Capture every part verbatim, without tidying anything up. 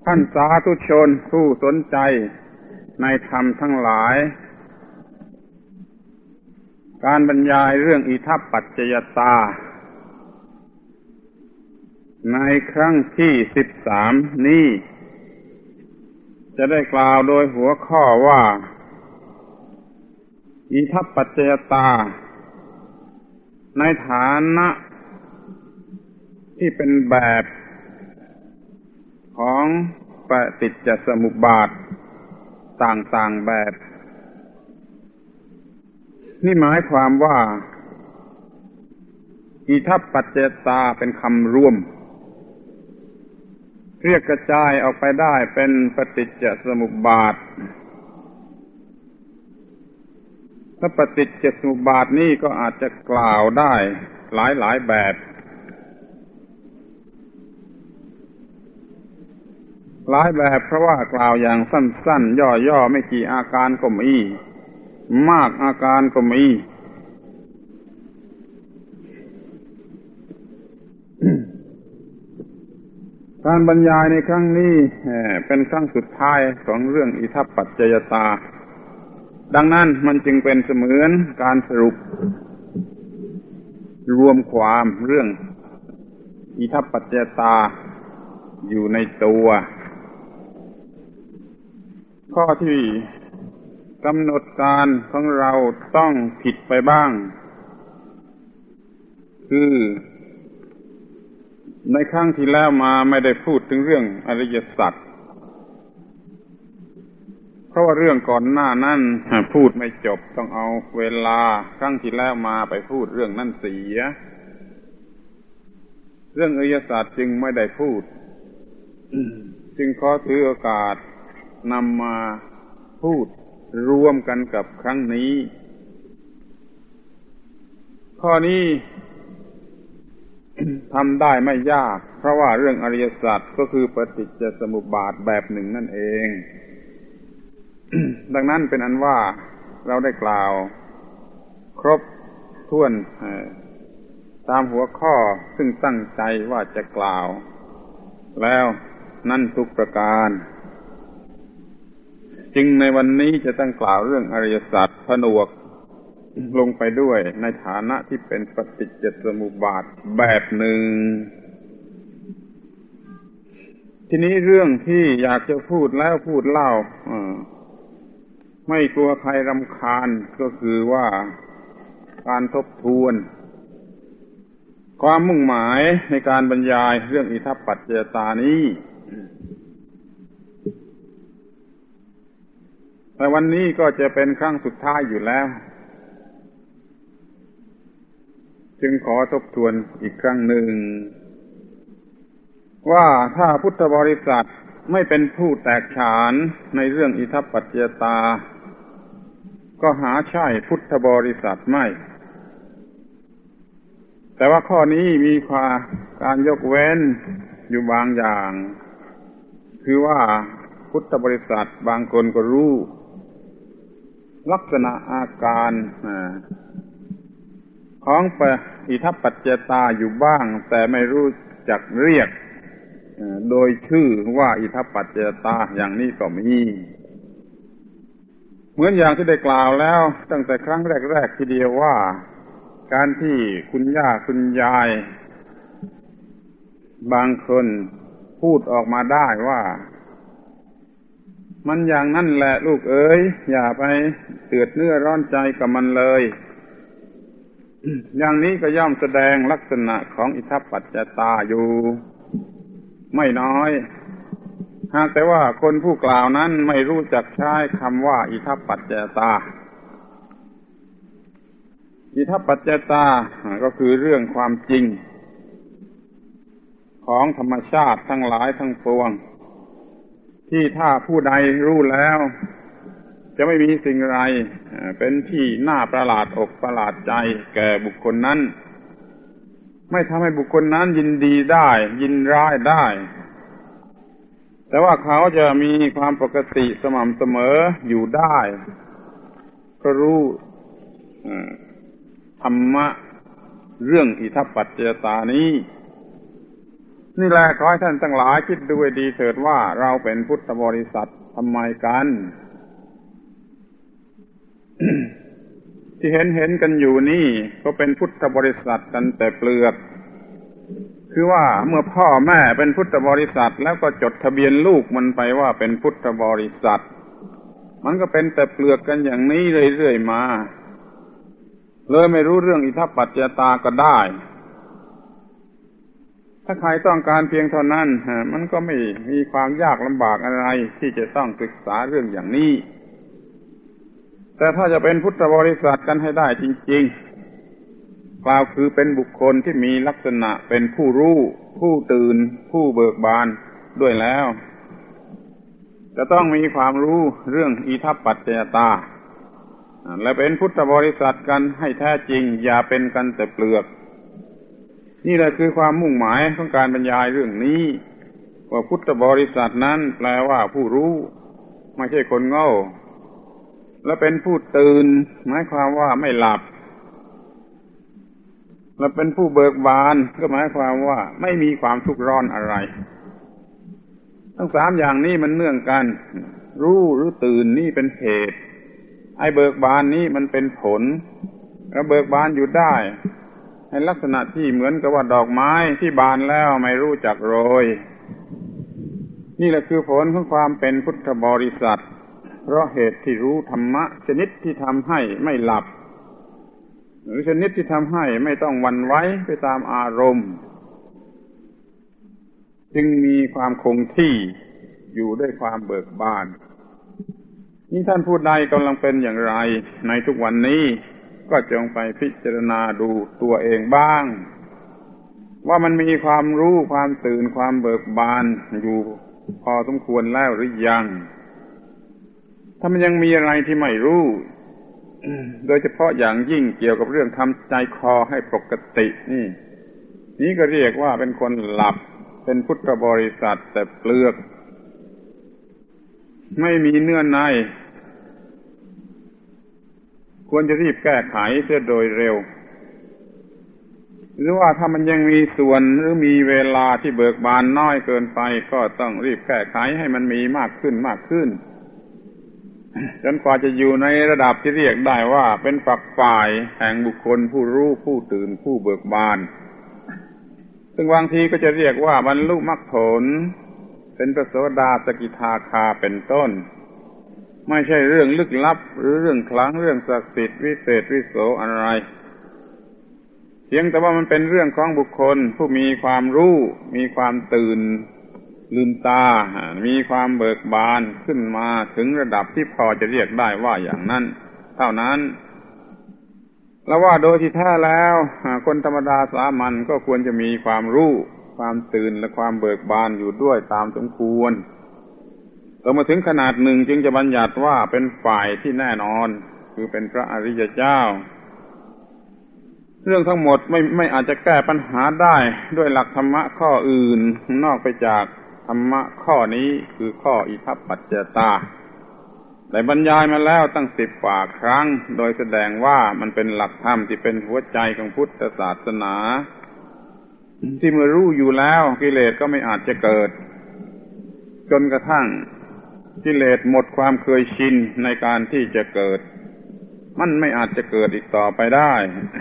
ท่านสาธุชนผู้สนใจในธรรมทั้งหลายการบรรยายเรื่องอิทัปปัจจยตาในครั้งที่สิบสามนี้จะได้กล่าวโดยหัวข้อว่าอิทัปปัจจยตาในฐานะที่เป็นแบบของปฏิจจสมุปบาทต่างๆแบบนี่หมายความว่าอิทัปปัจจยตาเป็นคำรวมเรียกกระจายออกไปได้เป็นปฏิจจสมุปบาทถ้าปฏิจจสมุปบาทนี่ก็อาจจะกล่าวได้หลายๆแบบหลายแบบเพราะว่ากล่าวอย่างสั้นๆย่อๆไม่กี่อาการก็มีมากอาการก็มีการบรรยายในครั้งนี้เป็นครั้งสุดท้ายของเรื่องอิทัปปัจจยตาดังนั้นมันจึงเป็นเสมือนการสรุปรวมความเรื่องอิทัปปัจจยตาอยู่ในตัวข้อที่กำหนดการของเราต้องผิดไปบ้างคือในครั้งที่แล้วมาไม่ได้พูดถึงเรื่องอริยสัจเพราะว่าเรื่องก่อนหน้านั้นพูดไม่จบต้องเอาเวลาครั้งที่แล้วมาไปพูดเรื่องนั้นเสียเรื่องอริยสัจจึงไม่ได้พูดจึงขอถือโอกาสนำมาพูดรวมกันกับครั้งนี้ข้อนี้ทำได้ไม่ยากเพราะว่าเรื่องอริยสัจก็คือปฏิจจสมุปบาทแบบหนึ่งนั่นเอง ดังนั้นเป็นอันว่าเราได้กล่าวครบถ้วนตามหัวข้อซึ่งตั้งใจว่าจะกล่าวแล้วนั่นทุกประการจึงในวันนี้จะต้องกล่าวเรื่องอริยสัจผนวกลงไปด้วยในฐานะที่เป็นปฏิจจสมุปบาทแบบหนึ่งทีนี้เรื่องที่อยากจะพูดแล้วพูดเล่าไม่กลัวใครรำคาญก็คือว่าการทบทวนความมุ่งหมายในการบรรยายเรื่องอิทัปปัจจยตานี้แต่วันนี้ก็จะเป็นครั้งสุดท้ายอยู่แล้วจึงขอทบทวนอีกครั้งหนึ่งว่าถ้าพุทธบริษัทไม่เป็นผู้แตกฉานในเรื่องอิทัปปัจจยตาก็หาใช่พุทธบริษัทไม่แต่ว่าข้อนี้มีความการยกเว้นอยู่บางอย่างคือว่าพุทธบริษัทบางคนก็รู้ลักษณะอาการของอิทัปปัจจยตาอยู่บ้างแต่ไม่รู้จักเรียกโดยชื่อว่าอิทัปปัจจยตาอย่างนี้ก็มีเหมือนอย่างที่ได้กล่าวแล้วตั้งแต่ครั้งแรกๆทีเดียวว่าการที่คุณย่าคุณยายบางคนพูดออกมาได้ว่ามันอย่างนั้นแหละลูกเอ๋ยอย่าไปเตือดเนื้อร้อนใจกับมันเลยอย่างนี้ก็ย่อมแสดงลักษณะของอิทัปปัจจยตาอยู่ไม่น้อยหากแต่ว่าคนผู้กล่าวนั้นไม่รู้จักใช้คำว่าอิทัปปัจจยตาอิทัปปัจจยตาก็คือเรื่องความจริงของธรรมชาติทั้งหลายทั้งปวงที่ถ้าผู้ใดรู้แล้วจะไม่มีสิ่งใดเป็นที่น่าประหลาดอกประหลาดใจแก่บุคคลนั้นไม่ทำให้บุคคลนั้นยินดีได้ยินร้ายได้แต่ว่าเขาจะมีความปกติสม่ำเสมออยู่ได้ก็รู้ธรรมะเรื่องอิทัปปัจจยตานี้นี่แหละขอให้ท่านทั้งหลายคิดดูให้ดีเถิดว่าเราเป็นพุทธบริษัททำไมกัน ที่เห็นเห็นกันอยู่นี่ก็เป็นพุทธบริษัทกันแต่เปลือกคือว่าเมื่อพ่อแม่เป็นพุทธบริษัทแล้วก็จดทะเบียนลูกมันไปว่าเป็นพุทธบริษัทมันก็เป็นแต่เปลือกกันอย่างนี้เรื่อยๆมาเลยไม่รู้เรื่องอิทัปปัจจยตาก็ได้ถ้าใครต้องการเพียงเท่านั้นมันก็ไม่มีความยากลำบากอะไรที่จะต้องศึกษาเรื่องอย่างนี้แต่ถ้าจะเป็นพุทธบริษัทกันให้ได้จริงๆกล่าวคือเป็นบุคคลที่มีลักษณะเป็นผู้รู้ผู้ตื่นผู้เบิกบานด้วยแล้วจะต้องมีความรู้เรื่องอิทัปปัจจยตาและเป็นพุทธบริษัทกันให้แท้จริงอย่าเป็นกันแต่เปลือกนี่แหละคือความมุ่งหมายของการบรรยายเรื่องนี้ว่าพุทธบริษัทนั้นแปลว่าผู้รู้ไม่ใช่คนโง่และเป็นผู้ตื่นหมายความว่าไม่หลับและเป็นผู้เบิกบานก็หมายความว่าไม่มีความทุกข์ร้อนอะไรทั้งสามอย่างนี้มันเนื่องกันรู้หรือตื่นนี่เป็นเหตุไอ้เบิกบานนี้มันเป็นผลแล้วเบิกบานอยู่ได้ในลักษณะที่เหมือนกับว่าดอกไม้ที่บานแล้วไม่รู้จักโรยนี่แหละคือผลของความเป็นพุทธบริษัทเพราะเหตุที่รู้ธรรมะชนิดที่ทำให้ไม่หลับหรือชนิดที่ทำให้ไม่ต้องหวั่นไหวไปตามอารมณ์จึงมีความคงที่อยู่ด้วยความเบิกบานนี่ท่านผู้ใดกำลังเป็นอย่างไรในทุกวันนี้ก็จงไปพิจารณาดูตัวเองบ้างว่ามันมีความรู้ความตื่นความเบิกบานอยู่พอสมควรแล้วหรือยังถ้ามันยังมีอะไรที่ไม่รู้โดยเฉพาะอย่างยิ่งเกี่ยวกับเรื่องทำใจคอให้ปกตินี่นี่ก็เรียกว่าเป็นคนหลับเป็นพุทธบริษัทแต่เปลือกไม่มีเนื้อในควรจะรีบแก้ไขเสียโดยเร็วหรือว่าถ้ามันยังมีส่วนหรือมีเวลาที่เบิกบานน้อยเกินไปก็ต้องรีบแก้ไขให้มันมีมากขึ้นมากขึ้นจนกว่าจะอยู่ในระดับที่เรียกได้ว่าเป็นฝักฝ่ายแห่งบุคคลผู้รู้ผู้ตื่นผู้เบิกบานซึ่งบางทีก็จะเรียกว่าบรรลุมรรคผลเป็นพระโสดาสกิทาคาเป็นต้นไม่ใช่เรื่องลึกลับหรือเรื่องขลังเรื่องศักดิ์สิทธิ์วิเศษวิโสอะไรเพียงแต่ว่ามันเป็นเรื่องของบุคคลผู้มีความรู้มีความตื่นลืมตามีความเบิกบานขึ้นมาถึงระดับที่พอจะเรียกได้ว่าอย่างนั้นเท่านั้นแล้วว่าโดยที่แท้แล้วคนธรรมดาสามัญก็ควรจะมีความรู้ความตื่นและความเบิกบานอยู่ด้วยตามสมควรต่อมาถึงขนาดหนึ่งจึงจะบัญญัติว่าเป็นฝ่ายที่แน่นอนคือเป็นพระอริยเจ้าเรื่องทั้งหมดไม่ไม่อาจจะแก้ปัญหาได้ด้วยหลักธรรมะข้ออื่นนอกไปจากธรรมะข้อนี้คือข้ออิทัปปัจจยตาได้บรรยายมาแล้วตั้งสิบกว่าครั้งโดยแสดงว่ามันเป็นหลักธรรมที่เป็นหัวใจของพุทธศาสนาที่เมื่อรู้อยู่แล้วกิเลสก็ไม่อาจจะเกิดจนกระทั่งกิเลสหมดความเคยชินในการที่จะเกิดมันไม่อาจจะเกิดอีกต่อไปได้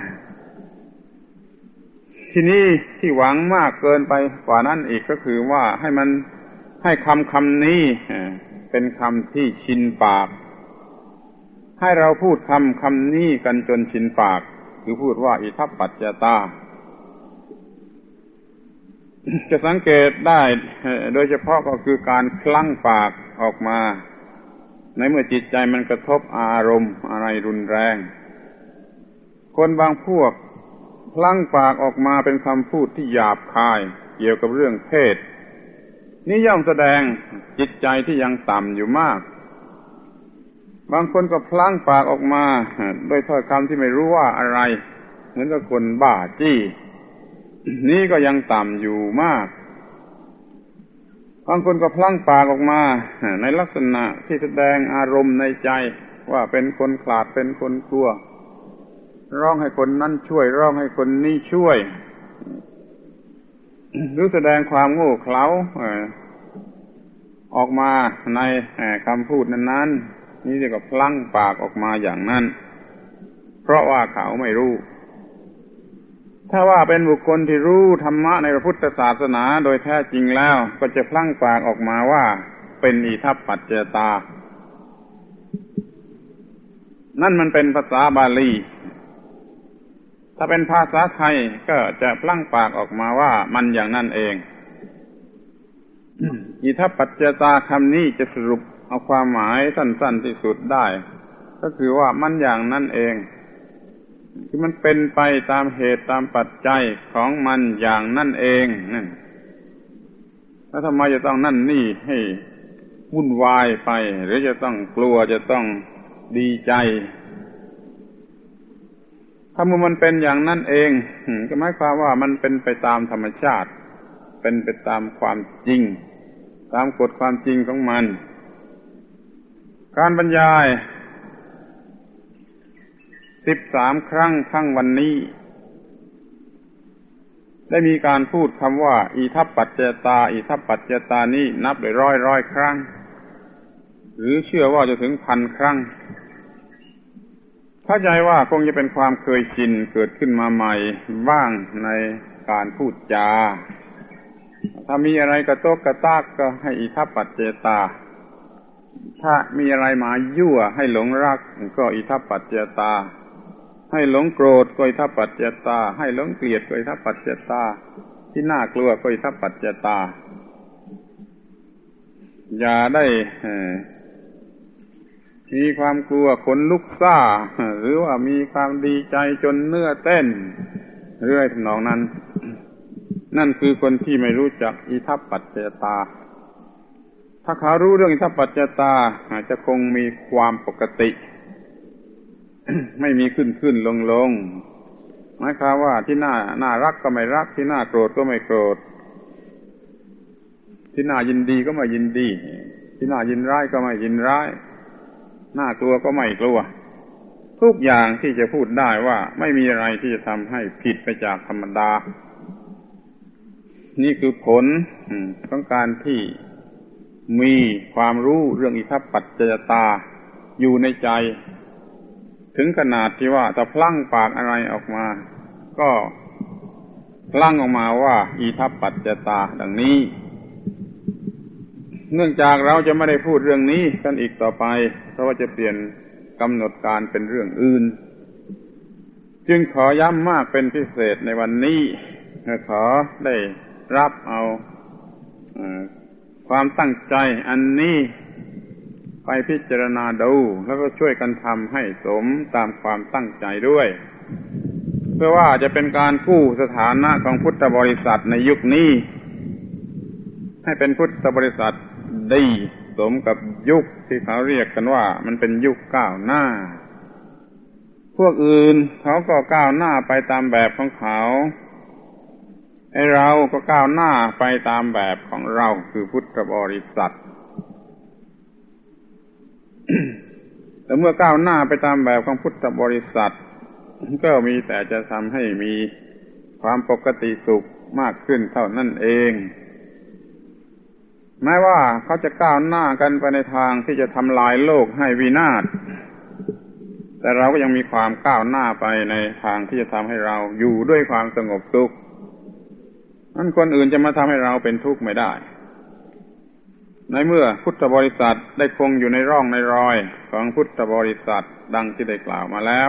ทีนี้ที่หวังมากเกินไปกว่านั้นอีกก็คือว่าให้มันให้คำคำนี้เป็นคำที่ชินปากให้เราพูดคำคำนี้กันจนชินปากคือพูดว่าอิทัปปัจจยตาจะสังเกตได้โดยเฉพาะก็คือการพลั้งปากออกมาในเมื่อจิตใจมันกระทบอารมณ์อะไรรุนแรงคนบางพวกพลั้งปากออกมาเป็นคำพูดที่หยาบคายเกี่ยวกับเรื่องเพศนี่ย่อมแสดงจิตใจที่ยังต่ำอยู่มากบางคนก็พลั้งปากออกมาโดยถ้อยคำที่ไม่รู้ว่าอะไรเหมือนกับคนบ้าจี้นี่ก็ยังต่ำอยู่มากบางคนก็พลั้งปากออกมาในลักษณะที่แสดงอารมณ์ในใจว่าเป็นคนขลาดเป็นคนกลัวร้องให้คนนั้นช่วยร้องให้คนนี้ช่วยหรือแสดงความโง่เขลาออกมาในคำพูดนั้นๆนี่เรียกว่าพลั้งปากออกมาอย่างนั้นเพราะว่าเขาไม่รู้ถ้าว่าเป็นบุคคลที่รู้ธรรมะในพระพุทธศาสนาโดยแท้จริงแล้วก็จะพลั้งปากออกมาว่าเป็นอิทัปปัจจยตานั่นมันเป็นภาษาบาลีถ้าเป็นภาษาไทยก็จะพลั้งปากออกมาว่ามันอย่างนั้นเอง อิทัปปัจจยตาคำนี้จะสรุปเอาความหมายสั้นๆที่สุดได้ก็คือว่ามันอย่างนั้นเองคือมันเป็นไปตามเหตุตามปัจจัยของมันอย่างนั่นเองนั่นแล้วทำไมจะต้องนั่นนี่ให้วุ่นวายไปหรือจะต้องกลัวจะต้องดีใจถ้ามันเป็นอย่างนั้นเองก็หมายความว่ามันเป็นไปตามธรรมชาติเป็นไปตามความจริงตามกฎความจริงของมันการบรรยายสิบสามครั้งทั้งวันนี้ได้มีการพูดคำว่าอิทัปปัจจยตาอิทัปปัจจยตานี้นับได้ร้อยร้อยครั้งหรือเชื่อว่าจะถึงพันครั้งเข้าใจว่าคงจะเป็นความเคยชินเกิดขึ้นมาใหม่บ้างในการพูดจาถ้ามีอะไรกระโตกกระตากก็ให้อิทัปปัจจยตาถ้ามีอะไรมายั่วให้หลงรักก็อิทัปปัจจยตาให้หลงโกรธก็อิทัปปัจจยตาให้หลงเกลียดก็อิทัปปัจจยตาที่น่ากลัวก็อิทัปปัจจยตาอย่าได้มีความกลัวขนลุกซ่าหรือว่ามีความดีใจจนเนื้อเต้นเรื่อยทำนองนั้นนั่นคือคนที่ไม่รู้จักอิทัปปัจจยตาถ้าเขารู้เรื่องอิทัปปัจจยตาอาจจะคงมีความปกติ ไม่มีขึ้นขึ้นลงลงหมายความว่าที่น่าน่ารักก็ไม่รักที่น่าโกรธก็ไม่โกรธที่น่ายินดีก็ไม่ยินดีที่น่ายินร้ายก็ไม่ยินร้ายน่ากลัวก็ไม่กลัวทุกอย่างที่จะพูดได้ว่าไม่มีอะไรที่จะทำให้ผิดไปจากธรรมดานี่คือผลของการที่มีความรู้เรื่องอิทัปปัจจยตาอยู่ในใจถึงขนาดที่ว่าถ้าพลั้งปากอะไรออกมาก็พลั้งออกมาว่าอิทัปปัจจยตาดังนี้เนื่องจากเราจะไม่ได้พูดเรื่องนี้กันอีกต่อไปเพราะว่าจะเปลี่ยนกำหนดการเป็นเรื่องอื่นจึงขอย้ำมากเป็นพิเศษในวันนี้ขอได้รับเอาความตั้งใจอันนี้ไปพิจารณาดูแล้วก็ช่วยกันทำให้สมตามความตั้งใจด้วยเพื่อว่าจะเป็นการกู้สถานะของพุทธบริษัทในยุคนี้ให้เป็นพุทธบริษัทดีสมกับยุคที่เขาเรียกกันว่ามันเป็นยุคก้าวหน้าพวกอื่นเขาก็ก้าวหน้าไปตามแบบของเขาไอ้เราก็ก้าวหน้าไปตามแบบของเราคือพุทธบริษัท แต่เมื่อก้าวหน้าไปตามแบบของพุทธบริษัทก็มีแต่จะทำให้มีความปกติสุขมากขึ้นเท่านั้นเองแม้ว่าเขาจะก้าวหน้ากันไปในทางที่จะทำลายโลกให้วินาศแต่เราก็ยังมีความก้าวหน้าไปในทางที่จะทำให้เราอยู่ด้วยความสงบสุขนั้นคนอื่นจะมาทำให้เราเป็นทุกข์ไม่ได้ในเมื่อพุทธบริษัทได้คงอยู่ในร่องในรอยของพุทธบริษัทดังที่ได้กล่าวมาแล้ว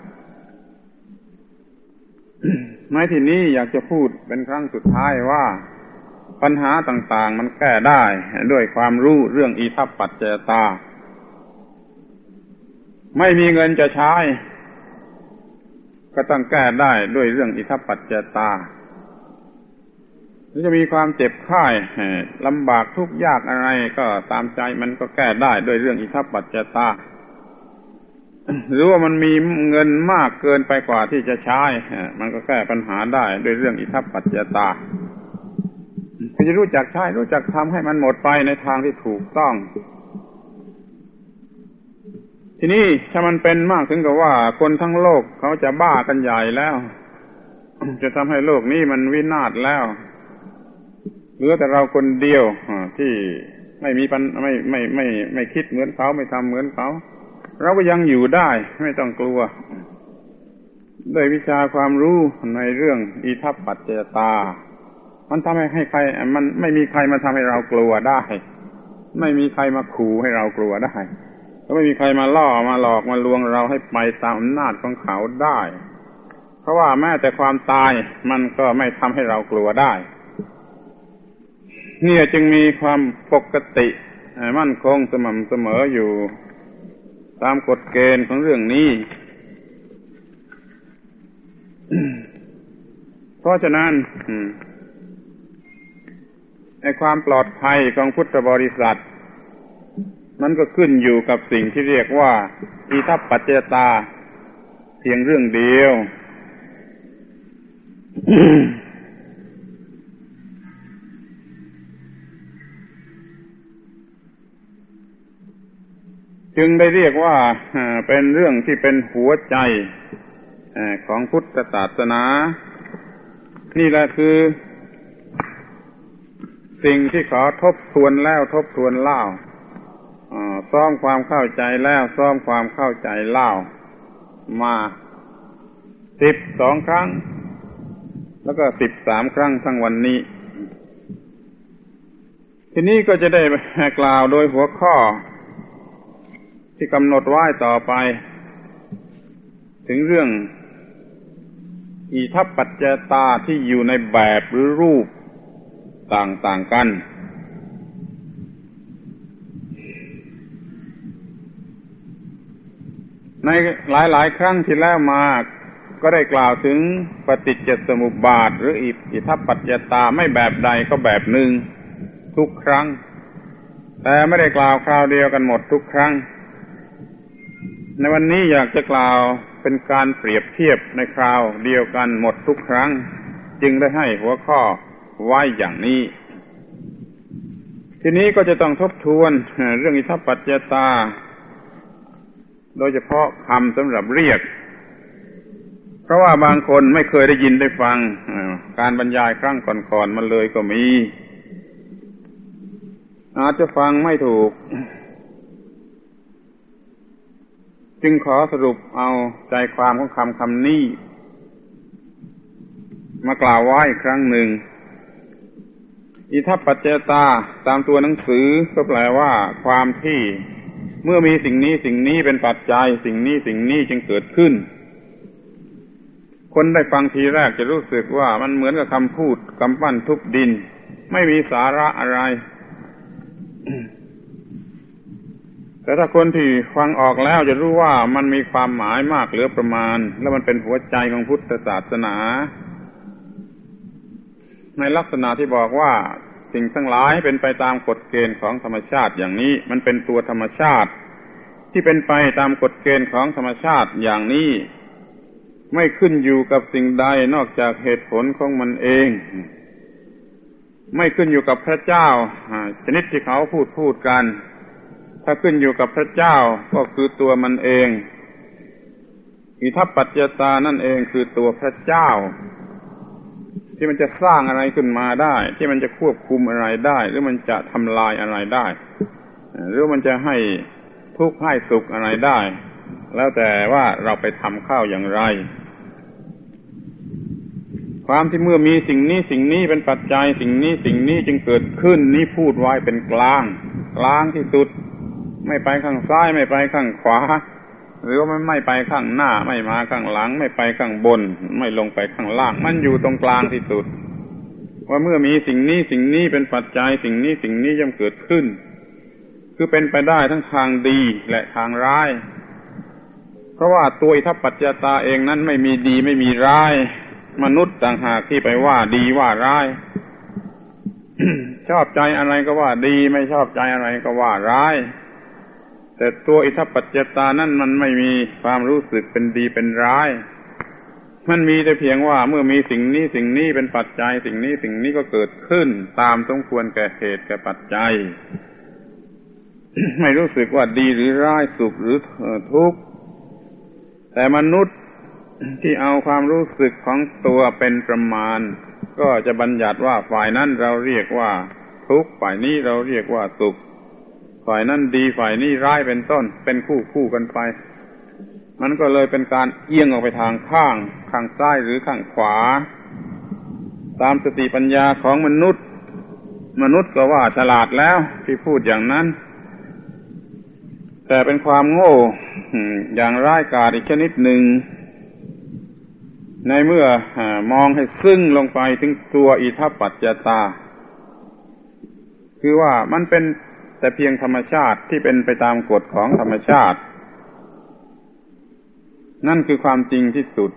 ในที่นี้อยากจะพูดเป็นครั้งสุดท้ายว่าปัญหาต่างๆมันแก้ได้ด้วยความรู้เรื่องอิทัปปัจจยตาไม่มีเงินจะใช้ก็ต้องแก้ได้ด้วยเรื่องอิทัปปัจจยตาหรือจะมีความเจ็บไข้ลำบากทุกข์ยากอะไรก็ตามใจมันก็แก้ได้ด้วยเรื่องอิทัปปัจจยตาหรือว่ามันมีเงินมากเกินไปกว่าที่จะใช้มันก็แก้ปัญหาได้ด้วยเรื่องอิทัปปัจจยตาคือจะรู้จักใช้รู้จักทำให้มันหมดไปในทางที่ถูกต้องทีนี้ถ้ามันเป็นมากถึงกับว่าคนทั้งโลกเขาจะบ้ากันใหญ่แล้วจะทำให้โลกนี้มันวินาศแล้วเหลือแต่เราคนเดียวที่ไม่มีปัญไม่ไม่ไม่ไม่คิดเหมือนเขาไม่ทำเหมือนเขาเราก็ยังอยู่ได้ไม่ต้องกลัวด้วยวิชาความรู้ในเรื่องอิทัปปัจจยตามันทำให้ให้ใครมันไม่มีใครมาทำให้เรากลัวได้ไม่มีใครมาขู่ให้เรากลัวได้ก็ไม่มีใครมาล่อมาหลอกมาลวงเราให้ไปตามอำนาจของเขาได้เพราะว่าแม้แต่ความตายมันก็ไม่ทำให้เรากลัวได้นี่จึงมีความปกติมั่นคงสม่ำเสมออยู่ตามกฎเกณฑ์ของเรื่องนี้ เพราะฉะนั้นไอ้ความปลอดภัยของพุทธบริษัทมันก็ขึ้นอยู่กับสิ่งที่เรียกว่าอิทัปปัจจยตาเพียงเรื่องเดียว จึงได้เรียกว่าเป็นเรื่องที่เป็นหัวใจของพุทธศาสนานี่แหละคือสิ่งที่ขอทบทวนแล้วทบทวนเล่าซ้อมความเข้าใจแล้วซ้อมความเข้าใจเล่ามาสิบสองครั้งแล้วก็สิบสามครั้งทั้งวันนี้ทีนี้ก็จะได้กล่าวโดยหัวข้อที่กำหนดไว้ต่อไปถึงเรื่องอิทัปปัจจยตาที่อยู่ในแบบหรือรูปต่างๆกันในหลายๆครั้งที่แล้วมาก็ได้กล่าวถึงปฏิจจสมุปบาทหรืออิทัปปัจจยตาไม่แบบใดก็แบบหนึ่งทุกครั้งแต่ไม่ได้กล่าวคราวเดียวกันหมดทุกครั้งในวันนี้อยากจะกล่าวเป็นการเปรียบเทียบในคราวเดียวกันหมดทุกครั้งจึงได้ให้หัวข้อไว้อย่างนี้ทีนี้ก็จะต้องทบทวนเรื่องอิทัปปัจจยตาโดยเฉพาะคำสำหรับเรียกเพราะว่าบางคนไม่เคยได้ยินได้ฟังการบรรยายครั้งก่อนๆมาเลยก็มีอาจจะฟังไม่ถูกจึงขอสรุปเอาใจความของคำคำนี้มากล่าวไว้อีกครั้งหนึ่งอิทัปปัจจยตาตามตัวหนังสือก็แปลว่าความที่เมื่อมีสิ่งนี้สิ่งนี้เป็นปัจจัยสิ่งนี้สิ่งนี้จึงเกิดขึ้นคนได้ฟังทีแรกจะรู้สึกว่ามันเหมือนกับคำพูดกำปั้นทุบดินไม่มีสาระอะไร แต่ถ้าคนที่ฟังออกแล้วจะรู้ว่ามันมีความหมายมากเหลือประมาณและมันเป็นหัวใจของพุทธศาสนาในลักษณะที่บอกว่าสิ่งทั้งหลายเป็นไปตามกฎเกณฑ์ของธรรมชาติอย่างนี้มันเป็นตัวธรรมชาติที่เป็นไปตามกฎเกณฑ์ของธรรมชาติอย่างนี้ไม่ขึ้นอยู่กับสิ่งใดนอกจากเหตุผลของมันเองไม่ขึ้นอยู่กับพระเจ้าชนิดที่เขาพูดพูดกันถ้าขึ้นอยู่กับพระเจ้าก็คือตัวมันเองอิทัปปัจจยตานั่นเองคือตัวพระเจ้าที่มันจะสร้างอะไรขึ้นมาได้ที่มันจะควบคุมอะไรได้หรือมันจะทำลายอะไรได้หรือมันจะให้ทุกข์ให้สุขอะไรได้แล้วแต่ว่าเราไปทำเข้าอย่างไรความที่เมื่อมีสิ่งนี้สิ่งนี้เป็นปัจจัยสิ่งนี้สิ่งนี้จึงเกิดขึ้นนี้พูดไว้เป็นกลางกลางที่สุดไม่ไปข้างซ้ายไม่ไปข้างขวาหรือว่ามันไม่ไปข้างหน้าไม่มาข้างหลังไม่ไปข้างบนไม่ลงไปข้างล่างมันอยู่ตรงกลางที่สุดว่าเมื่อมีสิ่งนี้สิ่งนี้เป็นปัจจัยสิ่งนี้สิ่งนี้ย่อมเกิดขึ้นคือเป็นไปได้ทั้งทางดีและทางร้ายเพราะว่าตัวอิทัปปัจจยตาเองนั้นไม่มีดีไม่มีร้ายมนุษย์ต่างหากที่ไปว่าดีว่าร้าย ชอบใจอะไรก็ว่าดีไม่ชอบใจอะไรก็ว่าร้ายแต่ตัวอิทัปปัจจยตานั้นมันไม่มีความรู้สึกเป็นดีเป็นร้ายมันมีแต่เพียงว่าเมื่อมีสิ่งนี้สิ่งนี้เป็นปัจจัยสิ่งนี้สิ่งนี้ก็เกิดขึ้นตามสมควรแก่เหตุแก่ปัจจัย ไม่รู้สึกว่าดีหรือร้ายสุขหรือทุกข์แต่มนุษย์ที่เอาความรู้สึกของตัวเป็นประมาณก็จะบัญญัติว่าฝ่ายนั้นเราเรียกว่าทุกข์ฝ่ายนี้เราเรียกว่าสุขฝ่ายนั้นดีฝ่ายนี้ร้ายเป็นต้นเป็นคู่คู่กันไปมันก็เลยเป็นการเอียงออกไปทางข้างข้างซ้ายหรือข้างขวาตามสติปัญญาของมนุษย์มนุษย์ก็ว่าฉลาดแล้วที่พูดอย่างนั้นแต่เป็นความโง่อย่างร้ายกาจอีกชนิดหนึ่งในเมื่อมองให้ซึ้งลงไปถึงตัวอิทัปปัจจตาคือว่ามันเป็นแต่เพียงธรรมชาติที่เป็นไปตามกฎของธรรมชาตินั่นคือความจริงที่สุด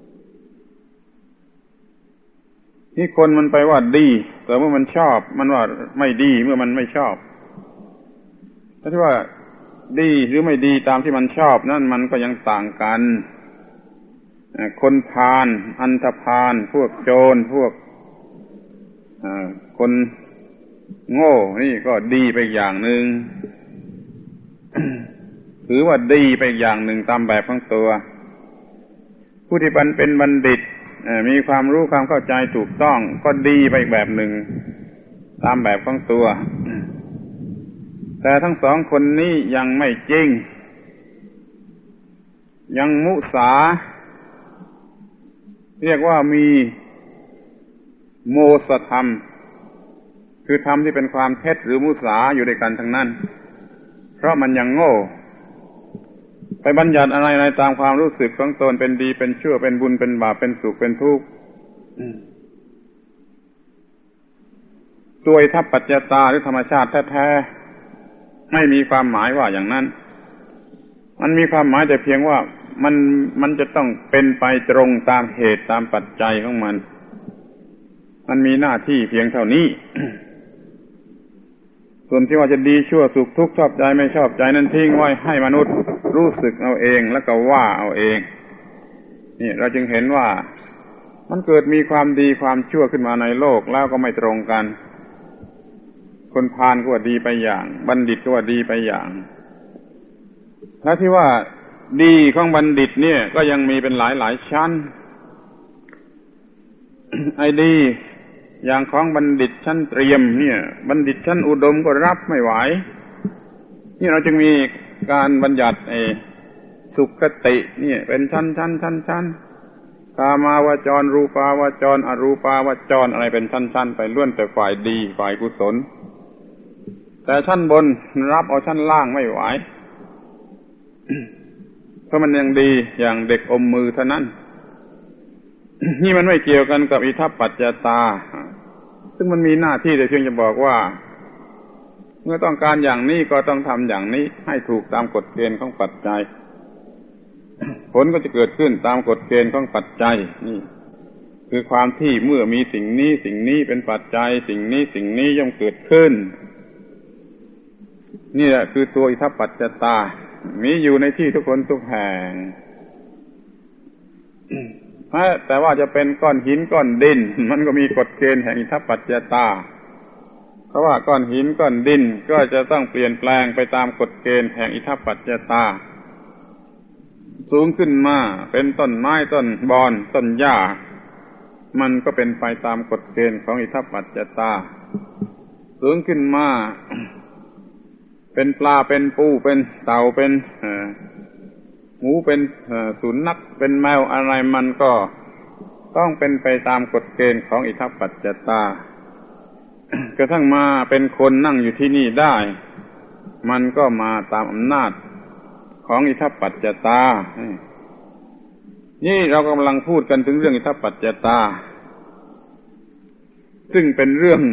นี่คนมันไปว่าดีแต่เมื่อมันชอบมันว่าไม่ดีเมื่อมันไม่ชอบถ้าที่ว่าดีหรือไม่ดีตามที่มันชอบนั่นมันก็ยังต่างกันคนพาลอันธพาลพวกโจรพวกคนโง่นี่ก็ดีไปอย่างหนึ่ง ถือว่าดีไปอย่างหนึ่งตามแบบของตัวผู้ที่เป็นบัณฑิตมีความรู้ความเข้าใจถูกต้องก็ดีไปอีกแบบหนึ่งตามแบบของตัว แต่ทั้งสองคนนี้ยังไม่จริงยังมุสาเรียกว่ามีโมสธรรมคือธรรมที่เป็นความเท็จหรือมุสาอยู่ด้วยกันทั้งนั้นเพราะมันยังโง่ไปบัญญัติอะไรอะไรตามความรู้สึกของตนเป็นดีเป็นชั่วเป็นบุญเป็นบาปเป็นสุขเป็นทุกข์ตัวอิทัปปัจจตาหรือธรรมชาติแท้ๆไม่มีความหมายว่าอย่างนั้นมันมีความหมายแต่เพียงว่ามันมันจะต้องเป็นไปตรงตามเหตุตามปัจจัยของมันมันมีหน้าที่เพียงเท่านี้ ส่วนที่ว่าจะดีชั่วสุขทุกข์ชอบใจไม่ชอบใจนั้นทิ้งไว้ให้มนุษย์รู้สึกเอาเองแล้วก็ว่าเอาเองนี่เราจึงเห็นว่ามันเกิดมีความดีความชั่วขึ้นมาในโลกแล้วก็ไม่ตรงกันคนพาลก็ว่าดีไปอย่างบัณฑิตก็ว่าดีไปอย่างแล้วที่ว่าดีของบัณฑิตเนี่ยก็ยังมีเป็นหลายหลายชั้น ไอ้ดีอย่างของบัณฑิตชั้นเตรียมเนี่ยบัณฑิตชั้นอุดมก็รับไม่ไหวนี่เราจึงมีการบัญญัติไอ้สุขติเนี่ยเป็นชั้นชั้นชั้นชั้นกามาวจรรูปาวจรอรูปาวจรอะไรเป็นชั้นชั้นไปล้วนแต่ฝ่ายดีฝ่ายกุศลแต่ชั้นบนรับเอาชั้นล่างไม่ไหว เพราะมันยังดีอย่างเด็กอมมือเท่านั้น นี่มันไม่เกี่ยวกันกับอิทัปปัจจตาซึ่งมันมีหน้าที่แต่เพียงจะบอกว่าเมื่อต้องการอย่างนี้ก็ต้องทำอย่างนี้ให้ถูกตามกฎเกณฑ์ของปัจจัยผลก็จะเกิดขึ้นตามกฎเกณฑ์ของปัจจัยนี่คือความที่เมื่อมีสิ่งนี้สิ่งนี้เป็นปัจจัยสิ่งนี้สิ่งนี้ย่อมเกิดขึ้นนี่แหละคือตัวอิทัปปัจจตามีอยู่ในที่ทุกคนทุกแห่งแต่ว่าจะเป็นก้อนหินก้อนดินมันก็มีกฎเกณฑ์แห่งอิทัปปัจจตาเพราะว่าก้อนหินก้อนดินก็จะต้องเปลี่ยนแปลงไปตามกฎเกณฑ์แห่งอิทัปปัจจตาสูงขึ้นมาเป็นต้นไม้ต้นบอนต้นหญ้ามันก็เป็นไปตามกฎเกณฑ์ของอิทัปปัจจตาสูงขึ้นมาเป็นปลาเป็นปูเป็นเต่าเป็นหมูเป็นสุนัขเป็นแมวอะไรมันก็ต้องเป็นไปตามกฎเกณฑ์ของอิทัปปัจจตากระทั่งมาเป็นคนนั่งอยู่ที่นี่ได้มันก็มาตามอำนาจของอิทัปปัจจตานี่เรากำลังพูดกันถึงเรื่องอิทัปปัจจตาซึ่งเป็นเรื่อง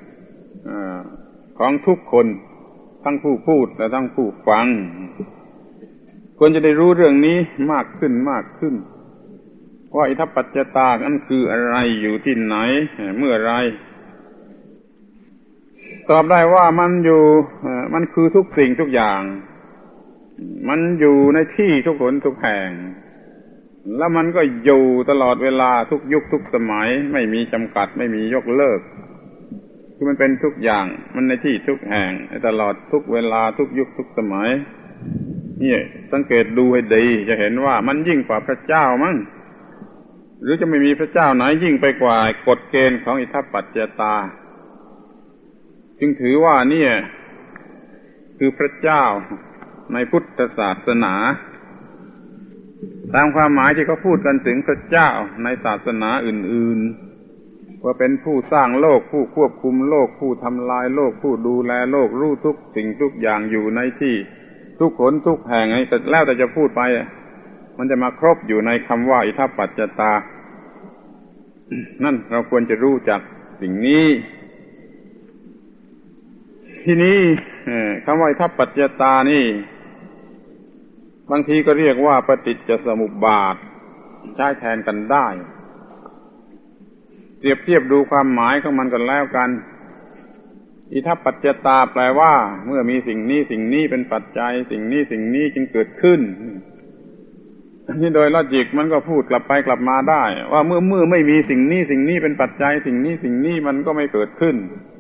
ของทุกคนทั้งผู้พูดและทั้งผู้ฟังควรจะได้รู้เรื่องนี้มากขึ้นมากขึ้นว่าอิทัปปัจจตานั้นคืออะไรอยู่ที่ไหนเมื่อไรตอบได้ว่ามันอยู่มันคือทุกสิ่งทุกอย่างมันอยู่ในที่ทุกคนทุกแห่งแล้วมันก็อยู่ตลอดเวลาทุกยุคทุกสมัยไม่มีจำกัดไม่มียกเลิกคือมันเป็นทุกอย่างมันในที่ทุกแห่งตลอดทุกเวลาทุกยุคทุกสมัยนี่สังเกตดูให้ดีจะเห็นว่ามันยิ่งกว่าพระเจ้ามั้งหรือจะไม่มีพระเจ้าไหนยิ่งไปกว่ากฎเกณฑ์ของอิทัปปัจจตาจึงถือว่าเนี่ยคือพระเจ้าในพุทธศาสนาตามความหมายที่เขาพูดกันถึงพระเจ้าในศาสนาอื่นๆว่าเป็นผู้สร้างโลกผู้ควบคุมโลกผู้ทำลายโลกผู้ดูแลโลกรู้ทุกสิ่งทุกอย่างอยู่ในที่ทุกขนทุกแห่งไอ้แต่แล้วแต่จะพูดไปมันจะมาครบอยู่ในคำว่าอิทัปปัจจตานั่นเราควรจะรู้จักสิ่งนี้ที่นี้คำว่าอิทัปปัจจตานี่บางทีก็เรียกว่าปฏิจจสมุปบาทใช้แทนกันได้เปรียบเทียบดูความหมายของมันกันแล้วกันอิทัปปัจจตาแปลว่าเมื่อมีสิ่งนี้สิ่งนี้เป็นปัจจัยสิ่งนี้สิ่งนี้จึงเกิดขึ้นนี่โดยลอจิกมันก็พูดกลับไปกลับมาได้ว่าเมื่อเมื่อไม่มีสิ่งนี้สิ่งนี้เป็นปัจจัยสิ่งนี้สิ่งนี้มันก็ไม่เกิดขึ้น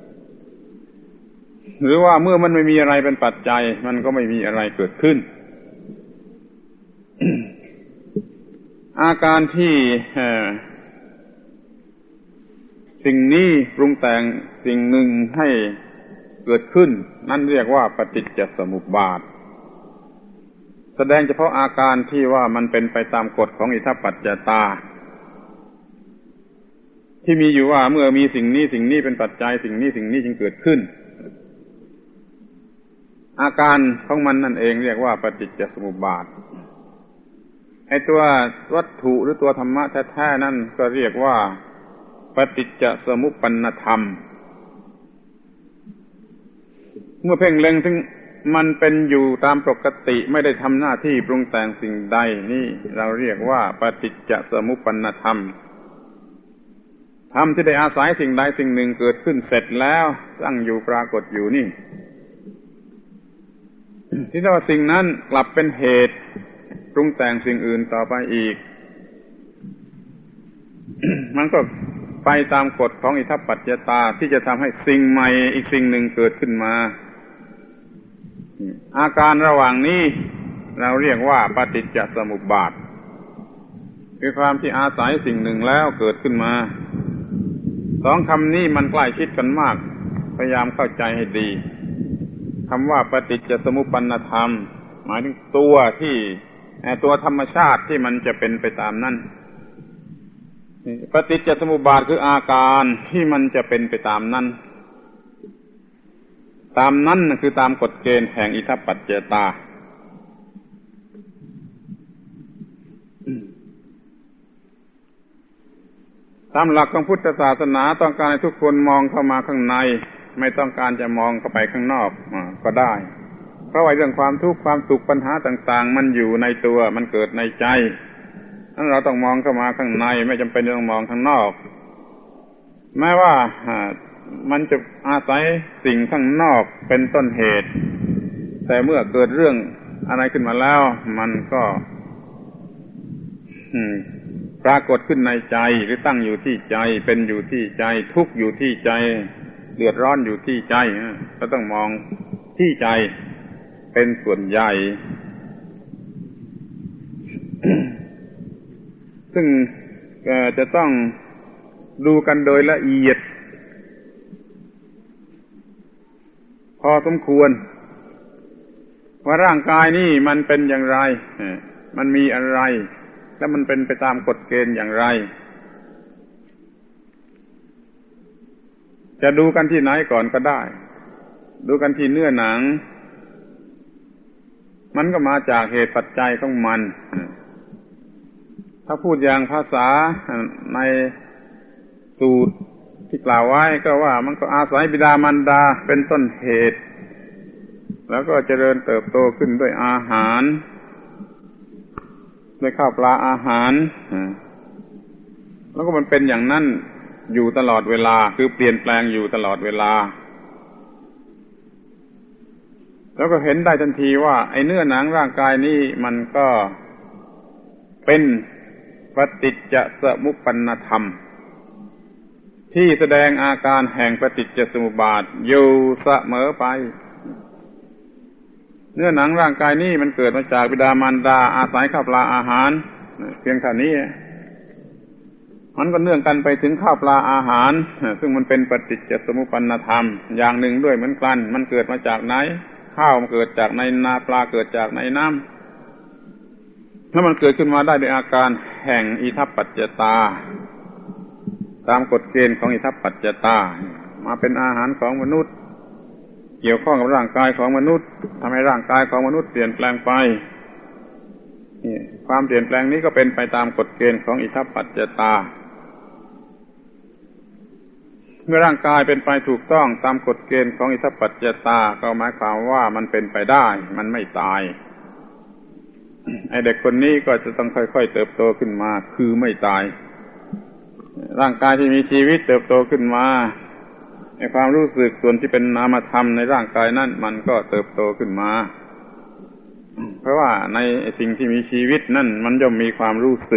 หรือว่าเมื่อมันไม่มีอะไรเป็นปัจจัยมันก็ไม่มีอะไรเกิดขึ้น อาการที่สิ่งนี้ปรุงแต่งสิ่งหนึ่งให้เกิดขึ้นนั่นเรียกว่าปฏิจจสมุปบาทแสดงเฉพาะอาการที่ว่ามันเป็นไปตามกฎของอิทัปปัจจตาที่มีอยู่ว่าเมื่อมีสิ่งนี้สิ่งนี้เป็นปัจจัยสิ่งนี้สิ่งนี้จึงเกิดขึ้นอาการของมันนั่นเองเรียกว่าปฏิจจสมุปบาทไอ้ตัววัตถุหรือตัวธรรมะแท้ๆนั่นก็เรียกว่าปฏิจจสมุปปนธรรมเมื่อเพ่งเล็งถึงมันเป็นอยู่ตามปกติไม่ได้ทำหน้าที่ปรุงแต่งสิ่งใดนี่เราเรียกว่าปฏิจจสมุปปนธรรมธรรมที่ได้อาศัยสิ่งใดสิ่งหนึ่งเกิดขึ้นเสร็จแล้วตั้งอยู่ปรากฏอยู่นี่ที่ว่าสิ่งนั้นกลับเป็นเหตุปรุงแต่งสิ่งอื่นต่อไปอีก มันก็ไปตามกฎของอิทัปปัจจตาที่จะทำให้สิ่งใหม่อีกสิ่งหนึ่งเกิดขึ้นมาอาการระหว่างนี้เราเรียกว่าปฏิจจสมุปบาทคือความที่อาศัยสิ่งหนึ่งแล้วเกิดขึ้นมาสองคำนี้มันใกล้ชิดกันมากพยายามเข้าใจให้ดีคำว่าปฏิจจสมุปปนธรรมหมายถึงตัวที่ตัวธรรมชาติที่มันจะเป็นไปตามนั้นปฏิจจสมุปบาทคืออาการที่มันจะเป็นไปตามนั้นตามนั้นคือตามกฎเกณฑ์แห่งอิทัปปัจจตาตามหลักของพุทธศาสนาต้องการให้ทุกคนมองเข้ามาข้างในไม่ต้องการจะมองเข้าไปข้างนอกก็ได้เพราะว่าเรื่องความทุกข์ความสุขปัญหาต่างๆมันอยู่ในตัวมันเกิดในใจนั้นเราต้องมองเข้ามาข้างในไม่จำเป็นต้องมองข้างนอกแม้ว่ามันจะอาศัยสิ่งข้างนอกเป็นต้นเหตุแต่เมื่อเกิดเรื่องอะไรขึ้นมาแล้วมันก็ปรากฏขึ้นในใจหรือตั้งอยู่ที่ใจเป็นอยู่ที่ใจทุกข์อยู่ที่ใจเดือดร้อนอยู่ที่ใจก็ต้องมองที่ใจเป็นส่วนใหญ่ ซึ่งจะต้องดูกันโดยละเอียดพอสมควรว่าร่างกายนี่มันเป็นอย่างไรมันมีอะไรและมันเป็นไปตามกฎเกณฑ์อย่างไรจะดูกันที่ไหนก่อนก็ได้ดูกันที่เนื้อหนังมันก็มาจากเหตุปัจจัยของมันถ้าพูดอย่างภาษาในสูตรที่กล่าวไว้ก็ว่ามันก็อาศัยบิดามารดาเป็นต้นเหตุแล้วก็เจริญเติบโตขึ้นด้วยอาหารด้วยข้าวปลาอาหารแล้วก็มันเป็นอย่างนั้นอยู่ตลอดเวลาคือเปลี่ยนแปลงอยู่ตลอดเวลาแล้วก็เห็นได้ทันทีว่าไอ้เนื้อหนังร่างกายนี้มันก็เป็นปฏิจจสมุปปนธรรมที่แสดงอาการแห่งปฏิจจสมุปบาทอยู่เสมอไปเนื้อหนังร่างกายนี้มันเกิดมาจากบิดามารดาอาศัยข้าวปลาอาหารเพียงแค่นี้มันก็เนื่องกันไปถึงข้าวปลาอาหารซึ่งมันเป็นปฏิจจสมุปปนธรรมอย่างหนึ่งด้วยเหมือนกันมันเกิดมาจากไหนข้าวมันเกิดจากในนาปลาเกิดจากในน้ำแล้วมันเกิดขึ้นมาได้ด้วยอาการแห่งอิทัปปัจจตาตามกฎเกณฑ์ของอิทัปปัจจตามาเป็นอาหารของมนุษย์เกี่ยวข้องกับร่างกายของมนุษย์ทำให้ร่างกายของมนุษย์เปลี่ยนแปลงไปความเปลี่ยนแปลงนี้ก็เป็นไปตามกฎเกณฑ์ของอิทัปปัจจตาเมื่อร่างกายเป็นไปถูกต้องตามกฎเกณฑ์ของอิทัปปัจจตาก็หมายความว่ามันเป็นไปได้มันไม่ตายไอ้เด็กคนนี้ก็จะต้องค่อยๆเติบโตขึ้นมาคือไม่ตายร่างกายที่มีชีวิตเติบโตขึ้นมาไอ้ความรู้สึกส่วนที่เป็นนามธรรมในร่างกายนั่นมันก็เติบโตขึ้นมาเพราะว่าในสิ่งที่มีชีวิตนั่นมันย่อมมีความรู้สึก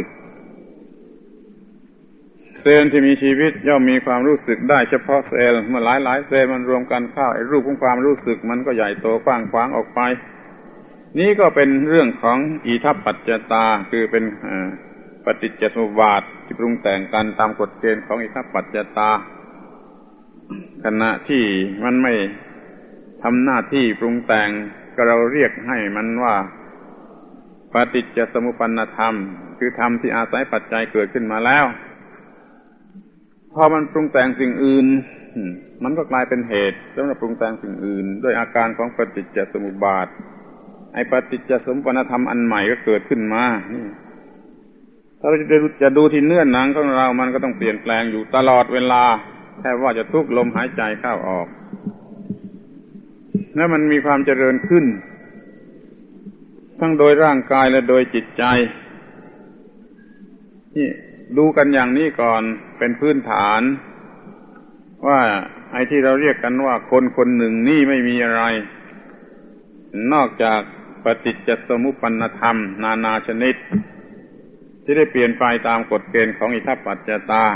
เซลล์ที่มีชีวิตย่อมมีความรู้สึกได้เฉพาะเซลล์เมื่อหลายๆเซลล์มันรวมกันเข้าไอ้รูปของความรู้สึกมันก็ใหญ่โตกว้างขวางออกไปนี่ก็เป็นเรื่องของอิทัปปัจจตาคือเป็นปฏิจจสมุปบาทที่ปรุงแต่งกันตามกฎเกณฑ์ของอิทัปปัจจตาขณะที่มันไม่ทำหน้าที่ปรุงแต่งก็เราเรียกให้มันว่าปฏิจจสมุปปนธรรมคือธรรมที่อาศัยปัจจัยเกิดขึ้นมาแล้วพอมันปรุงแต่งสิ่งอื่นมันก็กลายเป็นเหตุสำหรับปรุงแต่งสิ่งอื่นด้วยอาการของปฏิจจสมุปบาทไอ้ปฏิจจสมุปปนธรรมอันใหม่ก็เกิดขึ้นมาถ้าเราจะดูที่เนื้อหนังของเรามันก็ต้องเปลี่ยนแปลงอยู่ตลอดเวลาแค่ว่าจะทุกลมหายใจเข้าออกและมันมีความเจริญขึ้นทั้งโดยร่างกายและโดยจิตใจนี่ดูกันอย่างนี้ก่อนเป็นพื้นฐานว่าไอ้ที่เราเรียกกันว่าคนคนหนึ่งนี่ไม่มีอะไรนอกจากปฏิจจสมุปปนธรรมนานาชนิดที่ได้เปลี่ยนไปตามกฎเกณฑ์ของอิทัปปัจจตา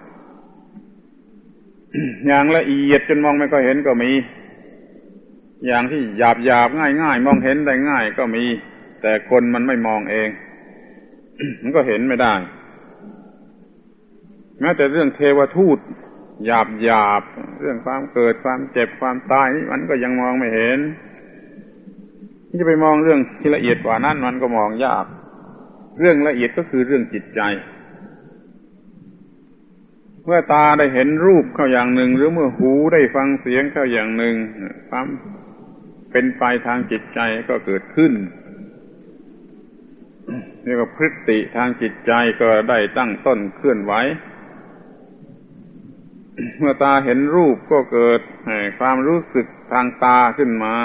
อย่างละเอียดจนมองไม่ค่อยเห็นก็มีอย่างที่หยาบหยาบง่ายง่ายมองเห็นได้ง่ายก็มีแต่คนมันไม่มองเอง มันก็เห็นไม่ได้แม้แต่เรื่องเทวทูตหยาบหยาบเรื่องความเกิดความเจ็บความตายนี่มันก็ยังมองไม่เห็นที่จะไปมองเรื่องที่ละเอียดกว่านั้นมันก็มองยากเรื่องละเอียดก็คือเรื่องจิตใจเมื่อตาได้เห็นรูปเข้าอย่างหนึ่งหรือเมื่อหูได้ฟังเสียงเข้าอย่างหนึ่งความเป็นไปทางจิตใจก็เกิดขึ้นเรียกว่าพฤติทางจิตใจก็ได้ตั้งต้นเคลื่อนไหวเมื่อตาเห็นรูปก็เกิดความรู้สึกทางตาขึ้นมา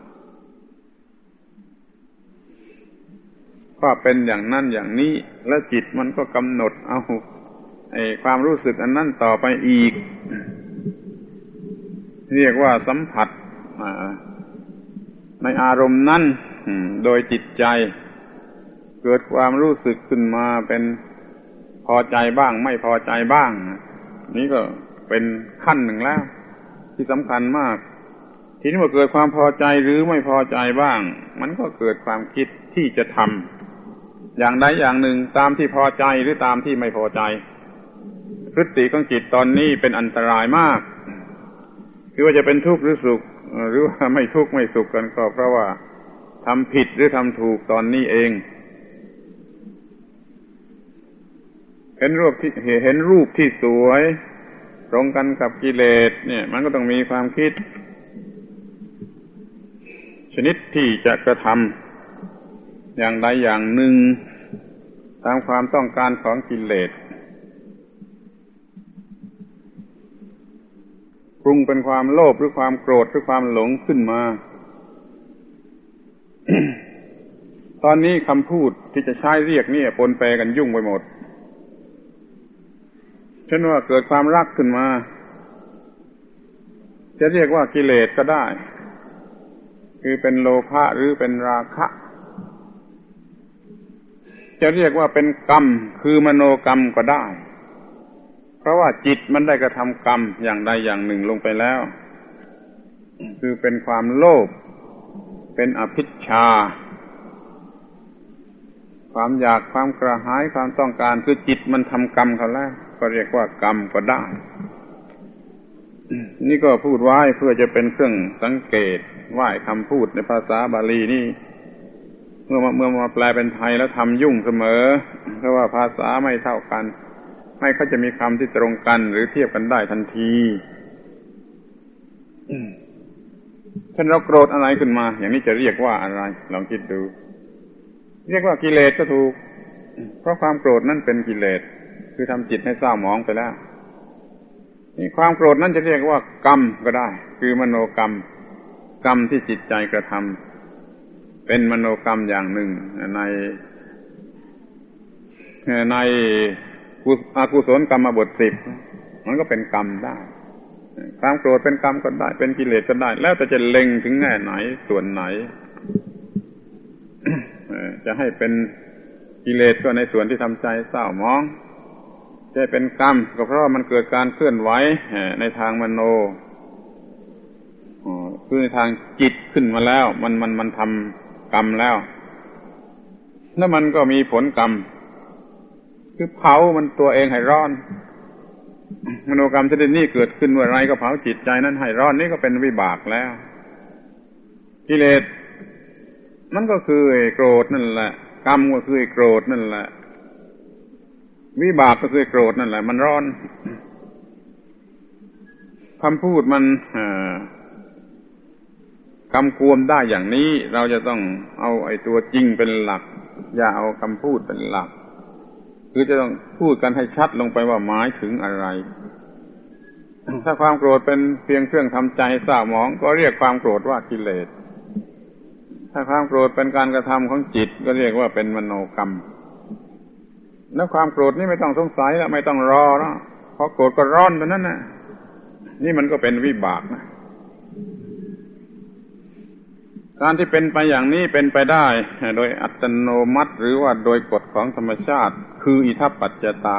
ว่าเป็นอย่างนั้นอย่างนี้แล้วจิตมันก็กำหนดเอาไอ้ความรู้สึกอันนั้นต่อไปอีกเรียกว่าสัมผัสในอารมณ์นั้นโดยจิตใจเกิดความรู้สึกขึ้นมาเป็นพอใจบ้างไม่พอใจบ้างนี่ก็เป็นขั้นหนึ่งแล้วที่สำคัญมากทีนี้เมื่อเกิดความพอใจหรือไม่พอใจบ้างมันก็เกิดความคิดที่จะทำอย่างใดอย่างหนึ่งตามที่พอใจหรือตามที่ไม่พอใจพฤติของจิตตอนนี้เป็นอันตรายมากคือว่าจะเป็นทุกข์หรือสุขหรือว่าไม่ทุกข์ไม่สุขกันก็เพราะว่าทำผิดหรือทำถูกตอนนี้เองเห็นรูปที่เห็นรูปที่สวยตรงกันกับกิเลสเนี่ยมันก็ต้องมีความคิดชนิดที่จะกระทำอย่างใดอย่างหนึ่งตามความต้องการของกิเลสปรุงเป็นความโลภหรือความโกรธหรือความหลงขึ้นมา ตอนนี้คำพูดที่จะใช้เรียกนี่ปนแปรกันยุ่งไปหมดเช่นว่าเกิดความรักขึ้นมาจะเรียกว่ากิเลสก็ได้คือเป็นโลภะหรือเป็นราคะจะเรียกว่าเป็นกรรมคือมโนกรรมก็ได้เพราะว่าจิตมันได้กระทำกรรมอย่างใดอย่างหนึ่งลงไปแล้วคือเป็นความโลภเป็นอภิชฌาความอยากความกระหายความต้องการคือจิตมันทำกรรมเขาแล้วก็เรียกว่ากรรมก็ได้นี่ก็พูดไว้เพื่อจะเป็นเครื่องสังเกตว่าคำพูดในภาษาบาลีนี่เมื่อมาเมื่อมาแปลเป็นไทยแล้วทำยุ่งเสมอเพราะว่าภาษาไม่เท่ากันไม่เขาจะมีคำที่ตรงกันหรือเทียบกันได้ทันทีเช่นเราโกรธอะไรขึ้นมาอย่างนี้จะเรียกว่าอะไรลองคิดดูเรียกว่ากิเลสก็ถูกเพราะความโกรธนั่นเป็นกิเลสคือทำจิตให้เศร้าหมองไปแล้วนี่ความโกรธนั่นจะเรียกว่ากรรมก็ได้คือมโนกรรมกรรมที่จิตใจกระทำเป็นมโนกรรมอย่างหนึ่งในในอกุศลกรรมบทสิบมันก็เป็นกรรมได้ความโกรธเป็นกรรมก็ได้เป็นกิเลสก็ได้แล้วแต่จะเล็งถึงแง่ไหนส่วนไหน จะให้เป็นกิเลสก็ในส่วนที่ทำใจเศร้าหมองจะเป็นกรรมก็เพราะมันเกิดการเคลื่อนไหวในทางมโนคือในทางจิตขึ้นมาแล้วมันมันมันทำกรรมแล้วแล้วมันก็มีผลกรรมคือเผามันตัวเองให้ร้อนมโนกรรมชนิดนี้เกิดขึ้นเมื่อไรก็เผาจิตใจนั้นให้ร้อนนี่ก็เป็นวิบากแล้วกิเลสมันก็คือโกรธนั่นแหละกรรมก็คือโกรธนั่นแหละวิบากก็คือโกรธนั่นแหละมันร้อนคำพูดมันคำกวมได้อย่างนี้เราจะต้องเอาไอ้ตัวจริงเป็นหลักอย่าเอาคำพูดเป็นหลักคือจะต้องพูดกันให้ชัดลงไปว่าหมายถึงอะไรถ้าความโกรธเป็นเพียงเครื่องทำใจเศร้าหมองก็เรียกความโกรธว่ากิเลสถ้าความโกรธเป็นการกระทำของจิตก็เรียกว่าเป็นมโนกรรมแล้วความโกรธนี่ไม่ต้องสงสัยแล้วไม่ต้องรอแล้วพอโกรธก็ร้อนเท่านั้นน่ะนี่มันก็เป็นวิบากนะการที่เป็นไปอย่างนี้เป็นไปได้โดยอัตโนมัติหรือว่าโดยกฎของธรรมชาติคืออิทัปปัจจตา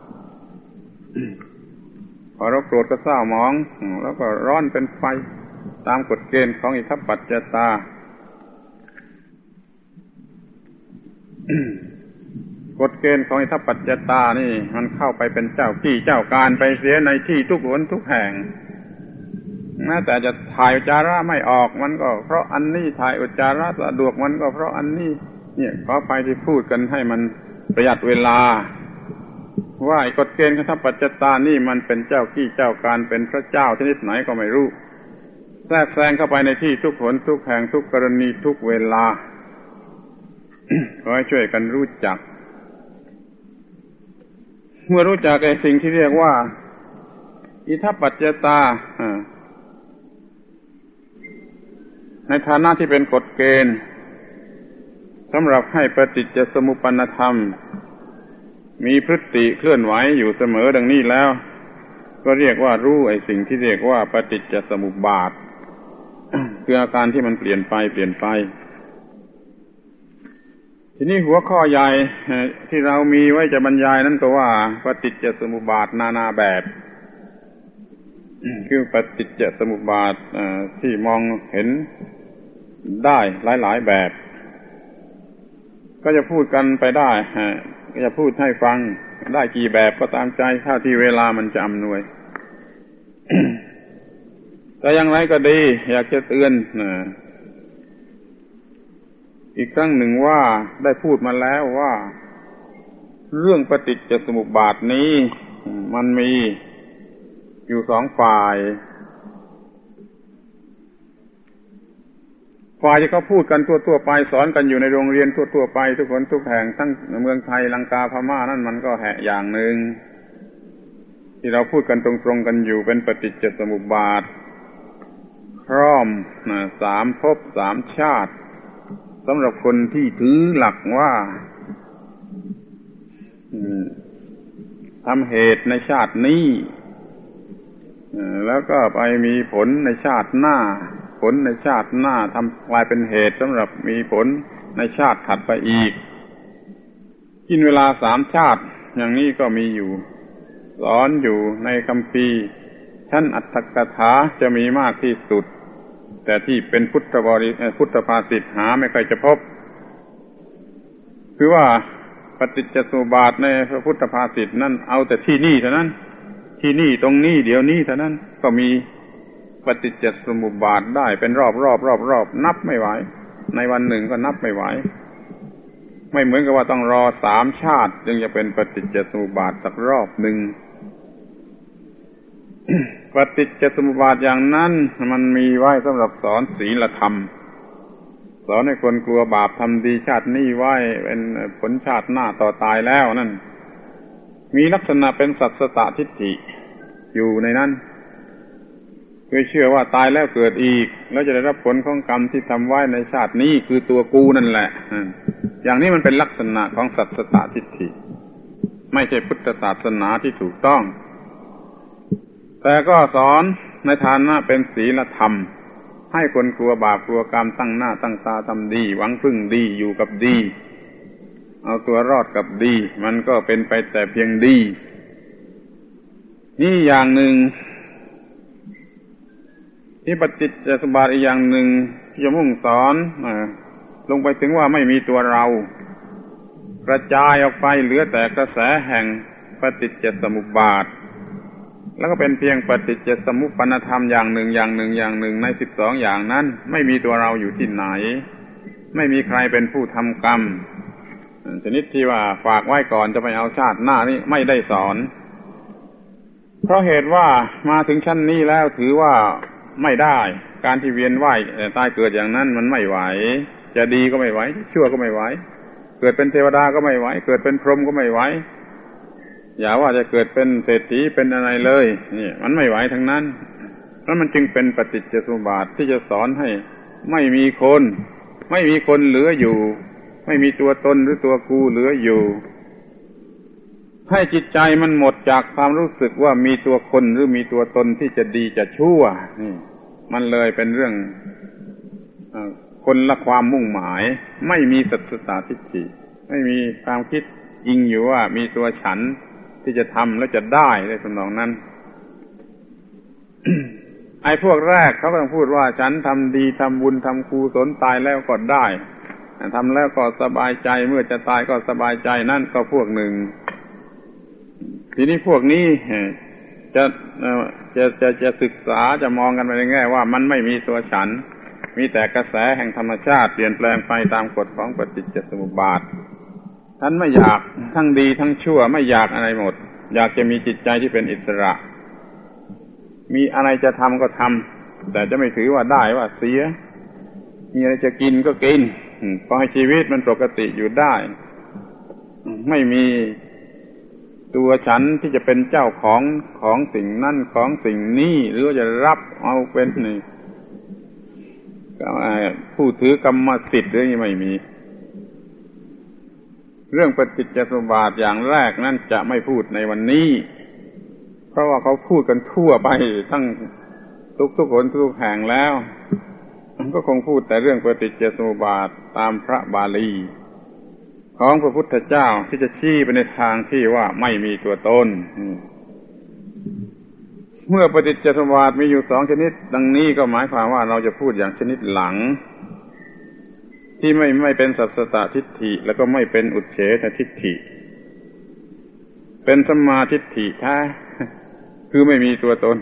พอเราโกรธก็เศร้าหมองแล้วก็ร้อนเป็นไฟตามกฎเกณฑ์ของอิทัปปัจจตา กฎเกณฑ์ของอิทัปปัจจตานี่มันเข้าไปเป็นเจ้าที่เจ้าการไปเสียในที่ทุกหนทุกแห่งแม้แต่จะถ่ายอุจจาระไม่ออกมันก็เพราะอันนี้ถ่ายอุจจาระสะดวกมันก็เพราะอันนี้เนี่ยขอไปที่พูดกันให้มันประหยัดเวลาว่าไอ้กฎเกณฑ์ของอิทัปปัจจตานี่มันเป็นเจ้าที่เจ้าการเป็นพระเจ้าชนิดไหนก็ไม่รู้แทรกแซงเข้าไปในที่ทุกหนทุกแห่งทุกกรณีทุกเวลา ขอให้ช่วยกันรู้จักเมื่อรู้จักไอ้สิ่งที่เรียกว่าอิทัปปัจจตาในฐานะที่เป็นกฎเกณฑ์สำหรับให้ปฏิจจสมุปปนธรรมมีพฤติเคลื่อนไหวอยู่เสมอดังนี้แล้วก็เรียกว่ารู้ไอ้สิ่งที่เรียกว่าปฏิจจสมุปบาท คืออาการที่มันเปลี่ยนไปเปลี่ยนไปทีนี้หัวข้อใหญ่ที่เรามีไว้จะบรรยายนั้นก็ว่าปฏิจจสมุปบาทนานาแบบคือปฏิจจสมุปบาทที่มองเห็นได้หลายๆแบบก็จะพูดกันไปได้ก็จะพูดให้ฟังได้กี่แบบก็ตามใจเท่าที่เวลามันจะอำนวย แต่อย่างไรก็ดีอยากจะเตือนอีกครั้งหนึ่งว่าได้พูดมาแล้วว่าเรื่องปฏิจจสมุปบาทนี้มันมีอยู่สองฝ่ายฝ่ายที่เขาพูดกันทั่วๆไปสอนกันอยู่ในโรงเรียนทั่วๆไปทุกคนทุกแห่งทั้งเมืองไทยลังกาพม่านั่นมันก็แห่อย่างหนึ่งที่เราพูดกันตรงๆกันอยู่เป็นปฏิจจสมุปบาทพร้อมสามภพสามชาติสำหรับคนที่ถือหลักว่าทำเหตุในชาตินี้แล้วก็ไปมีผลในชาติหน้าผลในชาติหน้าทำกลายเป็นเหตุสำหรับมีผลในชาติถัดไปอีกกินเวลาสามชาติอย่างนี้ก็มีอยู่สอนอยู่ในคัมภีร์ชั้นอัตถกถาจะมีมากที่สุดแต่ที่เป็นพุทธบริพุทธภาษิตหาไม่ค่อยจะพบคคือว่าปฏิจจสมุปบาทในพระพุทธภาษิตนั่นเอาแต่ที่นี่เท่านั้นที่นี่ตรงนี้เดี๋ยวนี้เท่านั้นก็มีปฏิจจสมุปบาทได้เป็นรอบรอบรอบรอบนับไม่ไหวในวันหนึ่งก็นับไม่ไหวไม่เหมือนกับว่าต้องรอสามชาติจึงจะเป็นปฏิจจสมุปบาทสักรอบหนึ่ง ปฏิจจสมุปบาทอย่างนั้นมันมีไว้สำหรับสอนศีลธรรมสอนให้คนกลัวบาปทำดีชาตินี้ไว้เป็นผลชาติหน้าต่อตายแล้วนั่นมีลักษณะเป็นสัตตทิฏฐิอยู่ในนั้นคือเชื่อว่าตายแล้วเกิดอีกแล้วจะได้รับผลของกรรมที่ทำไว้ในชาตินี้คือตัวกูนั่นแหละอย่างนี้มันเป็นลักษณะของสัตตทิฏฐิไม่ใช่พุทธศาสนาที่ถูกต้องแต่ก็สอนในฐานะเป็นศีลธรรมให้คนกลัวบาปกลัวกรรมตั้งหน้าตั้งตาทำดีหวังพึ่งดีอยู่กับดีเอาตัวรอดกับดีมันก็เป็นไปแต่เพียงดีนี่อย่างหนึ่งที่ปฏิจจสมุปบาทอีกอย่างหนึ่งที่จะมุ่งสอนลงไปถึงว่าไม่มีตัวเรากระจายออกไปเหลือแต่กระแสแห่งปฏิจจสมุปบาทแล้วก็เป็นเพียงปฏิจจสมุปปนธรรมอย่างหนึ่งอย่างหนึ่งอย่างหนึ่งในสิบสองอย่างนั้นไม่มีตัวเราอยู่ที่ไหนไม่มีใครเป็นผู้ทำกรรมชนิดที่ว่าฝากไว้ก่อนจะไปเอาชาติหน้านี้ไม่ได้สอนเพราะเหตุว่ามาถึงชั้นนี้แล้วถือว่าไม่ได้การที่เวียนว่ายตายเกิดอย่างนั้นมันไม่ไหวจะดีก็ไม่ไหวชั่วก็ไม่ไหวเกิดเป็นเทวดาก็ไม่ไหวเกิดเป็นพรหมก็ไม่ไหวอย่าว่าจะเกิดเป็นเศรษฐีเป็นอะไรเลยนี่มันไม่ไหวทั้งนั้นเพราะมันจึงเป็นปฏิจจสมุปบาทที่จะสอนให้ไม่มีคนไม่มีคนเหลืออยู่ไม่มีตัวตนหรือตัวกูเหลืออยู่ให้จิตใจมันหมดจากความรู้สึกว่ามีตัวคนหรือมีตัวตนที่จะดีจะชั่วนี่มันเลยเป็นเรื่องคนละความมุ่งหมายไม่มีสัตตทิฏฐิไม่มีความคิดอิงอยู่ว่ามีตัวฉันที่จะทำแล้วจะได้ในสำนองนั้น ไอ้พวกแรกเขาก็ต้องพูดว่าฉันทำดีทำบุญทำกุศลตายแล้วก็ได้ทำแล้วก็สบายใจเมื่อจะตายก็สบายใจนั่นก็พวกหนึ่งทีนี้พวกนี้จะจะจะจะศึกษาจะมองกันไปในแง่ว่ามันไม่มีตัวฉันมีแต่กระแสแห่งธรรมชาติเปลี่ยนแปลงไปตามกฎของปฏิจจสมุปบาทฉันไม่อยากทั้งดีทั้งชั่วไม่อยากอะไรหมดอยากจะมีจิตใจที่เป็นอิสระมีอะไรจะทำก็ทำแต่จะไม่ถือว่าได้ว่าเสียมีอะไรจะกินก็กินพอให้ชีวิตมันปกติอยู่ได้ไม่มีตัวฉันที่จะเป็นเจ้าของของสิ่งนั่นของสิ่งนี้หรือจะรับเอาเป็นนี่ผู้ถือกรรมสิทธิ์หรืออย่างนี้ไม่มีเรื่องปฏิจจสมุปบาทอย่างแรกนั่นจะไม่พูดในวันนี้เพราะว่าเขาพูดกันทั่วไปทั้งทุกทุกคนทุกแห่งแล้วก็คงพูดแต่เรื่องปฏิจจสมุปบาทตามพระบาลีของพระพุทธเจ้าที่จะชี้ไปในทางที่ว่าไม่มีตัวตนเมื่อปฏิจจสมุปบาทมีอยู่สองชนิดดังนี้ก็หมายความว่าเราจะพูดอย่างชนิดหลังที่ไม่ไม่เป็นสัตตทิฏฐิแล้วก็ไม่เป็นอุเฉททิฏฐิเป็นสัมมาทิฏฐิแท้คือไม่มีตัวตน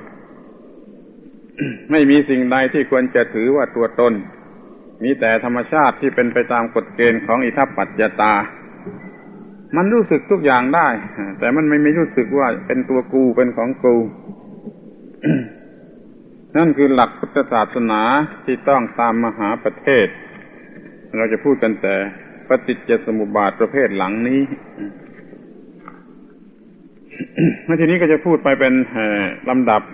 ไม่มีสิ่งใดที่ควรจะถือว่าตัวตนมีแต่ธรรมชาติที่เป็นไปตามกฎเกณฑ์ของอิทัปปัจจตามันรู้สึกทุกอย่างได้แต่มันไม่มีรู้สึกว่าเป็นตัวกูเป็นของกู นั่นคือหลักพุทธศาสนาที่ต้องตามมหาประเทศเราจะพูดกันแต่ปฏิจจสมุปบาทประเภทหลังนี้เมื่อทีนี้ก็จะพูดไปเป็นลำดับ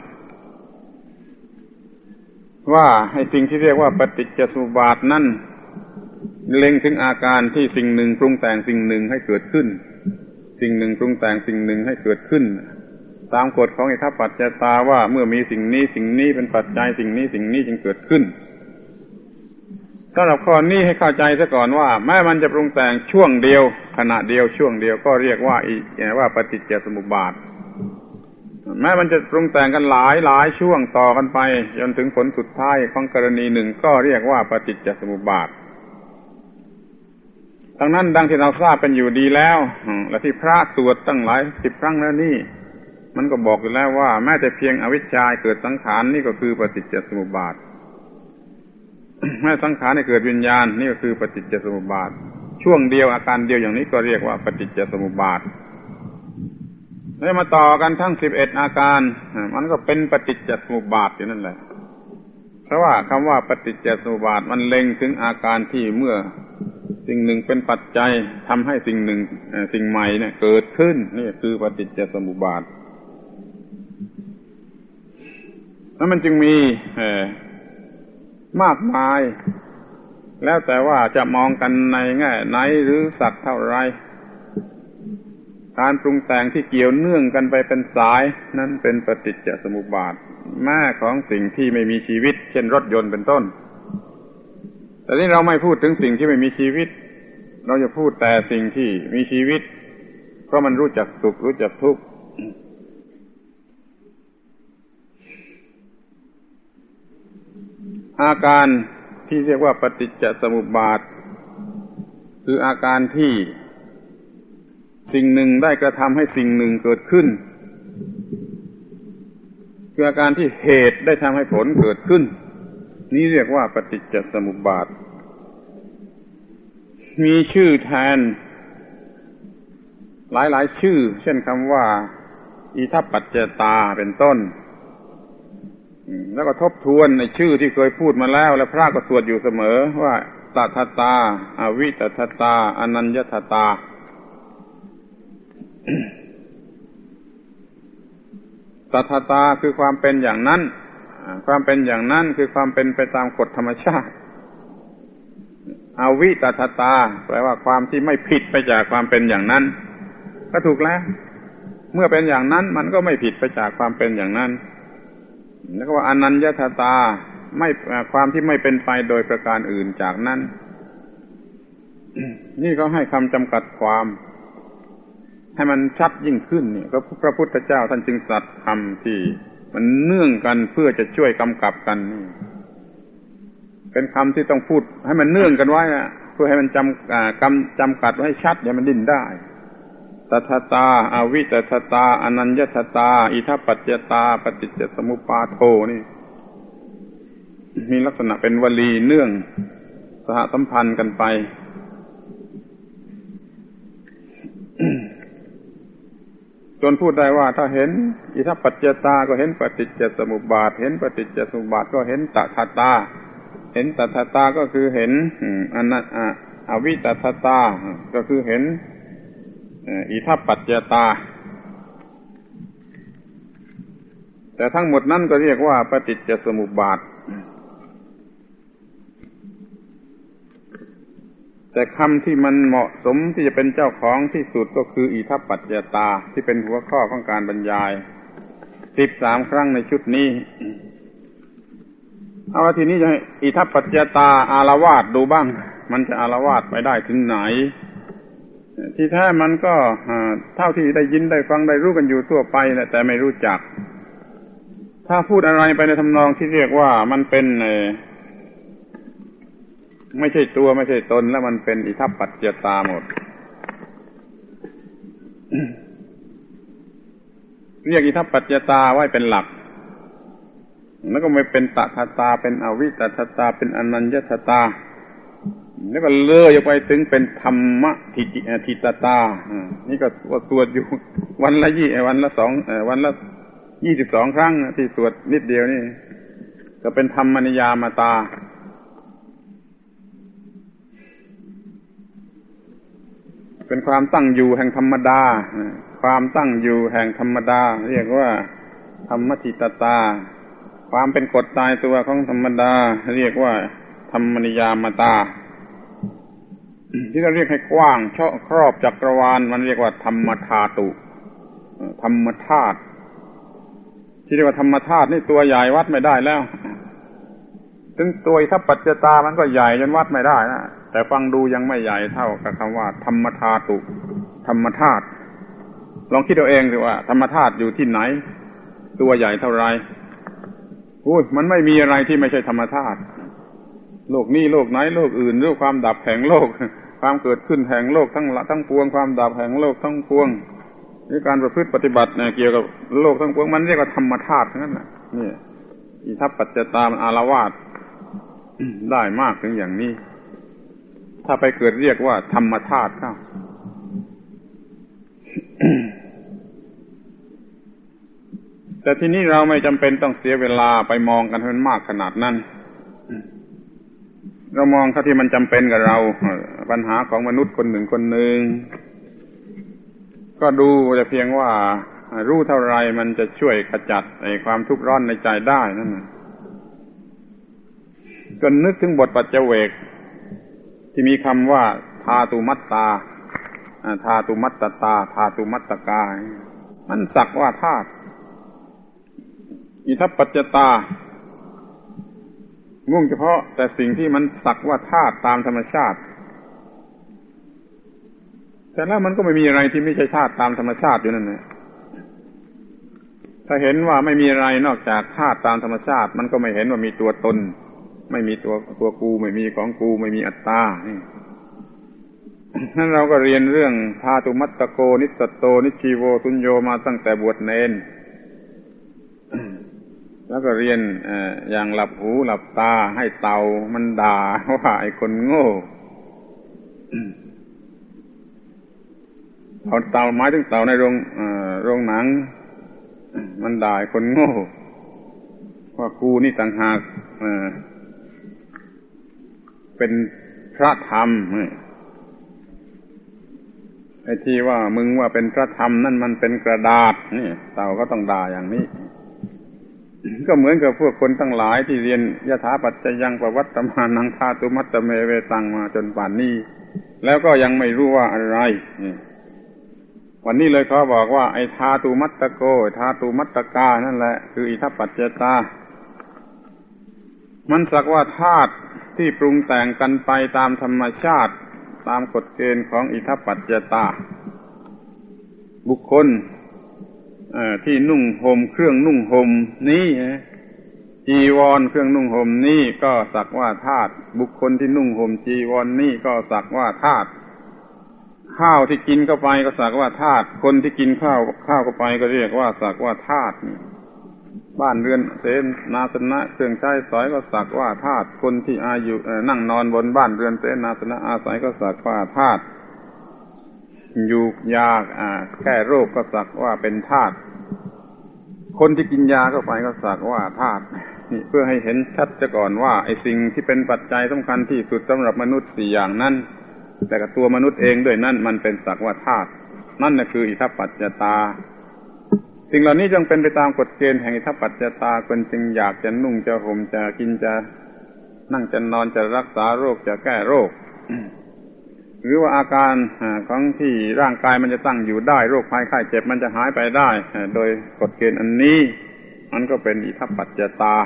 ว่าให้สิ่งที่เรียกว่าปฏิจจสมุปบาทนั่นเล็งถึงอาการที่สิ่งหนึ่งปรุงแต่งสิ่งหนึ่งให้เกิดขึ้นสิ่งหนึ่งปรุงแต่งสิ่งหนึ่งให้เกิดขึ้นตามกฎของอิทัปปัจจตาว่าเมื่อมีสิ่งนี้สิ่งนี้เป็นปัจจัยสิ่งนี้สิ่งนี้จึงเกิดขึ้นสำหรับข้อนี้ให้เข้าใจซะก่อนว่าแม้มันจะปรุงแต่งช่วงเดียวขณะเดียวช่วงเดียวก็เรียกว่าอีกว่าปฏิจจสมุปบาทแม้มันจะปรุงแต่งกันหลายหลายช่วงต่อกันไปจนถึงผลสุดท้ายของกรณีหนึ่งก็เรียกว่าปฏิจจสมุปบาททั้งนั้นดังที่เราทราบเป็นอยู่ดีแล้วและที่พระสวดตั้งหลายสิบครั้งแล้วนี่มันก็บอกอยู่แล้วว่าแม้แต่เพียงอวิชชาเกิดสังขารนี่ก็คือปฏิจจสมุปบาท แม้สังขารให้เกิดวิญญาณนี่ก็คือปฏิจจสมุปบาทช่วงเดียวอาการเดียวอย่างนี้ก็เรียกว่าปฏิจจสมุปบาทแล้วมาต่อกันทั้งสิบเอ็ดอาการมันก็เป็นปฏิจจสมุปบาทอยู่นั่นแหละเพราะว่าคำว่าปฏิจจสมุปบาทมันเล็งถึงอาการที่เมื่อสิ่งหนึ่งเป็นปัจจัยทำให้สิ่งหนึ่งสิ่งใหม่เนี่ยเกิดขึ้นนี่คือปฏิจจสมุปบาทแล้วมันจึงมีมากมายแล้วแต่ว่าจะมองกันในแง่ไหนหรือสักเท่าไรการปรุงแต่งที่เกี่ยวเนื่องกันไปเป็นสายนั้นเป็นปฏิจจสมุปบาทแม่ของสิ่งที่ไม่มีชีวิตเช่นรถยนต์เป็นต้นแต่นี่เราไม่พูดถึงสิ่งที่ไม่มีชีวิตเราจะพูดแต่สิ่งที่มีชีวิตเพราะมันรู้จักสุขรู้จักทุกข์อาการที่เรียกว่าปฏิจจสมุปบาทคืออาการที่สิ่งหนึ่งได้กระทำให้สิ่งหนึ่งเกิดขึ้นคืออาการที่เหตุได้ทำให้ผลเกิดขึ้นนี้เรียกว่าปฏิจจสมุปบาทมีชื่อแทนหลายๆชื่อเช่นคำว่าอิทัปปัจจตาเป็นต้นแล้วก็ทบทวนในชื่อที่เคยพูดมาแล้วและพระก็สวดอยู่เสมอว่าตถาตาอวิตถตาอนัญญตตาตถาตาคือความเป็นอย่างนั้นความเป็นอย่างนั้นคือความเป็นไปตามกฎธรรมชาติอวิตถตาแปลว่าความที่ไม่ผิดไปจากความเป็นอย่างนั้นก็ถูกแล้วเมื่อเป็นอย่างนั้นมันก็ไม่ผิดไปจากความเป็นอย่างนั้นแล้วก็ว่าอนัญญตตาไม่ความที่ไม่เป็นไปโดยประการอื่นจากนั้น นี่ก็ให้คำจำกัดความให้มันชัดยิ่งขึ้นเนี่ยก็พระพุทธเจ้าท่านจึงตรัสคำที่มันเนื่องกันเพื่อจะช่วยกำกับกันนี่เป็นคำที่ต้องพูดให้มันเนื่องกันไว้นะเพื่อให้มันจำกำจำกัดไว้ให้ชัดอย่ามันดิ้นได้ตถาตาอวิตถตาอนัญญตตาอิทัปปัจจตาปฏิจจสมุปบาทโธนี่มีลักษณะเป็นวลีเนื่องสหสัมพันธ์กันไป จนพูดได้ว่าถ้าเห็นอิทัปปัจจตาก็เห็นปฏิจจสมุปบาทเห็นปฏิจจสมุปบาทก็เห็นตถาตาเห็นตถาตาก็คือเห็นอนันอวิตถตาก็คือเห็นอิทัปปัจจตาแต่ทั้งหมดนั้นก็เรียกว่าปฏิจจสมุปบาทแต่คำที่มันเหมาะสมที่จะเป็นเจ้าของที่สุดก็คืออิทัปปัจจตาที่เป็นหัวข้อของการบรรยายสิบสามครั้งในชุดนี้เอาละทีนี้จะให้อิทัปปัจจตาอาละวาดดูบ้างมันจะอาละวาดไปได้ถึงไหนที่แท้มันก็เท่าที่ได้ยินได้ฟังได้รู้กันอยู่ทั่วไปนะแต่ไม่รู้จักถ้าพูดอะไรไปในทำนองที่เรียกว่ามันเป็นไม่ใช่ตัวไม่ใช่ตนแล้วมันเป็นอิทัปปัจจตาหมด เรียกอิทัปปัจจตาไว้เป็นหลักแล้วก็ไม่เป็นตถาตาเป็นอวิตถตาเป็นอนัญญตตาแล้วก็เลื่อยไปถึงเป็นธรรมทิฏฐิทิตตานี่ก็สวดอยู่วันละยี่วันละสองวันละยี่สิบสองครั้งที่สวดนิดเดียวนี่ก็เป็นธรรมนิยามตาเป็นความตั้งอยู่แห่งธรรมดาความตั้งอยู่แห่งธรรมดาเรียกว่าธรรมทิตตาความเป็นกฎตายตัวของธรรมดาเรียกว่าธรรมนิยามตาที่เราเรียกให้กว้างช่อครอบจักรวาลมันเรียกว่าธรรมธาตุธรรมธาตุที่เรียกว่าธรรมธาตุนี่ตัวใหญ่วัดไม่ได้แล้วถึงตัวอิทัปปัจจตามันก็ใหญ่จนวัดไม่ได้นะแต่ฟังดูยังไม่ใหญ่เท่ากับคำว่าธรรมธาตุธรรมธาตุลองคิดเอาเองสิว่าธรรมธาตุอยู่ที่ไหนตัวใหญ่เท่าไรโอ้ยมันไม่มีอะไรที่ไม่ใช่ธรรมธาตุโลกนี้โลกไหนโลกอื่นโลกความดับแห่งโลกความเกิดขึ้นแห่งโลกทั้งทั้งปวงความดับแห่งโลกทั้งปวงหรือการประพฤติปฏิบัติเนี่ยเกี่ยวกับโลกทั้งปวงมันเรียกว่าธรรมธาตุทั้งนั้นน่ะนี่อิทัปปัจจตามันอาละวาดได้มากถึงอย่างนี้ถ้าไปเกิดเรียกว่าธรรมธาตุเข้า แต่ที่นี้เราไม่จำเป็นต้องเสียเวลาไปมองกันให้มันมากขนาดนั้นเรามองเท่าที่มันจำเป็นกับเราปัญหาของมนุษย์คนหนึ่งคนหนึ่งก็ดูแต่เพียงว่ารู้เท่าไรมันจะช่วยขจัดไอ้ความทุกข์ร้อนในใจได้นั่นน่ะจนนึกถึงบทปัจเจเวกที่มีคำว่าทาตุมัตตาทาตุมัตตตาทาตุมัตตกามันสักว่าธาตุอิทัปปัจจตามุ่งเฉพาะแต่สิ่งที่มันสักว่าธาตุตามธรรมชาติแต่แล้วมันก็ไม่มีอะไรที่ไม่ใช่ธาตุตามธรรมชาติอยู่นั่นแหละถ้าเห็นว่าไม่มีอะไรนอกจากธาตุตามธรรมชาติมันก็ไม่เห็นว่ามีตัวตนไม่มีตัวตัวกูไม่มีของกูไม่มีอัตตานั่นเราก็เรียนเรื่องธาตุมัตตโกนิสัตโตนิชีโวสุญโญมาตั้งแต่บวชเณรแล้วก็เรียนเอ่ออย่างหลับหูหลับตาให้เต่ามันด่าว่าไอ้คนโง่เอาเต่าไม้ถึงเต่าในโรงเอ่อโรงหนังมันด่าไอ้คนโง่ว่ากูนี่ต่างหากเอ่อเป็นพระธรรมไอ้ที่ว่ามึงว่าเป็นพระธรรมนั่นมันเป็นกระดาษนี่เต่าก็ต้องด่าอย่างนี้ก็เหมือนกับพวกคนทั้งหลายที่เรียนยถาปัจจยังปวัตตมานังธาตุมัตตเมเวตังมาจนป่านนี้แล้วก็ยังไม่รู้ว่าอะไรวันนี้เลยเขาบอกว่าไอ้ธาตุมัตตโกธาตุมัตตกานั่นแหละคืออิทัปปัจจตามันสักว่าธาตุที่ปรุงแต่งกันไปตามธรรมชาติตามกฎเกณฑ์ของอิทัปปัจจตาบุคคลที่นุ่งห่มเครื่องนุ่งห่มนี้จีวรเครื่องนุ่งห่มนี้ก็สักว่าธาตุบุคคลที่นุ่งห่มจีวรนี้ก็สักว่าธาตุข้าวที่กินเข้าไปก็สักว่าธาตุคนที่กินข้าวข้าวเข้าไปก็เรียกว่าสักว่าธาตุบ้านเรือนเสนาสนะเครื่องใช้สอยก็สักว่าธาตุคนที่อายุนั่งนอนบนบ้านเรือนเสนาสนะอาศัยก็สักว่าธาตุอยู่ยาแก้โรคก็สักว่าเป็นธาตุคนที่กินยาเข้าไปก็สักว่าธาตุนี่เพื่อให้เห็นชัดจะก่อนว่าไอ้สิ่งที่เป็นปัจจัยสำคัญที่สุดสำหรับมนุษย์สี่อย่างนั้นแต่กับตัวมนุษย์เองด้วยนั่นมันเป็นสักว่าธาตุนั่นน่ะคืออิทัปปัจจตาสิ่งเหล่านี้จึงเป็นไปตามกฎเกณฑ์แห่งอิทัปปัจจตาคนจึงอยากจะนุ่งจะห่มจะกินจะนั่งจะนอนจะรักษาโรคจะแก้โรคหรือว่าอาการของที่ร่างกายมันจะตั้งอยู่ได้โรคภัยไข้เจ็บมันจะหายไปได้โดยกฎเกณฑ์อันนี้มันก็เป็นอิทัปปัจจตา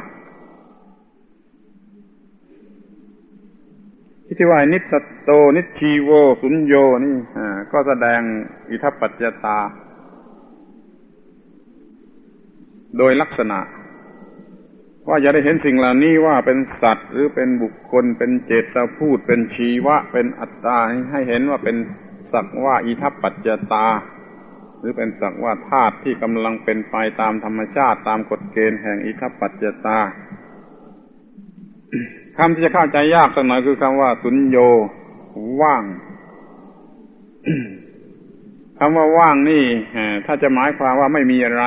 ที่ว่านิสัตโตนิชีโวสุญโญนี่ก็แสดงอิทัปปัจจตาโดยลักษณะว่าอย่าได้เห็นสิ่งเหล่านี้ว่าเป็นสัตว์หรือเป็นบุคคลเป็นเจตพูดเป็นชีวะเป็นอัตตาให้เห็นว่าเป็นสักว่าอิทัปปัจจตาหรือเป็นสักว่าธาตุที่กำลังเป็นไปตามธรรมชาติตามกฎเกณฑ์แห่งอิทัปปัจจตาคำที่จะเข้าใจยากสักหน่อยคือคำว่าสุญโญว่างคำว่าว่างนี่ถ้าจะหมายความว่าไม่มีอะไร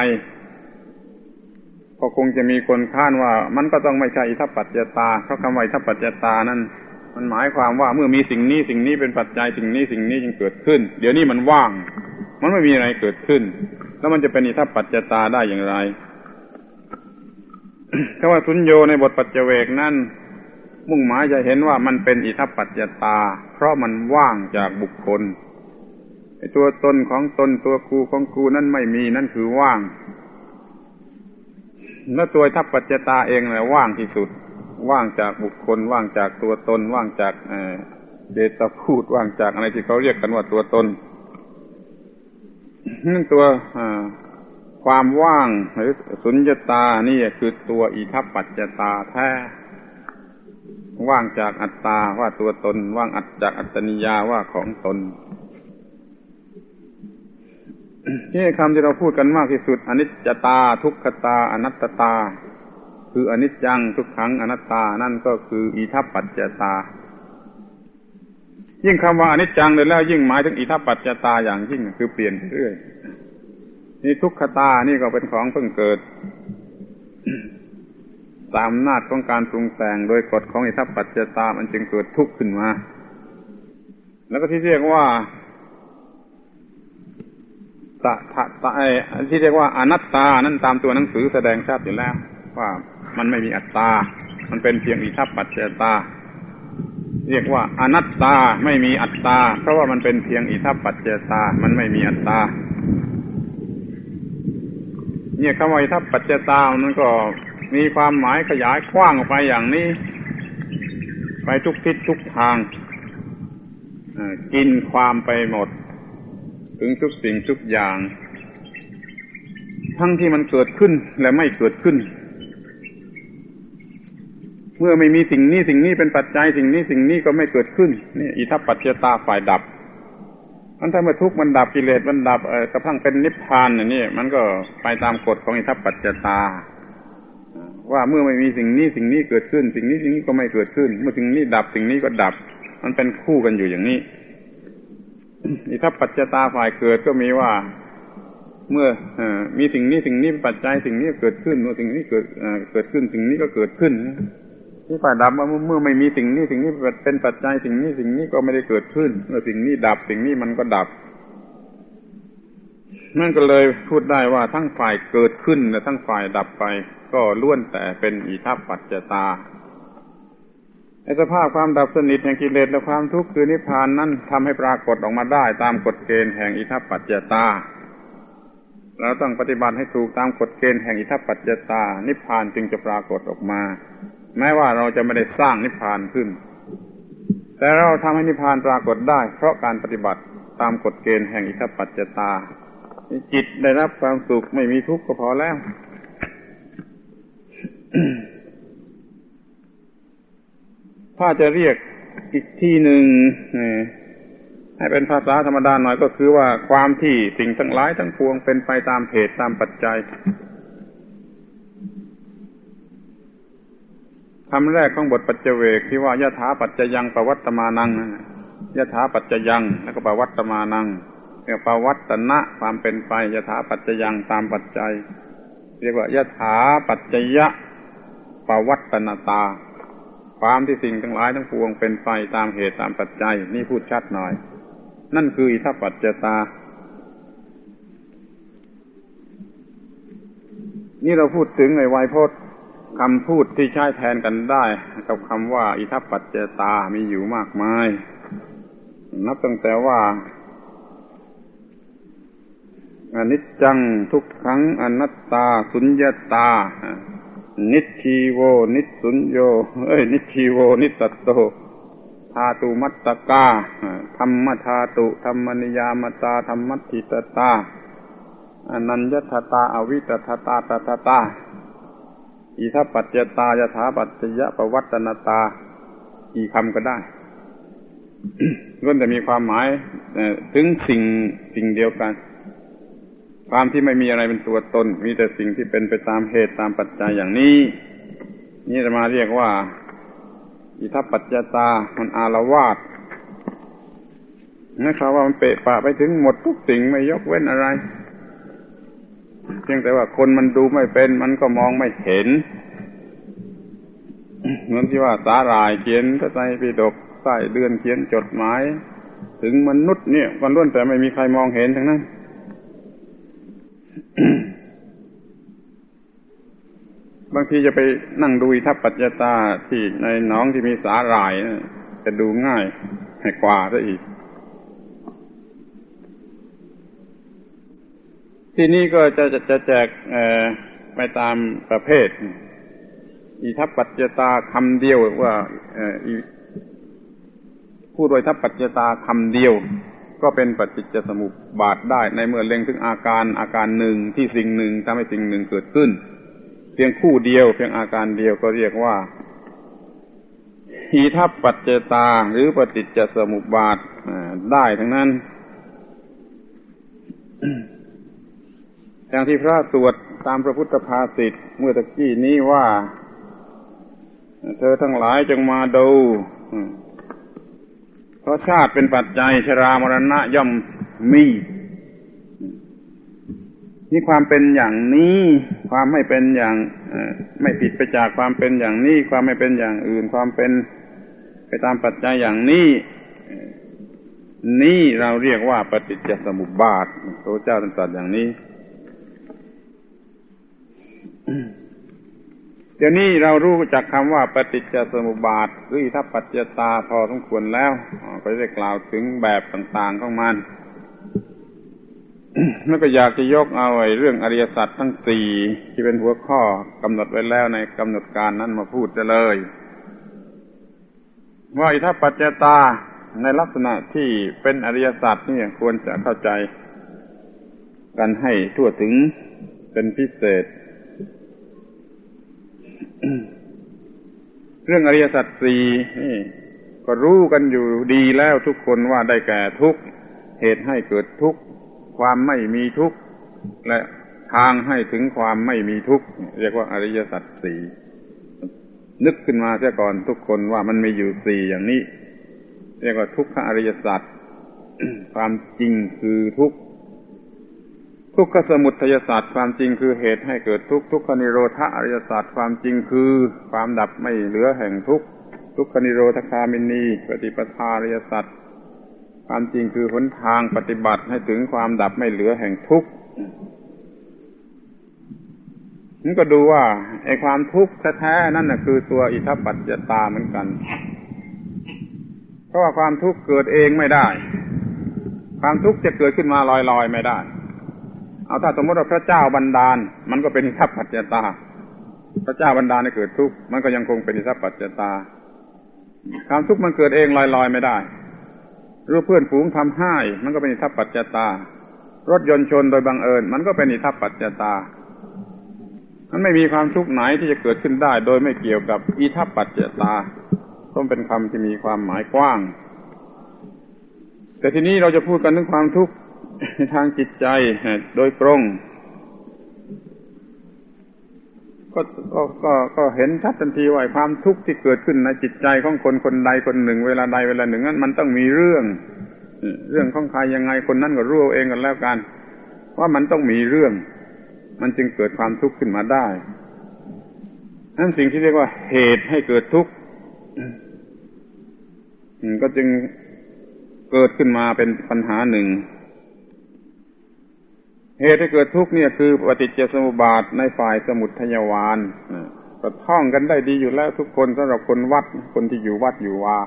ก็คงจะมีคนค้านว่ามันก็ต้องไม่ใช่อิทัปปัจจตาเพราะคำว่าอิทัปปัจจตานั้นมันหมายความว่าเมื่อมีสิ่งนี้สิ่งนี้เป็นปัจจัยสิ่งนี้สิ่งนี้จึงเกิดขึ้นเดี๋ยวนี้มันว่างมันไม่มีอะไรเกิดขึ้นแล้วมันจะเป็นอิทัปปัจจตาได้อย่างไรคำว่าสุญโญในบทปัจเจเวกนั้นมุ่งหมายจะเห็นว่ามันเป็นอิทัปปัจจตาเพราะมันว่างจากบุคคลไอ้ตัวตนของตนตัวกูของกูนั่นไม่มีนั่นคือว่างแล้วตัวอิทัปปัจจตาเองแหละว่างที่สุดว่างจากบุคคลว่างจากตัวตนว่างจากเอ่อเจตพูดว่างจากอะไรที่เขาเรียกกันว่าตัวตนนั่นตัวความว่างหรือสุญญตานี่คือตัวอิทัปปัจจตาแท้ว่างจากอัตตาว่าตัวตนว่างอัตจากอัตตนิยาว่าของตนนี่คำที่เราพูดกันมากที่สุดอนิจจตาทุกขตาอนัตตาคืออนิจจังทุกขังอนัตตานั่นก็คืออิทัปปัจจตายิ่งคำว่าอนิจจังเลยแล้วยิ่งหมายถึงอิทัปปัจจตาอย่างยิ่งคือเปลี่ยนเรื่อยนี่ทุกขตานี่ก็เป็นของเพิ่งเกิดตามอำนาจของการปรุงแต่งโดยกฎของอิทัปปัจจตามันจึงเกิดทุกข์ขึ้นมาแล้วก็ที่เรียกว่าตะทะตะไอ้ที่เรียกว่าอนัตตานั่นตามตัวหนังสือแสดงชัดอยู่แล้วว่ามันไม่มีอัตตามันเป็นเพียงอิทัปปัจจตาเรียกว่าอนัตตาไม่มีอัตตาเพราะว่ามันเป็นเพียงอิทัปปัจจตามันไม่มีอัตตาเนี่ยคำว่าอิทัปปัจจตามันก็มีความหมายขยายกว้างออกไปอย่างนี้ไปทุกทิศทุกทางกินความไปหมดถึงทุกสิ่งทุกอย่างทั้งที่มันเกิดขึ้นและไม่เกิดขึ้นเมื่อไม่มีสิ่งนี้สิ่งนี้เป็นปัจจัยสิ่งนี้สิ่งนี้ก็ไม่เกิดขึ้นนี่อิทัปปัจจตาฝ่ายดับมันถ้าเมื่อทุกข์มันดับกิเลสมันดับเอ่อกระทั่งเป็นนิพพานอย่างนี้มันก็ไปตามกฎของอิทัปปัจจตาว่าเมื่อไม่มีสิ่งนี้สิ่งนี้เกิดขึ้นสิ่งนี้สิ่งนี้ก็ไม่เกิดขึ้นเมื่อสิ่งนี้ดับสิ่งนี้ก็ดับมันเป็นคู่กันอยู่อย่างนี้อิทัปปัจจตาฝ่ายเกิดก็มีว่าเมื่อเอ่อมีสิ่งนี้สิ่งนี้เป็นปัจจัยสิ่งนี้เกิดขึ้นเมื่อสิ่งนี้เกิดเอ่อเกิดขึ้นสิ่งนี้ก็เกิดขึ้นที่ฝ่ายดับว่าเมื่อไม่มีสิ่งนี้สิ่งนี้เป็นปัจจัยสิ่งนี้สิ่งนี้ก็ไม่ได้เกิดขึ้นเมื่อสิ่งนี้ดับสิ่งนี้มันก็ดับนั่นก็เลยพูดได้ว่าทั้งฝ่ายเกิดขึ้นและทั้งฝ่ายดับไปก็ล้วนแต่เป็นอิทัปปัจจตาไอ้สภาพความดับสนิทแห่งกิเลสและความทุกข์คือนิพพานนั้นทำให้ปรากฏออกมาได้ตามกฎเกณฑ์แห่งอิทัปปัจจตาเราต้องปฏิบัติให้ถูกตามกฎเกณฑ์แห่งอิทัปปัจจตานิพพานจึงจะปรากฏออกมาแม้ว่าเราจะไม่ได้สร้างนิพพานขึ้นแต่เราทำให้นิพพานปรากฏได้เพราะการปฏิบัติตามกฎเกณฑ์แห่งอิทัปปัจจตาจิตได้รับความสุขไม่มีทุกข์ก็พอแล้ว ถ้าจะเรียกอีกที่หนึ่งให้เป็นภาษาธรรมดาหน่อยก็คือว่าความที่สิ่งทั้งหลายทั้งปวงเป็นไปตามเหตุตามปัจจัยคำแรกของบทปัจเจเวกที่ว่ายถาปัจจยังปวัตตมานังยถาปัจจยังแล้วก็ปวัตตมานังเรียกปวัตตนะความเป็นไปยถาปัจจยังตามปัจจัยเรียกว่ายถาปัจจยะปวัตตนตาความที่สิ่งทั้งหลายทั้งปวงเป็นไปตามเหตุตามปัจจัยนี่พูดชัดหน่อยนั่นคืออิทัปปัจจตานี่เราพูดถึงในไวยพจน์คำพูดที่ใช้แทนกันได้กับคำว่าอิทัปปัจจตามีอยู่มากมายนับตั้งแต่ว่าอนิจจังทุกขังอนัตตาสุญญตานิจชีโวนิจสุญโยเอ้ยนิจชีโวนิจสัตโตธาตุมัตตกาธรรมธาตุธรรมนิยามตาธรรมัตถิตตาอนัญญตตาอวิตตตาตตตาอิทัปปัจจตายถาปัจจยปวัตตนตากี่คำก็ได้ล้วนแต่มีความหมายถึงสิ่งสิ่งเดียวกันความที่ไม่มีอะไรเป็นตัวตนมีแต่สิ่งที่เป็นไปตามเหตุตามปัจจัยอย่างนี้นี่จะมาเรียกว่าอิทัปปัจจตามันอาละวาดนะครับว่ามันเปะปะไปถึงหมดทุกสิ่งไม่ยกเว้นอะไรเพียงแต่ว่าคนมันดูไม่เป็นมันก็มองไม่เห็นเหมือนที่ว่าสาหร่ายเขียนพระไตรปิฎกใต้เดือนเขียนจดหมายถึงมนุษย์เนี่ยมันล้วนแต่ไม่มีใครมองเห็นทั้งนั้น บางทีจะไปนั่งดูอิทัปปัจจตาที่ในหนองที่มีสาหร่ายจะดูง่ายให้กว่าซะอีกที่นี่ก็จะจะจะแจกไปตามประเภทอิทัปปัจจตาคำเดียวว่าพูดโดยอิทัปปัจจตาคำเดียวก็เป็นปฏิจจสมุปบาทได้ในเมื่อเล็งถึงอาการอาการหนึ่งที่สิ่งหนึ่งทำให้สิ่งหนึ่งเกิดขึ้นเพียงคู่เดียวเพียงอาการเดียวก็เรียกว่าอิทัปปัจเจตาหรือปฏิจจสมุปบาทได้ทั้งนั้นอย่างที่พระสวดตามพระพุทธภาษิตเมื่อตะกี้นี้ว่าเธอทั้งหลายจงมาดูเพราะชาติเป็นปัจจัยชรามรณะย่อมมีนี่ความเป็นอย่างนี้ความไม่เป็นอย่างไม่ผิดไปจากความเป็นอย่างนี้ความไม่เป็นอย่างอื่นความเป็นไปตามปัจจัยอย่างนี้นี่เราเรียกว่าปฏิจจสมุปบาทพระเจ้าตรัสอย่างนี้เดี๋ยวนี้เรารู้จักคำว่าปฏิจจสมุปบาทหรืออิทัปปัจจตาพอสมควรแล้วก็ได้กล่าวถึงแบบต่างๆของมันแล้วก็อยากจะยกเอาไอ้เรื่องอริยสัจทั้งสี่ที่เป็นหัวข้อกำหนดไว้แล้วในกำหนดการนั้นมาพูดได้เลยว่าอิทัปปัจจตาในลักษณะที่เป็นอริยสัจนี่ควรจะเข้าใจกันให้ทั่วถึงเป็นพิเศษเรื่องอริยสัจสี่นี่ก็รู้กันอยู่ดีแล้วทุกคนว่าได้แก่ทุกข์เหตุให้เกิดทุกข์ความไม่มีทุกข์และทางให้ถึงความไม่มีทุกข์เรียกว่าอริยสัจสี่นึกขึ้นมาเสียก่อนทุกคนว่ามันมีอยู่สี่อย่างนี้เรียกว่าทุกขอริยสัจ ความจริงคือทุกข์ทุกขสมุทัยสัจความจริงคือเหตุให้เกิดทุกข์ทุกขนิโรธอริยสัจความจริงคือความดับไม่เหลือแห่งทุกข์ทุกขนิโรธคามินีปฏิปทาอริยสัจความจริงคือหนทางปฏิบัติให้ถึงความดับไม่เหลือแห่งทุกข์นี่ก็ดูว่าไอ้ความทุกข์แท้ๆนั่นน่ะคือตัวอิทัปปัจจตาเหมือนกันเพราะว่าความทุกข์เกิดเองไม่ได้ความทุกข์จะเกิดขึ้นมาลอยๆไม่ได้เอาถ้าสมมติว่าพระเจ้าบันดาลมันก็เป็นอิทัปปัจจตาพระเจ้าบันดาลให้เกิดทุกข์มันก็ยังคงเป็นอิทัปปัจจตาความทุกข์มันเกิดเองลอยๆไม่ได้หรือเพื่อนฝูงทำให้มันก็เป็นอิทัปปัจจตารถยนต์ชนโดยบังเอิญมันก็เป็นอิทัปปัจจตามันไม่มีความทุกข์ไหนที่จะเกิดขึ้นได้โดยไม่เกี่ยวกับอิทัปปัจจตาต้องเป็นคำที่มีความหมายกว้างแต่ทีนี้เราจะพูดกันถึงความทุกข์ทางจิตใจโดยตรงก็ก็ก็ก็เห็นชัดทันทีว่าความทุกข์ที่เกิดขึ้นในจิตใจของคนคนใดคนหนึ่งเวลาใดเวลาหนึ่งนั้นมันต้องมีเรื่องเรื่องของใครยังไงคนนั้นก็รู้เองกันแล้วกันว่ามันต้องมีเรื่องมันจึงเกิดความทุกข์ขึ้นมาได้นั่นสิ่งที่เรียกว่าเหตุให้เกิดทุกข์ก็จึงเกิดขึ้นมาเป็นปัญหาหนึ่งเหตุให้เกิดทุกข์เนี่ยคือปฏิจจสมุปบาทในฝ่ายสมุทัยวาลก็ท่องกันได้ดีอยู่แล้วทุกคนสำหรับคนวัดคนที่อยู่วัดอยู่วา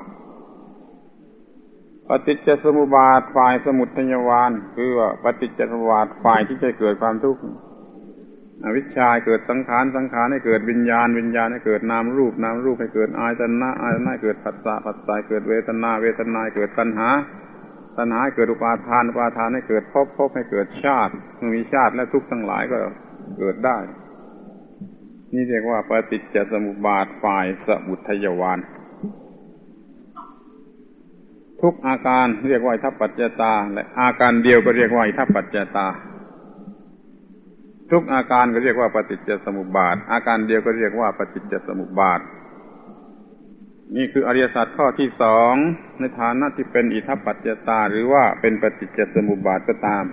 ปฏิจจสมุปบาทฝ่ายสมุทัยวาลคือว่าปฏิจจสมุปบาทฝ่ายที่จะเกิดความทุกข์อวิชชาเกิดสังขารสังขารให้เกิดวิญญาณวิญญาณให้เกิดนามรูปนามรูปให้เกิดอายตนะอายตนะให้เกิดผัสสะผัสสะเกิดเวทนาเวทนาให้เกิดตัณหาตัณหาให้เกิดอุปาทานอุปาทานให้เกิดภพภพให้เกิดชาติเมื่อมีชาติและทุกข์ทั้งหลายก็เกิดได้นี่เรียกว่าปฏิจจสมุปบาทฝ่ายสมุทัยวาลทุกอาการเรียกว่าอิทัปปัจจตาและอาการเดียวก็เรียกว่าอิทัปปัจจตาทุกอาการก็เรียกว่าปฏิจจสมุปบาทอาการเดียวก็เรียกว่าปฏิจจสมุปบาทนี่คืออริยสัจข้อที่สองในฐานะที่เป็นอิทัปปัจจตาหรือว่าเป็นปฏิจจสมุปบาทก็ตาม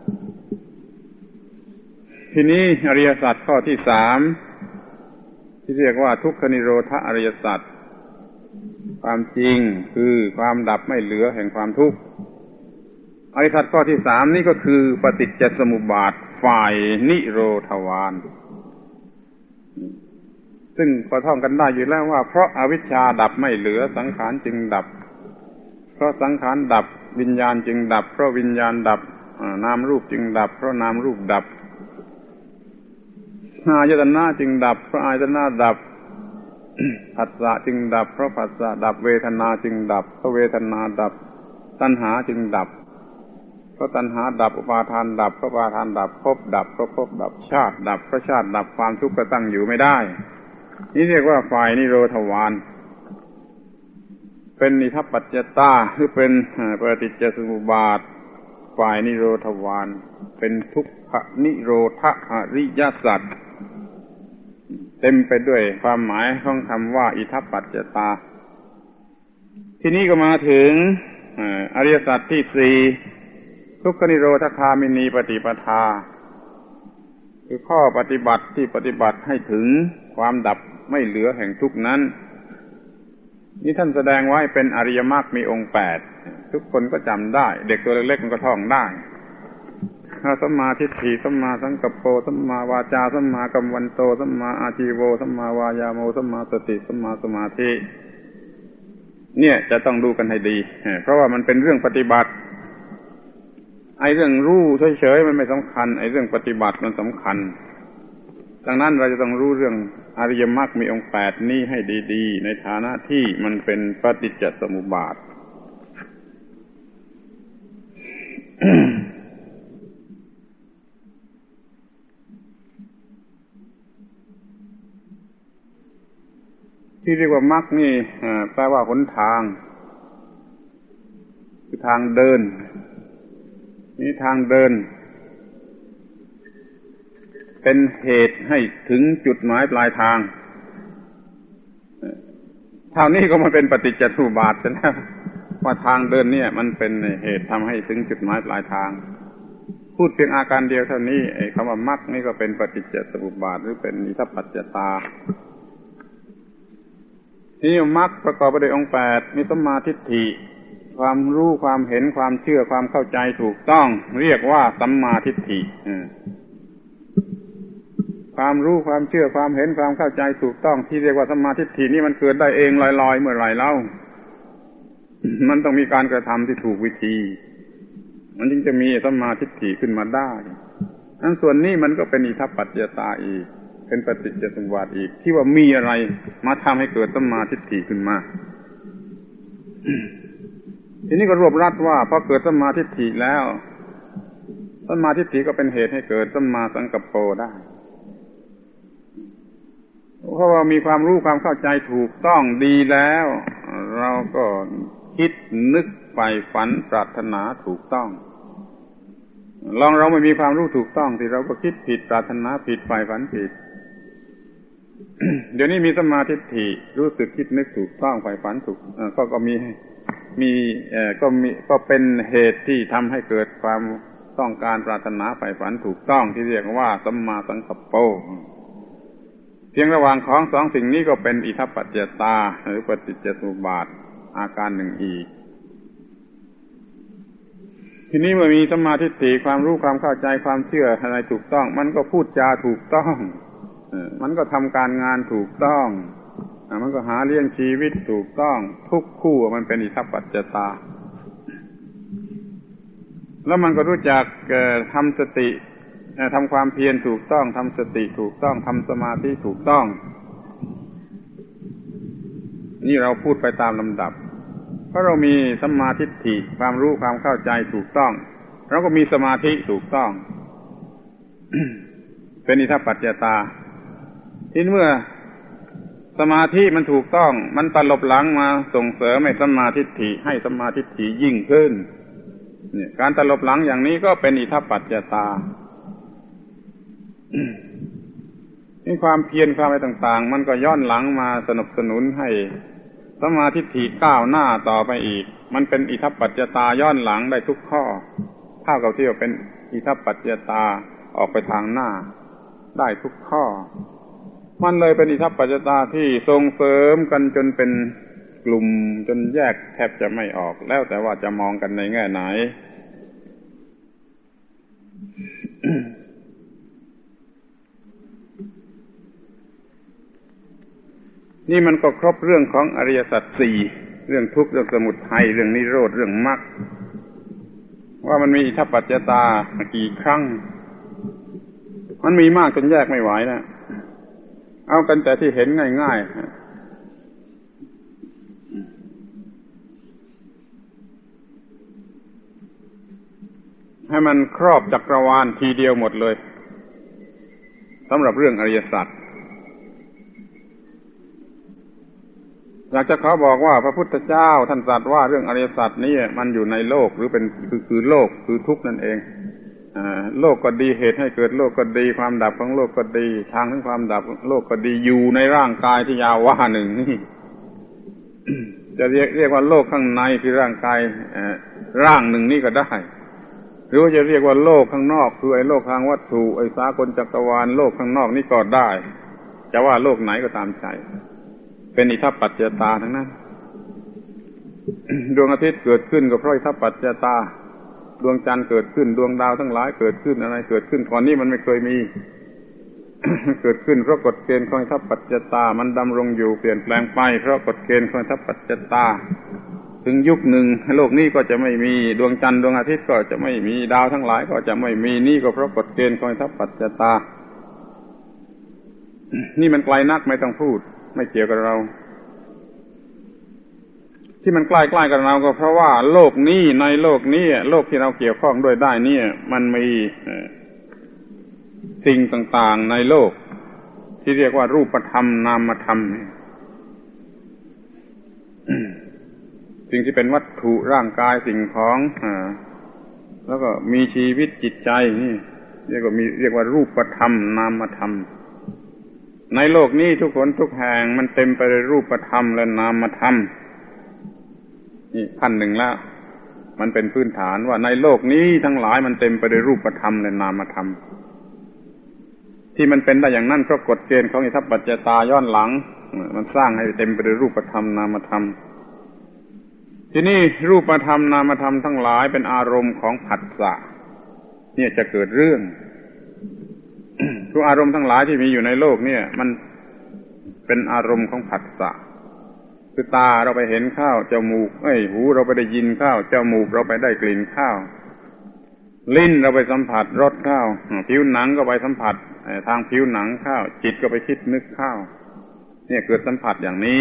ทีนี้อริยสัจข้อที่สามที่เรียกว่าทุกขนิโรธอริยสัจความจริงคือความดับไม่เหลือแห่งความทุกข์อริยสัจข้อที่สามนี่ก็คือปฏิจจสมุปบาทฝ่ายนิโรธวาลซึ่งก็ท่องกันได้อยู่แล้วว่าเพราะอวิชชาดับไม่เหลือสังขารจึงดับเพราะสังขารดับวิญญาณจึงดับเพราะวิญญาณดับนามรูปจึงดับเพราะนามรูปดับอายตนะจึงดับเพราะอายตนะดับผัสสะจึงดับเพราะผัสสะดับเวทนาจึงดับเพราะเวทนาดับตัณหาจึงดับเพราะตัณหาดับอุปาทานดับเพราะอุปาทานดับภพดับเพราะภพดับชาติดับเพราะชาติดับความทุกข์ก็ตั้งอยู่ไม่ได้นี่เรียกว่าฝ่ายนิโรธวาลเป็นอิทัปปัจจตาหรือเป็นปฏิจจสมุปบาทฝ่ายนิโรธวารเป็นทุกขนิโรธอริยสัจเต็มไปด้วยความหมายของคำว่าอิทัปปัจจตาทีนี้ก็มาถึงอริยสัจที่สี่ทุกขนิโรธคามินีปฏิปทาคือข้อปฏิบัติที่ปฏิบัติให้ถึงความดับไม่เหลือแห่งทุกข์นั้นนี่ท่านแสดงไว้เป็นอริยมรรคมีองค์แปดทุกคนก็จำได้เด็กตัวเล็กๆมันก็ท่องได้สัมมาทิฏฐิสัมมาสังกัปโปสัมมาวาจาสัมมากัมมันโตสัมมาอาชีโวสัมมาวายาโมสัมมาสติสัมมาสมาธิเนี่ยจะต้องดูกันให้ดีเพราะว่ามันเป็นเรื่องปฏิบัติไอ้เรื่องรู้เฉยๆมันไม่สำคัญไอ้เรื่องปฏิบัติมันสำคัญดังนั้นเราจะต้องรู้เรื่องอริยมรรคมีองค์แปดนี้ให้ดีๆในฐานะที่มันเป็นปฏิจจสมุปบาท ที่เรียกว่ามรรคนี่แปลว่าหนทางคือทางเดินนี่ทางเดินเป็นเหตุให้ถึงจุดหมายปลายทางเท่านี้ก็มันเป็นปฏิจจสมุปบาทแล้วว่าทางเดินเนี่ยมันเป็นเหตุทำให้ถึงจุดหมายปลายทางพูดเพียงอาการเดียวเท่านี้ไอ้คำว่ามรรคนี่ก็เป็นปฏิจจสมุปบาทหรือเป็นอิทัปปัจจตาทีนี้มรรคประกอบไปด้วยองค์แปดมีสัมมาทิฏฐิความรู้ความเห็นความเชื่อความเข้าใจถูกต้องเรียกว่าสัมมาทิฏฐิความรู้ความเชื่อความเห็นความเข้าใจถูกต้องที่เรียกว่าสัมมาทิฏฐินี่มันเกิดได้เองลอยๆเมื่อไหร่เล่า มันต้องมีการกระทำที่ถูกวิธีมันจึงจะมีสัมมาทิฏฐิขึ้นมาได้อันส่วนนี้มันก็เป็นอิทัปปัจจตาอีกเป็นปฏิจจสมุปบาทอีกที่ว่ามีอะไรมาทำให้เกิดสัมมาทิฏฐิขึ้นมา ทีนี้ก็รวบรัดว่าพอเกิดสัมมาทิฏฐิแล้วสัมมาทิฏฐิก็เป็นเหตุให้เกิดสัมมาสังกัปโปได้เพราะว่ามีความรู้ความเข้าใจถูกต้องดีแล้วเราก็คิดนึกใฝ่ฝันปรารถนาถูกต้องลองเราไม่มีความรู้ถูกต้องที่เราก็คิดผิดปรารถนาผิดใฝ่ฝันผิด เดี๋ยวนี้มีสัมมาทิฏฐิรู้สึกคิดนึกถูกต้องใฝ่ฝันถูกก็ก็มีมีเอ่อก็มีก็เป็นเหตุที่ทำให้เกิดความต้องการปรารถนาใฝ่ฝันถูกต้องที่เรียกว่าสัมมาสังกัปโปเพียงระหว่างของสองสิ่งนี้ก็เป็นอิทัปปัจจตาหรือปฏิจจสมุปบาทอาการหนึ่งอีกทีนี้เมื่อมีสัมมาทิฏฐิความรู้ความเข้าใจความเชื่ออะไรถูกต้องมันก็พูดจาถูกต้องมันก็ทำการงานถูกต้องมันก็หาเลี้ยงชีวิตถูกต้องทุกคู่มันเป็นอิทัปปัจจตาแล้วมันก็รู้จักทำสติทำความเพียรถูกต้องทำสติถูกต้องทำสมาธิถูกต้องนี่เราพูดไปตามลำดับเพราะเรามีสัมมาทิฏฐิความรู้ความเข้าใจถูกต้องเราก็มีสมาธิถูกต้อง เป็นอิทัปปัจจตาทีนี้เมื่อสมาธิมันถูกต้องมันตลบหลังมาส่งเสริมให้สัมมาทิฏฐิให้สัมมาทิฏฐิยิ่งขึ้นเนี่ยการตลบหลังอย่างนี้ก็เป็นอิทัปปัจจตานี่ความเพียรความอะไรต่างๆมันก็ย้อนหลังมาสนับสนุนให้สัมมาทิฏฐิก้าวหน้าต่อไปอีกมันเป็นอิทัปปัจจตาย้อนหลังได้ทุกข้อเท่ากับที่ว่าเป็นอิทัปปัจจตาออกไปทางหน้าได้ทุกข้อมันเลยเป็นอิทัปปัจจตาที่ส่งเสริมกันจนเป็นกลุ่มจนแยกแทบจะไม่ออกแล้วแต่ว่าจะมองกันในแง่ไหน นี่มันก็ครบเรื่องของอริยสัจสี่เรื่องทุกข์เรื่องสมุทัยเรื่องนิโรธเรื่องมรรคว่ามันมีอิทัปปัจจตากี่ครั้งมันมีมากจนแยกไม่ไหวนะเอากันแต่ที่เห็นง่ายๆให้มันครอบจักรวาลทีเดียวหมดเลยสำหรับเรื่องอริยสัจอยากจะขอบอกว่าพระพุทธเจ้าท่านตรัสว่าเรื่องอริยสัจนี้มันอยู่ในโลกหรือเป็นคือคือโลกคือทุกข์นั่นเองอ่าโลกก็ดีเหตุให้เกิดโลกก็ดีความดับของโลกก็ดีทางถึงความดับโลกก็ดีอยู่ในร่างกายที่ยาวว่าหนึ่งนี่ จะเรียกเรียกว่าโลกข้างในคือร่างกายร่างหนึ่งนี่ก็ได้หรือว่าจะเรียกว่าโลกข้างนอกคือไอ้โลกทางวัตถุไอ้สากลจักรวาลโลกข้างนอกนี่ก็ได้จะว่าโลกไหนก็ตามใจเป็นอิทัปปัจจตาทั้งนั้น ดวงอาทิตย์เกิดขึ้นก็เพราะอิทัปปัจจตาดวงจันทร์เกิดขึ้นดวงดาวทั้งหลายเกิดขึ้นอะไรเกิดขึ้นก่อนนี้มันไม่เคยมี เกิดขึ้นเพราะกฎเกณฑ์ของอิทัปปัจจตามันดำรงอยู่เปลี่ยนแปลงไปเพราะกฎเกณฑ์ของอิทัปปัจจตาถึงยุคหนึ่งโลกนี้ก็จะไม่มีดวงจันทร์ดวงอาทิตย์ก็จะไม่มีดาวทั้งหลายก็จะไม่มีนี่ก็เพราะกฎเกณฑ์ของอิทัปปัจจตานี่มันไกลนักไม่ต้องพูดไม่เกี่ยวกับเราที่มันใกล้ๆกับเราก็เพราะว่าโลกนี้ในโลกนี้โลกที่เราเกี่ยวข้องด้วยได้นี่มันมีสิ่งต่างๆในโลกที่เรียกว่ารูปธรรมนามธรรมสิ่งที่เป็นวัตถุร่างกายสิ่งของแล้วก็มีชีวิตจิตใจนี่เรียกว่ามีเรียกว่ารูปธรรมนามธรรมในโลกนี้ทุกคนทุกแห่งมันเต็มไปด้วยรูปธรรมและนามธรรมนี่ขั้นหนึ่งแล้วมันเป็นพื้นฐานว่าในโลกนี้ทั้งหลายมันเต็มไปด้วยรูปธรรมและนามธรรมที่มันเป็นได้อย่างนั้นเพราะกฎเกณฑ์ของอิทัปปัจจตาย้อนหลังมันสร้างให้เต็มไปด้วยรูปธรรมนามธรรมที่นี่รูปธรรมนามธรรมทั้งหลายเป็นอารมณ์ของผัสสะเนี่ยจะเกิดเรื่อง ทุกอารมณ์ทั้งหลายที่มีอยู่ในโลกเนี่ยมันเป็นอารมณ์ของผัสสะคือตาเราไปเห็นข้าวจมูกเอ้ยหูเราไปได้ยินข้าวจมูกเราไปได้กลิ่นข้าวลิ้นเราไปสัมผัสรสข้าวผิวหนังก็ไปสัมผัสทางผิวหนังข้าวจิตก็ไปคิดนึกข้าวเนี่ยเกิดสัมผัสอย่างนี้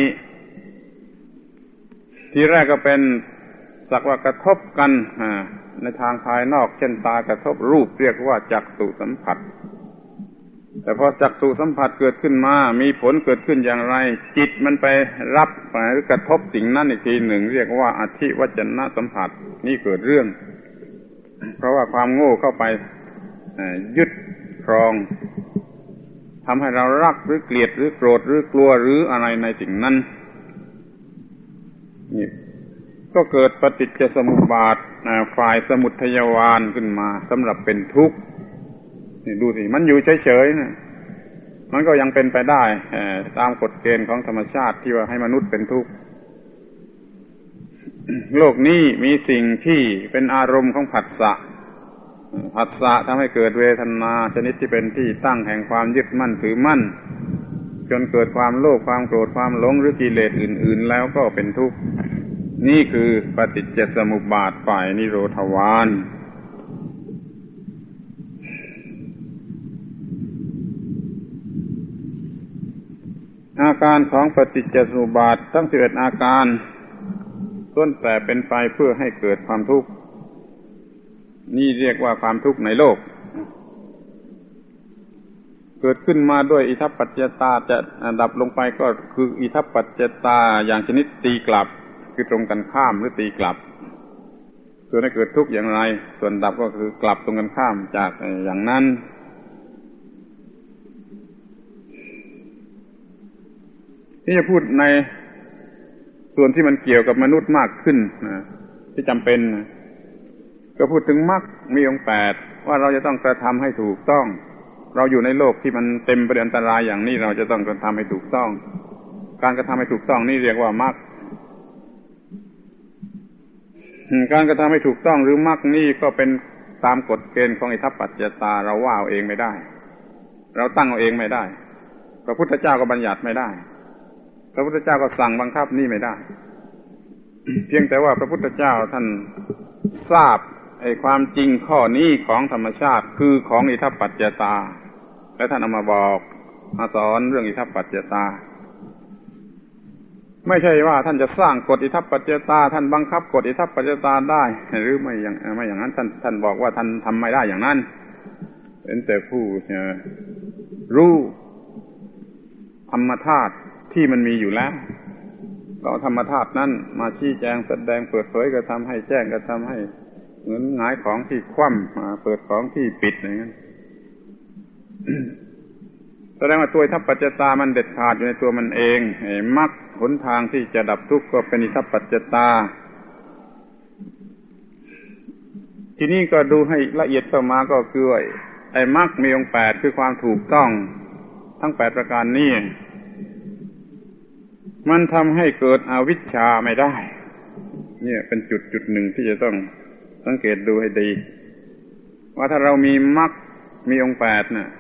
ทีแรกก็เป็นสักว่ากระทบกันในทางภายนอกเช่นตากระทบรูปเรียกว่าจักษุสัมผัสแต่พอจักษุสัมผัสเกิดขึ้นมามีผลเกิดขึ้นอย่างไรจิตมันไปรับหรือกระทบสิ่งนั้นอีกทีหนึ่งเรียกว่าอธิวัจนะสัมผัสนี่เกิดเรื่องเพราะว่าความโง่เข้าไปยึดครองทำให้เรารักหรือเกลียดหรือโกรธหรือกลัวหรืออะไรในสิ่งนั้นนี่ก็เกิดปฏิจจสมุปบาทฝ่ายสมุทัยวาทขึ้นมาสำหรับเป็นทุกข์นี่ดูสิมันอยู่เฉยๆนะมันก็ยังเป็นไปได้ตามกฎเกณฑ์ของธรรมชาติที่ว่าให้มนุษย์เป็นทุกข์โลกนี้มีสิ่งที่เป็นอารมณ์ของผัสสะผัสสะทำให้เกิดเวทนาชนิดที่เป็นที่ตั้งแห่งความยึดมั่นถือมั่นจนเกิดความโลภความโกรธความหลงหรือกิเลสอื่นๆแล้วก็เป็นทุกข์นี่คือปฏิจจสมุปบาทฝ่ายนิโรธวาทอาการของปฏิจจสมุปบาททั้งสิบเอ็ดอาการล้วนแต่เป็นไปเพื่อให้เกิดความทุกข์นี่เรียกว่าความทุกข์ในโลกเกิดขึ้นมาด้วยอิทัปปัจจตาจะดับลงไปก็คืออิทัปปัจจตาอย่างชนิดตีกลับคือตรงกันข้ามหรือตีกลับส่วนให้เกิดทุกข์อย่างไรส่วนดับก็คือกลับตรงกันข้ามจากอย่างนั้นที่จะพูดในส่วนที่มันเกี่ยวกับมนุษย์มากขึ้นนะที่จำเป็นนะก็พูดถึงมรรคมีองค์แปดว่าเราจะต้องกระทำให้ถูกต้องเราอยู่ในโลกที่มันเต็มไปด้วยอันตรายอย่างนี้เราจะต้องกระทำให้ถูกต้องการกระทำให้ถูกต้องนี่เรียกว่ามรรคการกระทำให้ถูกต้องหรือมรรคนี่ก็เป็นตามกฎเกณฑ์ของอิทัปปัจจตาเราว่าเอาเองไม่ได้เราตั้งเอาเองไม่ได้พระพุทธเจ้าก็บัญญัติไม่ได้พระพุทธเจ้าก็สั่งบังคับนี่ไม่ได้ เพียงแต่ว่าพระพุทธเจ้าท่านทราบไอ้ความจริงข้อนี้ของธรรมชาติคือของอิทัปปัจจตาและท่านเอามาบอกมาสอนเรื่องอิทัปปัจจตาไม่ใช่ว่าท่านจะสร้างกฎอิทัปปัจจตาท่านบังคับกฎอิทัปปัจจตาได้หรือไม่อย่างไม่อย่างนั้นท่านท่านบอกว่าท่านทำไม่ได้อย่างนั้นเป็นแต่ผู้รู้ธรรมธาตุที่มันมีอยู่แล้วเราธรรมธาตุนั้นมาชี้แจงแสดงเปิดเผยก็ทำให้แจ้งก็ทำให้เหมือนหงายของที่คว่ำมาเปิดของที่ปิดอย่างนั้น แสดงว่าตัวอิทัปปัจจตามันเด็ดขาดอยู่ในตัวมันเองมรรคหนทางที่จะดับทุกข์ก็เป็นอิทัปปัจจตาทีนี้ก็ดูให้ละเอียดต่อมาก็คือไอ้มรรคมีองค์แปดคือความถูกต้องทั้งแปดประการนี้มันทำให้เกิดอวิชชาไม่ได้เนี่ยเป็นจุดจุดหนึ่งที่จะต้องสังเกตดูให้ดีว่าถ้าเรามีมรรคมีองค์แปดน่ะ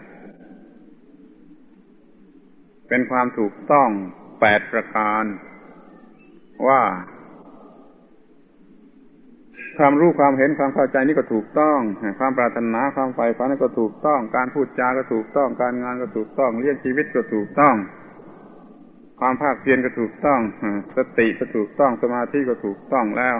เป็นความถูกต้องแปดประการว่าความรู้ความเห็นความเข้าใจนี่ก็ถูกต้องความปรารถนาความใฝ่ฝันนี่ก็ถูกต้องการพูดจาก็ถูกต้องการงานก็ถูกต้องเลี้ยงชีวิตก็ถูกต้องความภาคเพียรก็ถูกต้องสติก็ถูกต้องสมาธิก็ถูกต้องแล้ว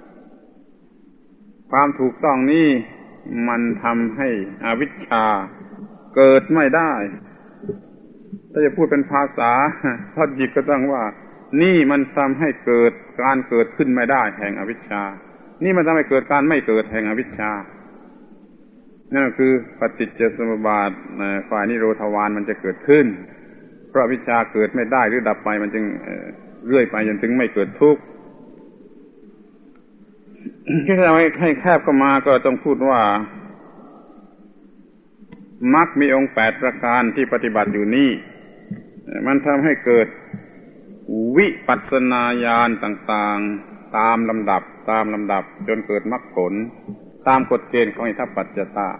ความถูกต้องนี้มันทำให้อวิชชาเกิดไม่ได้ถ้าจะพูดเป็นภาษาพอจิตก็ต้องว่านี่มันทำให้เกิดการเกิดขึ้นไม่ได้แห่งอวิชชานี่มันทำให้เกิดการไม่เกิดแห่งอวิชชานั่นก็คือปฏิจจสมุปบาทฝ่ายนิโรธวารมันจะเกิดขึ้นเพราะอวิชชาเกิดไม่ได้หรือดับไปมันจึงเรื่อยไปจนถึงไม่เกิดทุกข์ที่จะให้แคบเข้ามาก็ต้องพูดว่ามรรคมีองค์แปดประการที่ปฏิบัติอยู่นี่มันทำให้เกิดวิปัสสนาญาณต่างๆตามลำดับตามลำดับจนเกิดมรรคผลตามกฎเกณฑ์ของอิทัปปัจจตา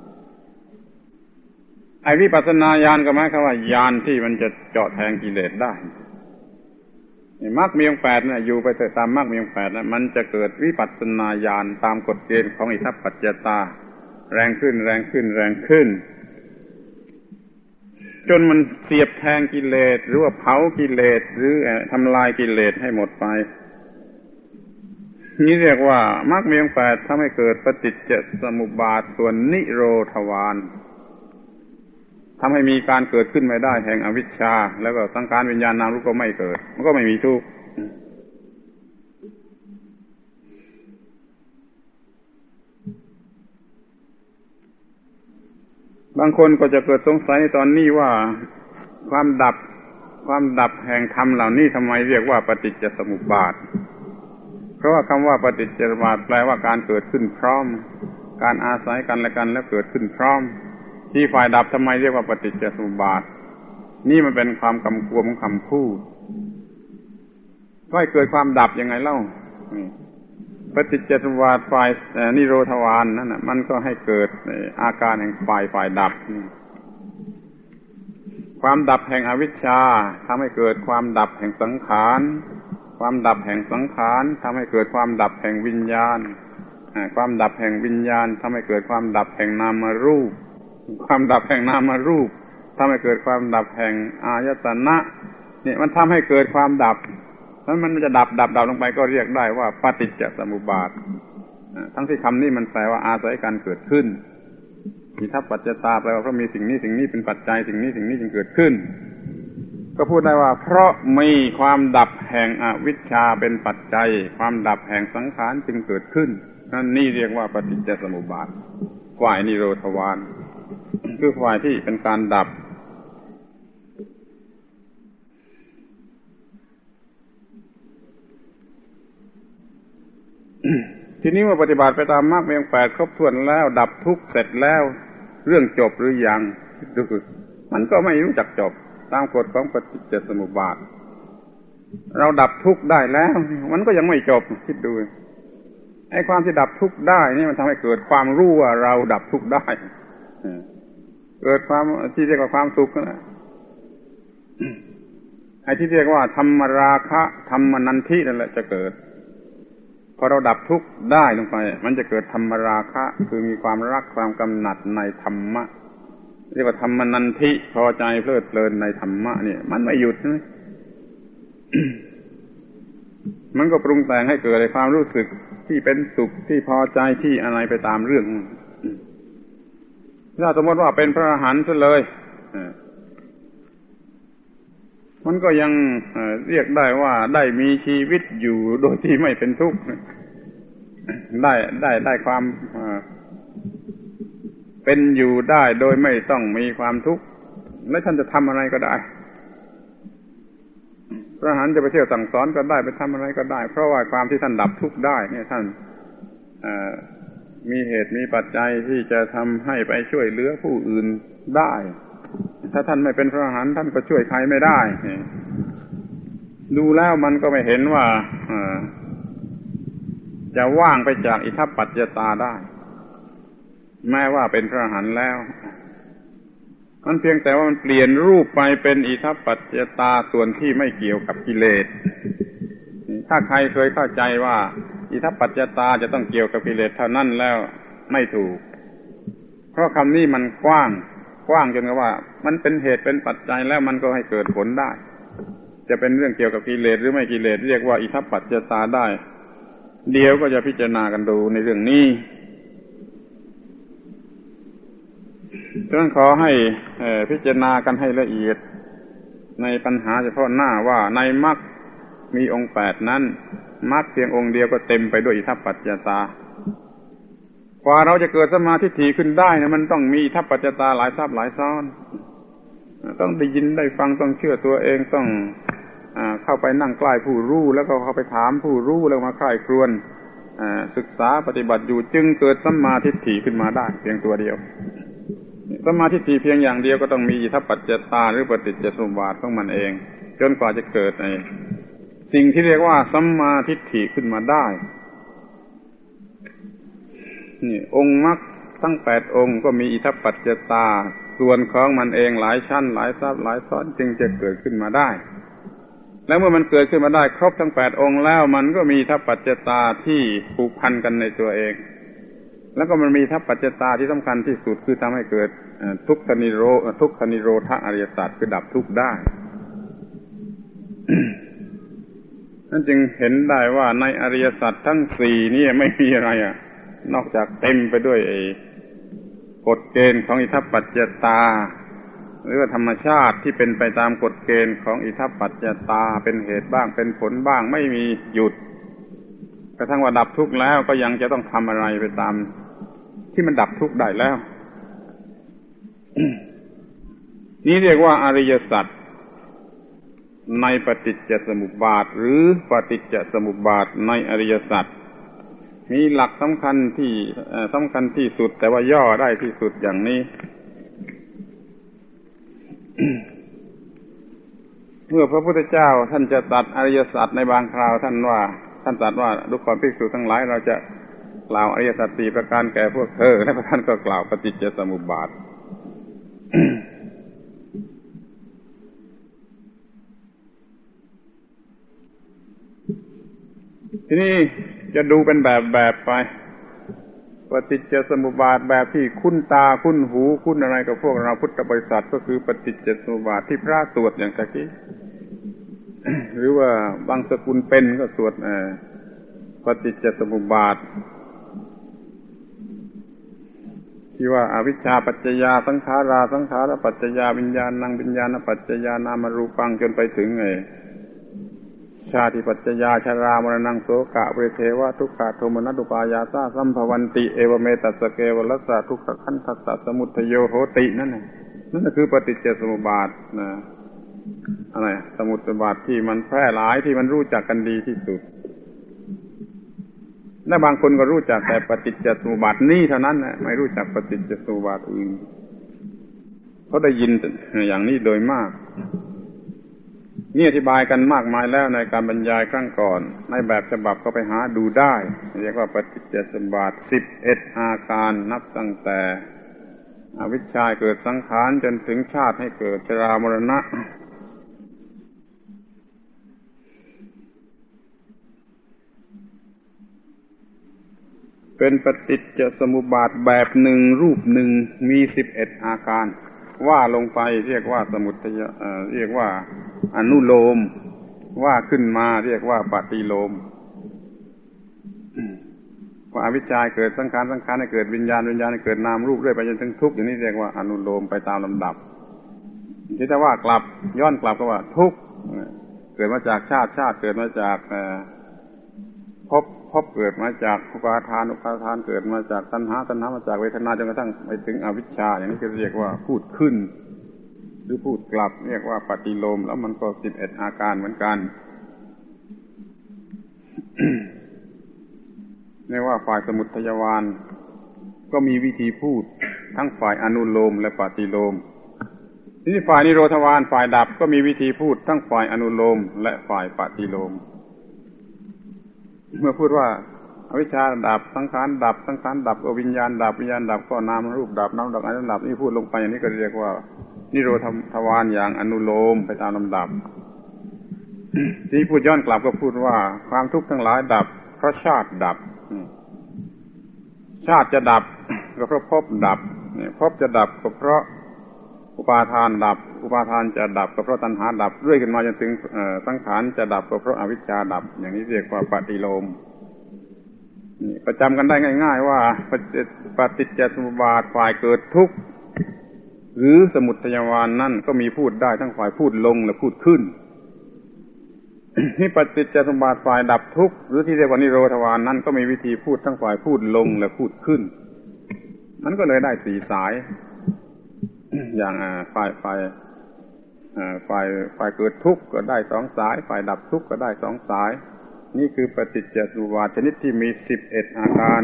ไอ้วิปัสสนาญาณก็หมายความว่าญาณที่มันจะเจาะแทงกิเลสได้มรรคมีองค์แปดน่ะอยู่ไปตามมรรคมีองค์แปดนะมันจะเกิดวิปัสสนาญาณตามกฎเกณฑ์ของอิทัปปัจจตาแรงขึ้นแรงขึ้นแรงขึ้นจนมันเสียบแทงกิเลสหรือว่าเผากิเลสหรือทำลายกิเลสให้หมดไปนี่เรียกว่ามรรคมีองค์แปดทำให้เกิดปฏิจจสมุปบาทส่วนนิโรธวารทำให้มีการเกิดขึ้นไม่ได้แห่งอวิชชาแล้วก็สังขารวิญญาณนามรูปก็ไม่เกิดมันก็ไม่มีทุกข์บางคนก็จะเกิดสงสัยในตอนนี้ว่าความดับความดับแห่งธรรมเหล่านี้ทำไมเรียกว่าปฏิจจสมุปบาทเพราะว่าคำว่าปฏิจจสมุปบาทแปลว่าการเกิดขึ้นพร้อมการอาศัยกันและกันแล้วเกิดขึ้นพร้อมที่ฝ่ายดับทำไมเรียกว่าปฏิจจสมุปบาทนี่มันเป็นความกำกวมของคำพูดก็ให้เกิดความดับยังไงเล่าปฏิจจสมุปบาทฝ่ายนิโรธวารนั่นน่ะมันก็ให้เกิดอาการแห่งฝ่ายฝ่ายดับความดับแห่งอวิชชาทำให้เกิดความดับแห่งสังขารความดับแห่งสังขารทำให้เกิดความดับแห่งวิญญาณความดับแห่งวิญญาณทำให้เกิดความดับแห่งนามรูปความดับแห่งนามรูปทำให้เกิดความดับแห่งอายตนะเนี่ยมันทำให้เกิดความดับแล้วมันจะดับดับดับลงไปก็เรียกได้ว่าปฏิจจสมุปบาททั้งที่คำนี้มันแปลว่าอาศัยการเกิดขึ้นอิทัปปัจจตาแปลว่าเพราะมีสิ่งนี้สิ่งนี้เป็นปัจจัยสิ่งนี้สิ่งนี้จึงเกิดขึ้นก็พูดได้ว่าเพราะมีความดับแห่งอวิชชาเป็นปัจจัยความดับแห่งสังขารจึงเกิดขึ้นนั่นนี่เรียกว่าปฏิจจสมุปบาทฝ่ายนิโรธวารคือฝ่ายที่เป็นการดับทีนี้ว่าปฏิบัติไปตามมรรคมีองค์แปดครบถ้วนแล้วดับทุกข์เสร็จแล้วเรื่องจบหรือยังดูมันก็ไม่รู้จักจบตามกฎของปฏิจจสมุปบาทเราดับทุกข์ได้แล้วมันก็ยังไม่จบคิดดูไอ้ความที่ดับทุกข์ได้นี่มันทำให้เกิดความรู้ว่าเราดับทุกข์ได้เกิดความที่เรียกว่าความสุขนะไอ้ที่เรียกว่าธรรมราคะธรรมนันทินั่นแหละจะเกิดพอเราดับทุกข์ได้ลงไปมันจะเกิดธรรมราคะคือมีความรักความกำหนัดในธรรมะเรียกว่าธรรมนันทิพอใจเพลิดเพลินในธรรมะเนี่ยมันไม่หยุดนะ มันก็ปรุงแต่งให้เกิดความรู้สึกที่เป็นสุขที่พอใจที่อะไรไปตามเรื่องถ้าสมมติว่าเป็นพระอรหันต์ซะเลยมันก็ยังเรียกได้ว่าได้มีชีวิตอยู่โดยที่ไม่เป็นทุกข์ได้ได้ได้ความเป็นอยู่ได้โดยไม่ต้องมีความทุกข์และท่านจะทำอะไรก็ได้พระอรหันต์จะไปเที่ยวสั่งสอนก็ได้ไปทำอะไรก็ได้เพราะว่าความที่ท่านดับทุกข์ได้เนี่ยท่านมีเหตุมีปัจจัยที่จะทำให้ไปช่วยเหลือผู้อื่นได้ถ้าท่านไม่เป็นพระอรหันต์ท่านก็ช่วยใครไม่ได้ดูแล้วมันก็ไม่เห็นว่าจะว่างไปจากอิทัปปัจจยตาได้แม้ว่าเป็นพระอรหันต์แล้วมันเพียงแต่ว่ามันเปลี่ยนรูปไปเป็นอิทัปปัจจยตาส่วนที่ไม่เกี่ยวกับกิเลสถ้าใครเคยเข้าใจว่าอิทัปปัจจยตาจะต้องเกี่ยวกับกิเลสเท่านั้นแล้วไม่ถูกเพราะคำนี้มันกว้างกว้างจนกับว่ามันเป็นเหตุเป็นปัจจัยแล้วมันก็ให้เกิดผลได้จะเป็นเรื่องเกี่ยวกับกิเลสหรือไม่กิเลสเรียกว่าอิทัปปัจจยตาได้เดี๋ยวก็จะพิจารณากันดูในเรื่องนี้ฉะนั้นขอให้พิจารณากันให้ละเอียดในปัญหาเฉพาะหน้าว่าในมรรคมีองค์แปดนั้นมรรคเพียงองค์เดียวก็เต็มไปด้วยอิทัปปัจจยตากว่าเราจะเกิดสัมมาทิฏฐิขึ้นได้นะมันต้องมีอิทัปปัจจยตาหลายซับหลายซ้อนต้องได้ยินได้ฟังต้องเชื่อตัวเองต้องเข้าไปนั่งใกล้ผู้รู้แล้วก็เข้าไปถามผู้รู้แล้วมาใคร่ครวญศึกษาปฏิบัติอยู่จึงเกิดสัมมาทิฏฐิขึ้นมาได้เพียงตัวเดียวสัมมาทิฏฐิเพียงอย่างเดียวก็ต้องมีอิทัปปัจจยตาหรือปฏิจจสมุปบาทของมันเองจนกว่าจะเกิดในสิ่งที่เรียกว่าสัมมาทิฏฐิขึ้นมาได้นี่องค์มรรคทั้งแปดองค์ก็มีอิทัปปัจจยตาส่วนของมันเองหลายชั้นหลายซับหลายซ้อนจึงจะเกิดขึ้นมาได้แล้วเมื่อมันเกิดขึ้นมาได้ครบทั้งแปดองค์แล้วมันก็มีอิทัปปัจจยตาที่ผูกพันกันในตัวเองแล้วก็มันมีอิทัปปัจจยตาที่สำคัญที่สุดคือทำให้เกิดทุกขนิโรธทุกขนิโรธอริยสัจคือดับทุกข์ได้ นั่นจึงเห็นได้ว่าในอริยสัจทั้งสี่นี่ไม่มีอะไรอ่ะนอกจากเต็มไปด้วยไอ้กฎเกณฑ์ของอิทัปปัจจยตาหรือว่าธรรมชาติที่เป็นไปตามกฎเกณฑ์ของอิทัปปัจจยตาเป็นเหตุบ้างเป็นผลบ้างไม่มีหยุดกระทั่งว่าดับทุกข์แล้วก็ยังจะต้องทำอะไรไปตามที่มันดับทุกข์ได้แล้ว นี่เรียกว่าอริยสัจในปฏิจจสมุปบาทหรือปฏิจจสมุปบาทในอริยสัจมีหลักสำคัญที่สำคัญที่สุดแต่ว่าย่อได้ที่สุดอย่างนี้ เมื่อพระพุทธเจ้าท่านจะตรัสอริยสัจในบางคราวท่านว่าท่านตรัสว่าดุก่อนภิกษุทั้งหลายเราจะกล่าวอริยสัจสี่ประการแก่พวกเธอและท่านก็กล่าวปฏิจจสมุปบาท ทีนี้จะดูเป็นแบบแบบไปปฏิจจสมุปบาทแบบที่คุ้นตาคุ้นหูคุ้นอะไรกับพวกเราพุทธบริษัทก็คือปฏิจจสมุปบาทที่พระสวดอย่างตะกี้ หรือว่าบางสกุลเป็นก็สวดปฏิจจสมุปบาทที่ว่าอวิชชาปัจจยาสังขาราสังขารปัจจยาวิญญาณังวิญญาณปัจจยานามรูปังจนไปถึงไอ้ชาติปัจจยาชรามรณังโสกะเวเทวะทุกขะโทมนัสอุปายาสาสัมภวันติเอวเมตัสสเกวลัสสะทุกขขันธัสสะสมุทัยโยโหตินั่นน่ะนั่นก็คือปฏิจจสมุปบาทนะอะไรสมุปบาทที่มันแพร่หลายที่มันรู้จักกันดีที่สุดและบางคนก็รู้จักแต่ปฏิจจสมุปบาทนี้เท่านั้นนะไม่รู้จักปฏิจจสมุปบาทอื่นเขาได้ยินอย่างนี้โดยมากนี่อธิบายกันมากมายแล้วในการบรรยายครั้งก่อนในแบบฉบับก็ไปหาดูได้เรียกว่าปฏิจจสมุปบาทสิบเอ็ดอาการนับตั้งแต่อวิชชาเกิดสังขารจนถึงชาติให้เกิดชรามรณะเป็นปฏิจจสมุปบาทแบบหนึ่งรูปหนึ่งมีสิบเอ็ดอาการว่าลงไปเรียกว่าสมุทัยเอ่อเรียกว่าอนุโลมว่าขึ้นมาเรียกว่าปฏิโลมว่าอวิชชาเกิดสังขารสังขารให้เกิดวิญญาณวิญญาณให้เกิดนามรูปเรื่อยไปจนถึงทุกข์อย่างนี้เรียกว่าอนุโลมไปตามลำดับที่จะว่ากลับย้อนกลับก็ว่าทุกข์เกิดมาจากชาติชาติเกิดมาจากภพภพเกิดมาจากอุปาทานอุปาทานเกิดมาจากตัณหาตัณหามาจากเวทนาจนกระทั่งไปถึงอวิชชาอย่างนี้จะเรียกว่าพูดขึ้นหรือพูดกลับเรียกว่าปฏิโลมแล้วมันก็สิบเอ็ดอาการเหมือนกัน ไม่ว่าฝ่ายสมุทัยวาลก็มีวิธีพูดทั้งฝ่ายอนุโลมและปฏิโลมทีนี้ฝ่ายนิโรธวาลฝ่ายดับก็มีวิธีพูดทั้งฝ่ายอนุโลมและฝ่ายปฏิโลมเมื่อพูดว่าอวิชชาดับสังขารดับสังขารดับอวิญญาณดับวิญญาณดับก็นามรูปดับนามดับอายตนะดับนี่พูดลงไปอย่างนี้ก็เรียกว่านิโรธทวารอย่างอนุโลมไปตามลำดับ ที่พูดย้อนกลับก็พูดว่าความทุกข์ทั้งหลายดับเพราะชาติดับชาติจะดับก็เพราะภพดับภพจะดับก็เพราะอุปาทานดับอุปาทานจะดับก็เพราะตัณหาดับเรื่อยขึ้นมาจนถึงสังขารจะดับก็เพราะอวิชชาดับอย่างนี้เรียกว่าปฏิโลมนี่ประจำกันได้ง่ายๆว่าปฏิจจสมุปบาทฝ่ายเกิดทุกข์หรือสมุทัยวาลนั่นก็มีพูดได้ทั้งฝ่ายพูดลงและพูดขึ้น ที่ปฏิจจสมุปบาทฝ่ายดับทุกข์หรือที่เรียกว่านิโรธวาลนั่นก็มีวิธีพูดทั้งฝ่ายพูดลงและพูดขึ้นนั้นก็เลยได้สี่สายอย่างฝ่ายฝ่ายฝ่ายฝ่ายเกิดทุกข์ก็ได้สองสายฝ่ายดับทุกข์ก็ได้สองสายนี่คือปฏิจจสมุปบาทชนิดที่มีสิบเอ็ดอาการ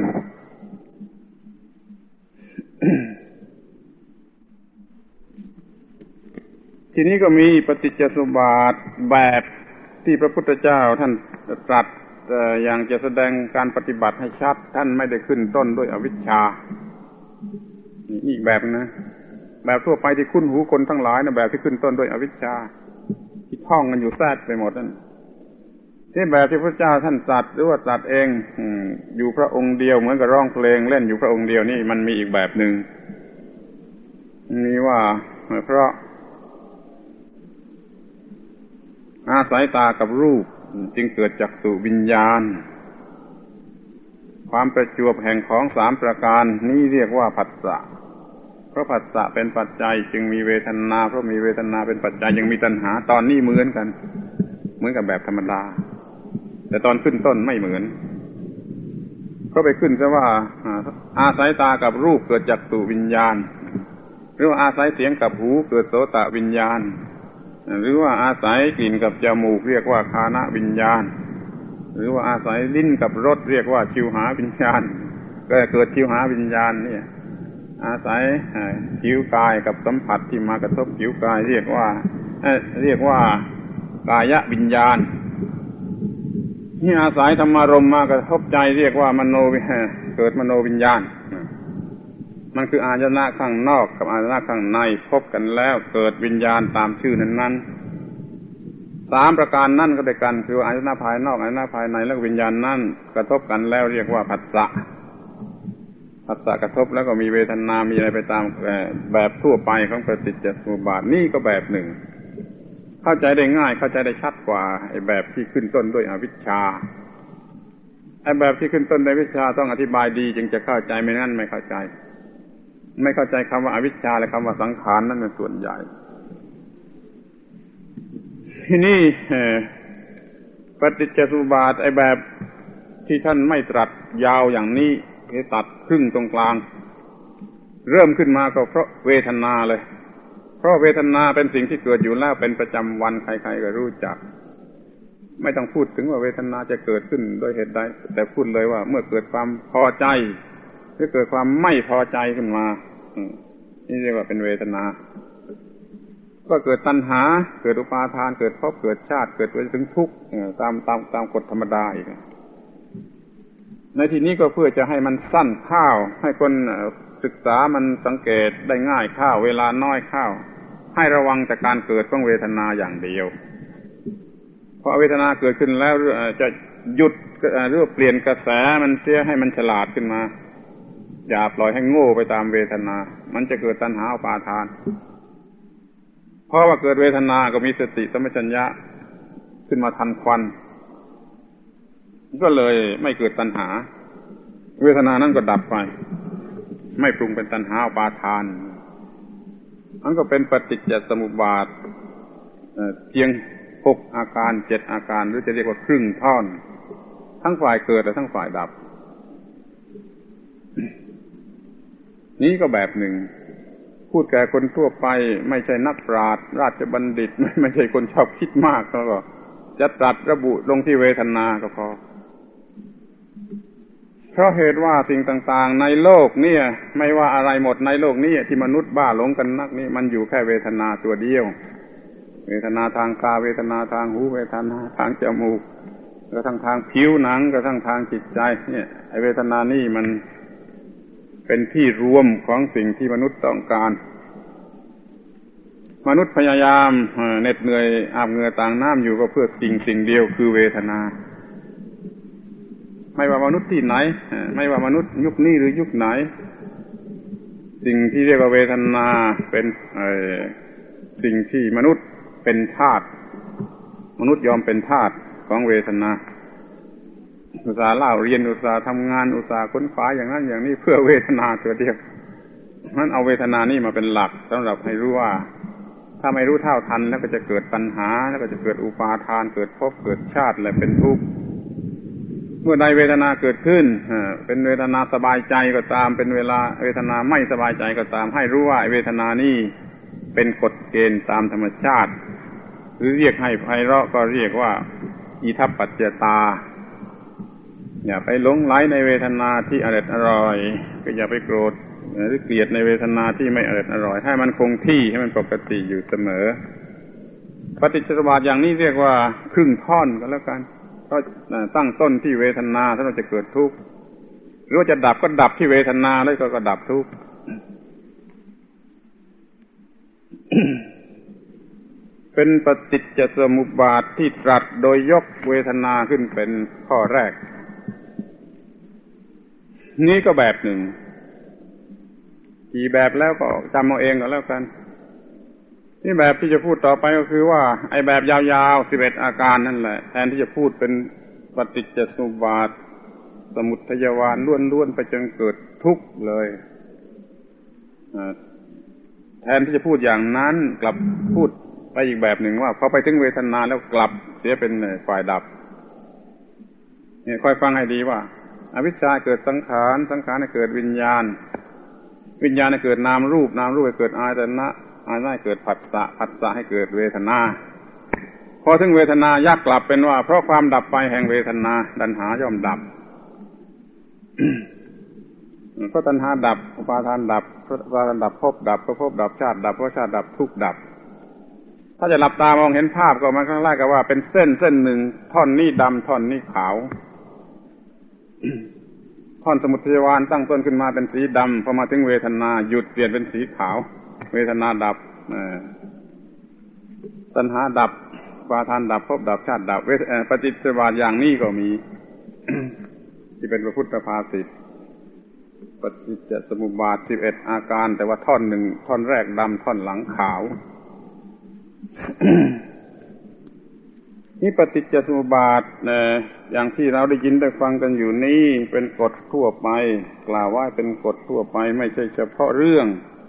ทีนี้ก็มีปฏิจจสมุปบาทแบบที่พระพุทธเจ้าท่านตรัสอย่างจะแสดงการปฏิบัติให้ชัดท่านไม่ได้ขึ้นต้นด้วยอวิชชานี่อีกแบบนะแบบทั่วไปที่คุ้นหูคนทั้งหลายนะแบบที่ขึ้นต้นด้วยอวิชชาที่ท่องกันอยู่แทรกไปหมดนั่นที่แบบที่พระเจ้าท่านตรัสหรือว่าตรัสเองอยู่พระองค์เดียวเหมือนกับร้องเพลงเล่นอยู่พระองค์เดียวนี่มันมีอีกแบบหนึ่งนี่ว่าเพราะอาศัยตากับรูปจึงเกิดจักษุวิญญาณความประจวบแห่งของสามประการนี้เรียกว่าผัสสะเพราะผัสสะเป็นปัจจัยจึงมีเวทนาเพราะมีเวทนาเป็นปัจจัยยังมีตัณหาตอนนี้เหมือนกันเหมือนกับแบบธรรมดาแต่ตอนขึ้นต้นไม่เหมือนก็ไปขึ้นซะว่าอาศัยตากับรูปเกิดจักษุวิญญาณหรือว่าอาศัยเสียงกับหูเกิดโสตวิญญาณหรือว่าอาศัยกลิ่นกับจมูกเรียกว่าฆานวิญญาณหรือว่าอาศัยลิ้นกับรสเรียกว่าชิวหาวิญญาณก็เกิดชิวหาวิญญาณนี่อาศัยผิวกายกับสัมผัสที่มากระทบผิวกายเรียกว่าเรียกว่ากายวิญญาณนี่อาศัยธรรมารมณ์มากระทบใจเรียกว่ามโนเกิดมโนวิญญาณมันคืออายตนะข้างนอกกับอายตนะข้างในพบกันแล้วเกิดวิญญาณตามชื่อนั้นๆสามประการนั่นก็ได้กันคืออายตนะภายนอกอายตนะภายในและวิญญาณนั่นกระทบกันแล้วเรียกว่าผัสสะผัสสะกระทบแล้วก็มีเวทนามีอะไรไปตามแบบทั่วไปของปฏิจจสมุปบาทนี่ก็แบบหนึ่งเข้าใจได้ง่ายเข้าใจได้ชัดกว่าไอ้แบบที่ขึ้นต้นด้วยอวิชชาไอ้แบบที่ขึ้นต้นด้วยอวิชชาต้องอธิบายดีจึงจะเข้าใจไม่งั้นไม่เข้าใจไม่เข้าใจคำว่าอวิชชาและคำว่าสังขารนั่นเป็นส่วนใหญ่ที่นี่ปฏิจจสมุปบาทไอ้แบบที่ท่านไม่ตรัสยาวอย่างนี้ให้ตัดครึ่งตรงกลางเริ่มขึ้นมาก็เพราะเวทนาเลยเพราะเวทนาเป็นสิ่งที่เกิดอยู่แล้วเป็นประจำวันใครๆก็รู้จักไม่ต้องพูดถึงว่าเวทนาจะเกิดขึ้นโดยเหตุใดแต่พูดเลยว่าเมื่อเกิดความพอใจหรือเกิดความไม่พอใจขึ้นมานี่เรียกว่าเป็นเวทนาก็เกิดตัณหาเกิดอุปาทานเกิดภพเกิดชาติเกิดไปถึงทุกข์ตามตามตามกฎธรรมดาอีกในที่นี้ก็เพื่อจะให้มันสั้นข้าวให้คนศึกษามันสังเกตได้ง่ายข้าวเวลาน้อยข้าวให้ระวังจากการเกิดของเวทนาอย่างเดียวเพราะเวทนาเกิดขึ้นแล้วจะหยุดหรือเปลี่ยนกระแสมันเสียให้มันฉลาดขึ้นมาอย่าปล่อยให้โง่ไปตามเวทนามันจะเกิดตัณหาอุปาทานเพราะว่าเกิดเวทนาก็มีสติสัมปชัญญะขึ้นมาทันควันก็เลยไม่เกิดตัณหาเวทนานั้นก็ดับไปไม่ปรุงเป็นตัณหาอุปาทานนั่นก็เป็นปฏิจจสมุปบาทเพียงหกอาการเจ็ดอาการหรือจะเรียกว่าครึ่งท่อนทั้งฝ่ายเกิดและทั้งฝ่ายดับนี้ก็แบบหนึ่งพูดแก่คนทั่วไปไม่ใช่นักปราชญ์ราชบัณฑิตไม่ไม่ใช่คนชอบคิดมากก็จะตรัสระบุลงที่เวทนาก็พอเพราะเหตุว่าสิ่งต่างๆในโลกเนี่ยไม่ว่าอะไรหมดในโลกนี้ที่มนุษย์บ้าหลงกันนักนี่มันอยู่แค่เวทนาตัวเดียวเวทนาทางตาเวทนาทางหูเวทนาทางจมูกกระทั่งทางผิวหนังกระทั่งทางจิตใจเนี่ยไอ้เวทนานี่มันเป็นที่รวมของสิ่งที่มนุษย์ต้องการมนุษย์พยายามเหน็ดเหนื่อยอาบเหงื่อต่างน้ำอยู่ก็เพื่อสิ่งสิ่งเดียวคือเวทนาไม่ว่ามนุษย์ที่ไหนไม่ว่ามนุษย์ยุคนี้หรือยุคไหนสิ่งที่เรียกว่าเวทนาเป็นสิ่งที่มนุษย์เป็นทาสมนุษย์ยอมเป็นทาสของเวทนาอุตส่าห์เล่าเรียนอุตส่าห์ทำงานอุตส่าห์ค้นคว้าอย่างนั้นอย่างนี้เพื่อเวทนาตัวเดียวนั้นเอาเวทนานี่มาเป็นหลักสำหรับให้รู้ว่าถ้าไม่รู้เท่าทันแล้วก็จะเกิดปัญหาแล้วก็จะเกิดอุปาทานเกิดภพเกิดชาติและเป็นทุกข์เมื่อใดเวทนาเกิดขึ้นเป็นเวทนาสบายใจก็ตามเป็นเวลาเวทนาไม่สบายใจก็ตามให้รู้ว่าเวทนานี่เป็นกฎเกณฑ์ตามธรรมชาติหรือเรียกให้ไพเราะก็เรียกว่าอิทัปปัจจตาอย่าไปหลงไหลในเวทนาที่อร่อยอร่อยก็อย่าไปโกรธหรือเกลียดในเวทนาที่ไม่อร่อยอร่อยให้มันคงที่ให้มันปกติอยู่เสมอปฏิจจสมุปบาทอย่างนี้เรียกว่าครึ่งท่อนก็แล้วกันก็ตั้งต้นที่เวทนาถ้าเราจะเกิดทุกข์หรือว่าจะดับก็ดับที่เวทนาแล้วก็ก็ดับทุกข์เป็นปฏิจจสมุปบาทที่ตรัสโดยยกเวทนาขึ้นเป็นข้อแรกนี้ก็แบบหนึ่งกี่แบบแล้วก็จำเอาเองก็แล้วกันนี่แบบที่จะพูดต่อไปก็คือว่าไอ้แบบยาวๆสิบเอ็ดอาการนั่นแหละแทนที่จะพูดเป็นปฏิจจสมุปบาทสมุทัยวาทล้วนๆไปจนเกิดทุกข์เลยแทนที่จะพูดอย่างนั้นกลับพูดไปอีกแบบหนึ่งว่าพอไปถึงเวทนาแล้วกลับเสียเป็นฝ่ายดับเนี่ยค่อยฟังให้ดีว่าอวิชชาเกิดสังขารสังขารเกิดวิญญาณวิญญาณเกิดนามรูปนามรูปเกิดอายตนะอายตนะเกิดผัสสะผัสสะให้เกิดเวทนาพอถึงเวทนายักกลับเป็นว่าเพราะความดับไปแห่งเวทนาตัณหาย่อมดับ เพราะตัณหาดับอุปาทานดับเพราะอุปาทานดับภพดับเพราะภพดับชาติดับเพราะชาติดับทุกข์ดับถ้าจะหลับตามองเห็นภาพก็มันคล้ายๆกับว่าเป็นเส้นเส้นหนึ่งท่อนนี้ดำท่อนนี้ขาว ท่อนสมุทัยวาทตั้งต้นขึ้นมาเป็นสีดำพอมาถึงเวทนาหยุดเปลี่ยนเป็นสีขาวเวทนาดับตัณหาดับอุปาทานดับภพดับชาติดับปฏิจจสมุปบาทอย่างนี้ก็มี ที่เป็นพระพุทธภาษิตปฏิจจสมุปบาทสิบเอ็ดอาการแต่ว่าท่อนหนึ่งท่อนแรกดำท่อนหลังขาว นี่ปฏิจจสมุปบาทอย่างที่เราได้ยินได้ฟังกันอยู่นี่เป็นกฎทั่วไปกล่าวว่าเป็นกฎทั่วไปไม่ใช่เฉพาะเรื่อง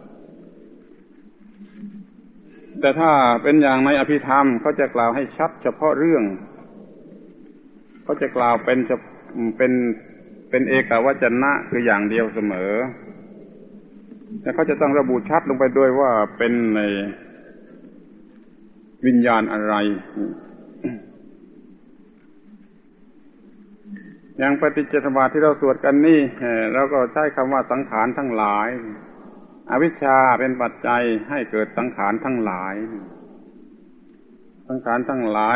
แต่ถ้าเป็นอย่างในอภิธรรมเขาจะกล่าวให้ชัดเฉพาะเรื่องเขาจะกล่าวเป็นเป็นเป็นเอกวจนะคืออย่างเดียวเสมอแต่เขาจะต้องระบุชัดลงไปด้วยว่าเป็นในวิญญาณอะไรอย่างปฏิจจสมุปบาทที่เราสวดกันนี่เราก็ใช้คำว่าสังขารทั้งหลายอวิชชาเป็นปัจจัยให้เกิดสังขารทั้งหลายสังขารทั้งหลาย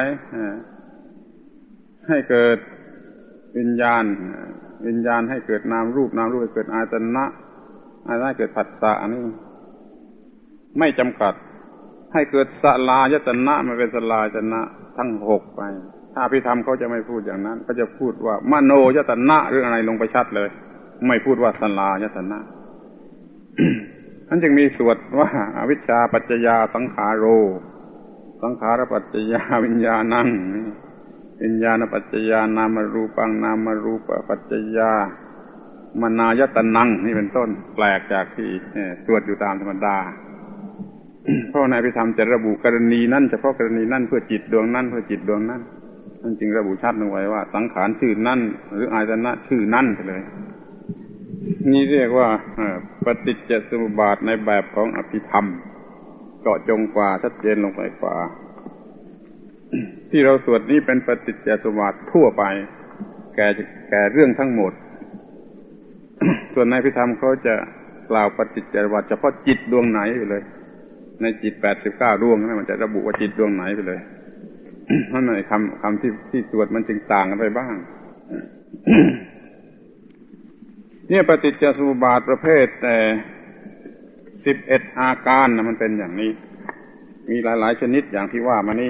ให้เกิดวิญญาณวิญญาณให้เกิดนามรูปนามรูปให้เกิดอายตนะอายตนะเกิดผัสสะนี่ไม่จำกัดให้เกิดสลายตนะมันเป็นสลายตนะทั้งหกไปถ้าอภิธรรมเขาจะไม่พูดอย่างนั้นเขาจะพูดว่ามโนยตนะหรืออะไรลงไปชัดเลยไม่พูดว่าสลายตนะ นั้นจึงมีสวดว่าอวิชชาปัจจยาสังขาโรสังขารปัจจยาวิญญาณังวิญญาณปัจจยานามรูปังนามรูปปัจจยามนายตนังนี่เป็นต้นแปลกจากที่สวดอยู่ตามธรรมดาเพราะในอภิธรรมจะระบุกรณีนั้นเฉพาะกรณีนั้นเพื่อจิตดวงนั้นเพื่อจิตดวงนั้นนั่นจึงระบุชัดลงไว้ว่าสังขารชื่อนั้นหรืออายตนะชื่อนั้นไปเลยนี่เรียกว่าปฏิจจสมุปบาทในแบบของอภิธรรมเจาะจงกว่าชัดเจนลงไปกว่าที่เราสวดนี้เป็นปฏิจจสมุปบาททั่วไปแก่แก่เรื่องทั้งหมด ส่วนในอภิธรรมเขาจะกล่าวปฏิจจสมุปบาทเฉพาะจิตดวงไหนไปเลยในจิตแปดสิบเก้าดวงนั้นมันจะระบุว่าจิตดวงไหนไปเลย นั่นหมายคำคำที่ที่สวดมันจึงต่างกันไปบ้าง เนี่ยปฏิจจสมุปบาทประเภทแต่สิบเอ็ดอาการนะมันเป็นอย่างนี้มีหลายๆชนิดอย่างที่ว่ามานี่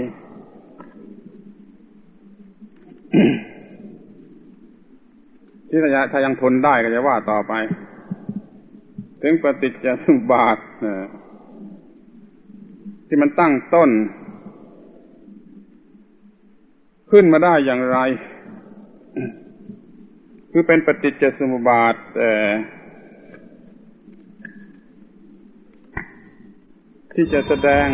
ที่ถ้าถ้ายังทนได้ก็จะว่าต่อไปถึงปฏิจจสมุปบาทที่มันตั้งต้นขึ้นมาได้อย่างไรคือเป็นปฏิจจสมุปบาทแต่ที่จะแสดง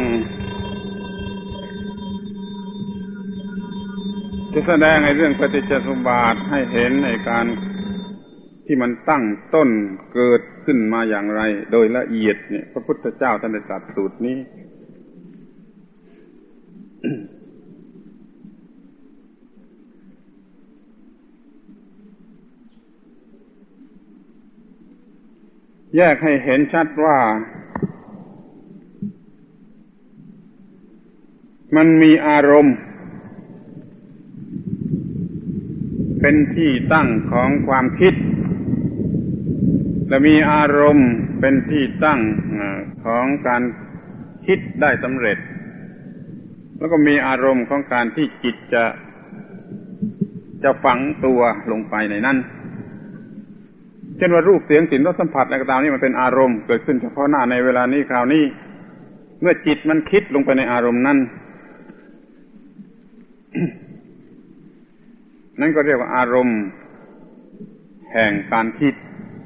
จะแสดงในเรื่องปฏิจจสมุปบาทให้เห็นในการที่มันตั้งต้นเกิดขึ้นมาอย่างไรโดยละเอียดเนี่ยพระพุทธเจ้าท่านได้ตรัสสูตรนี้ แยกให้เห็นชัดว่ามันมีอารมณ์เป็นที่ตั้งของความคิดและมีอารมณ์เป็นที่ตั้งของการคิดได้สำเร็จแล้วก็มีอารมณ์ของการที่จิตจะจะฝังตัวลงไปในนั้นเช่นว่ารูปเสียงกลิ่นรสสัมผัสอะไรก็ตามนี่มันเป็นอารมณ์เกิดขึ้นเฉพาะหน้าในเวลานี้คราวนี้เมื่อจิตมันคิดลงไปในอารมณ์นั้น นั่นก็เรียกว่าอารมณ์แห่งการคิด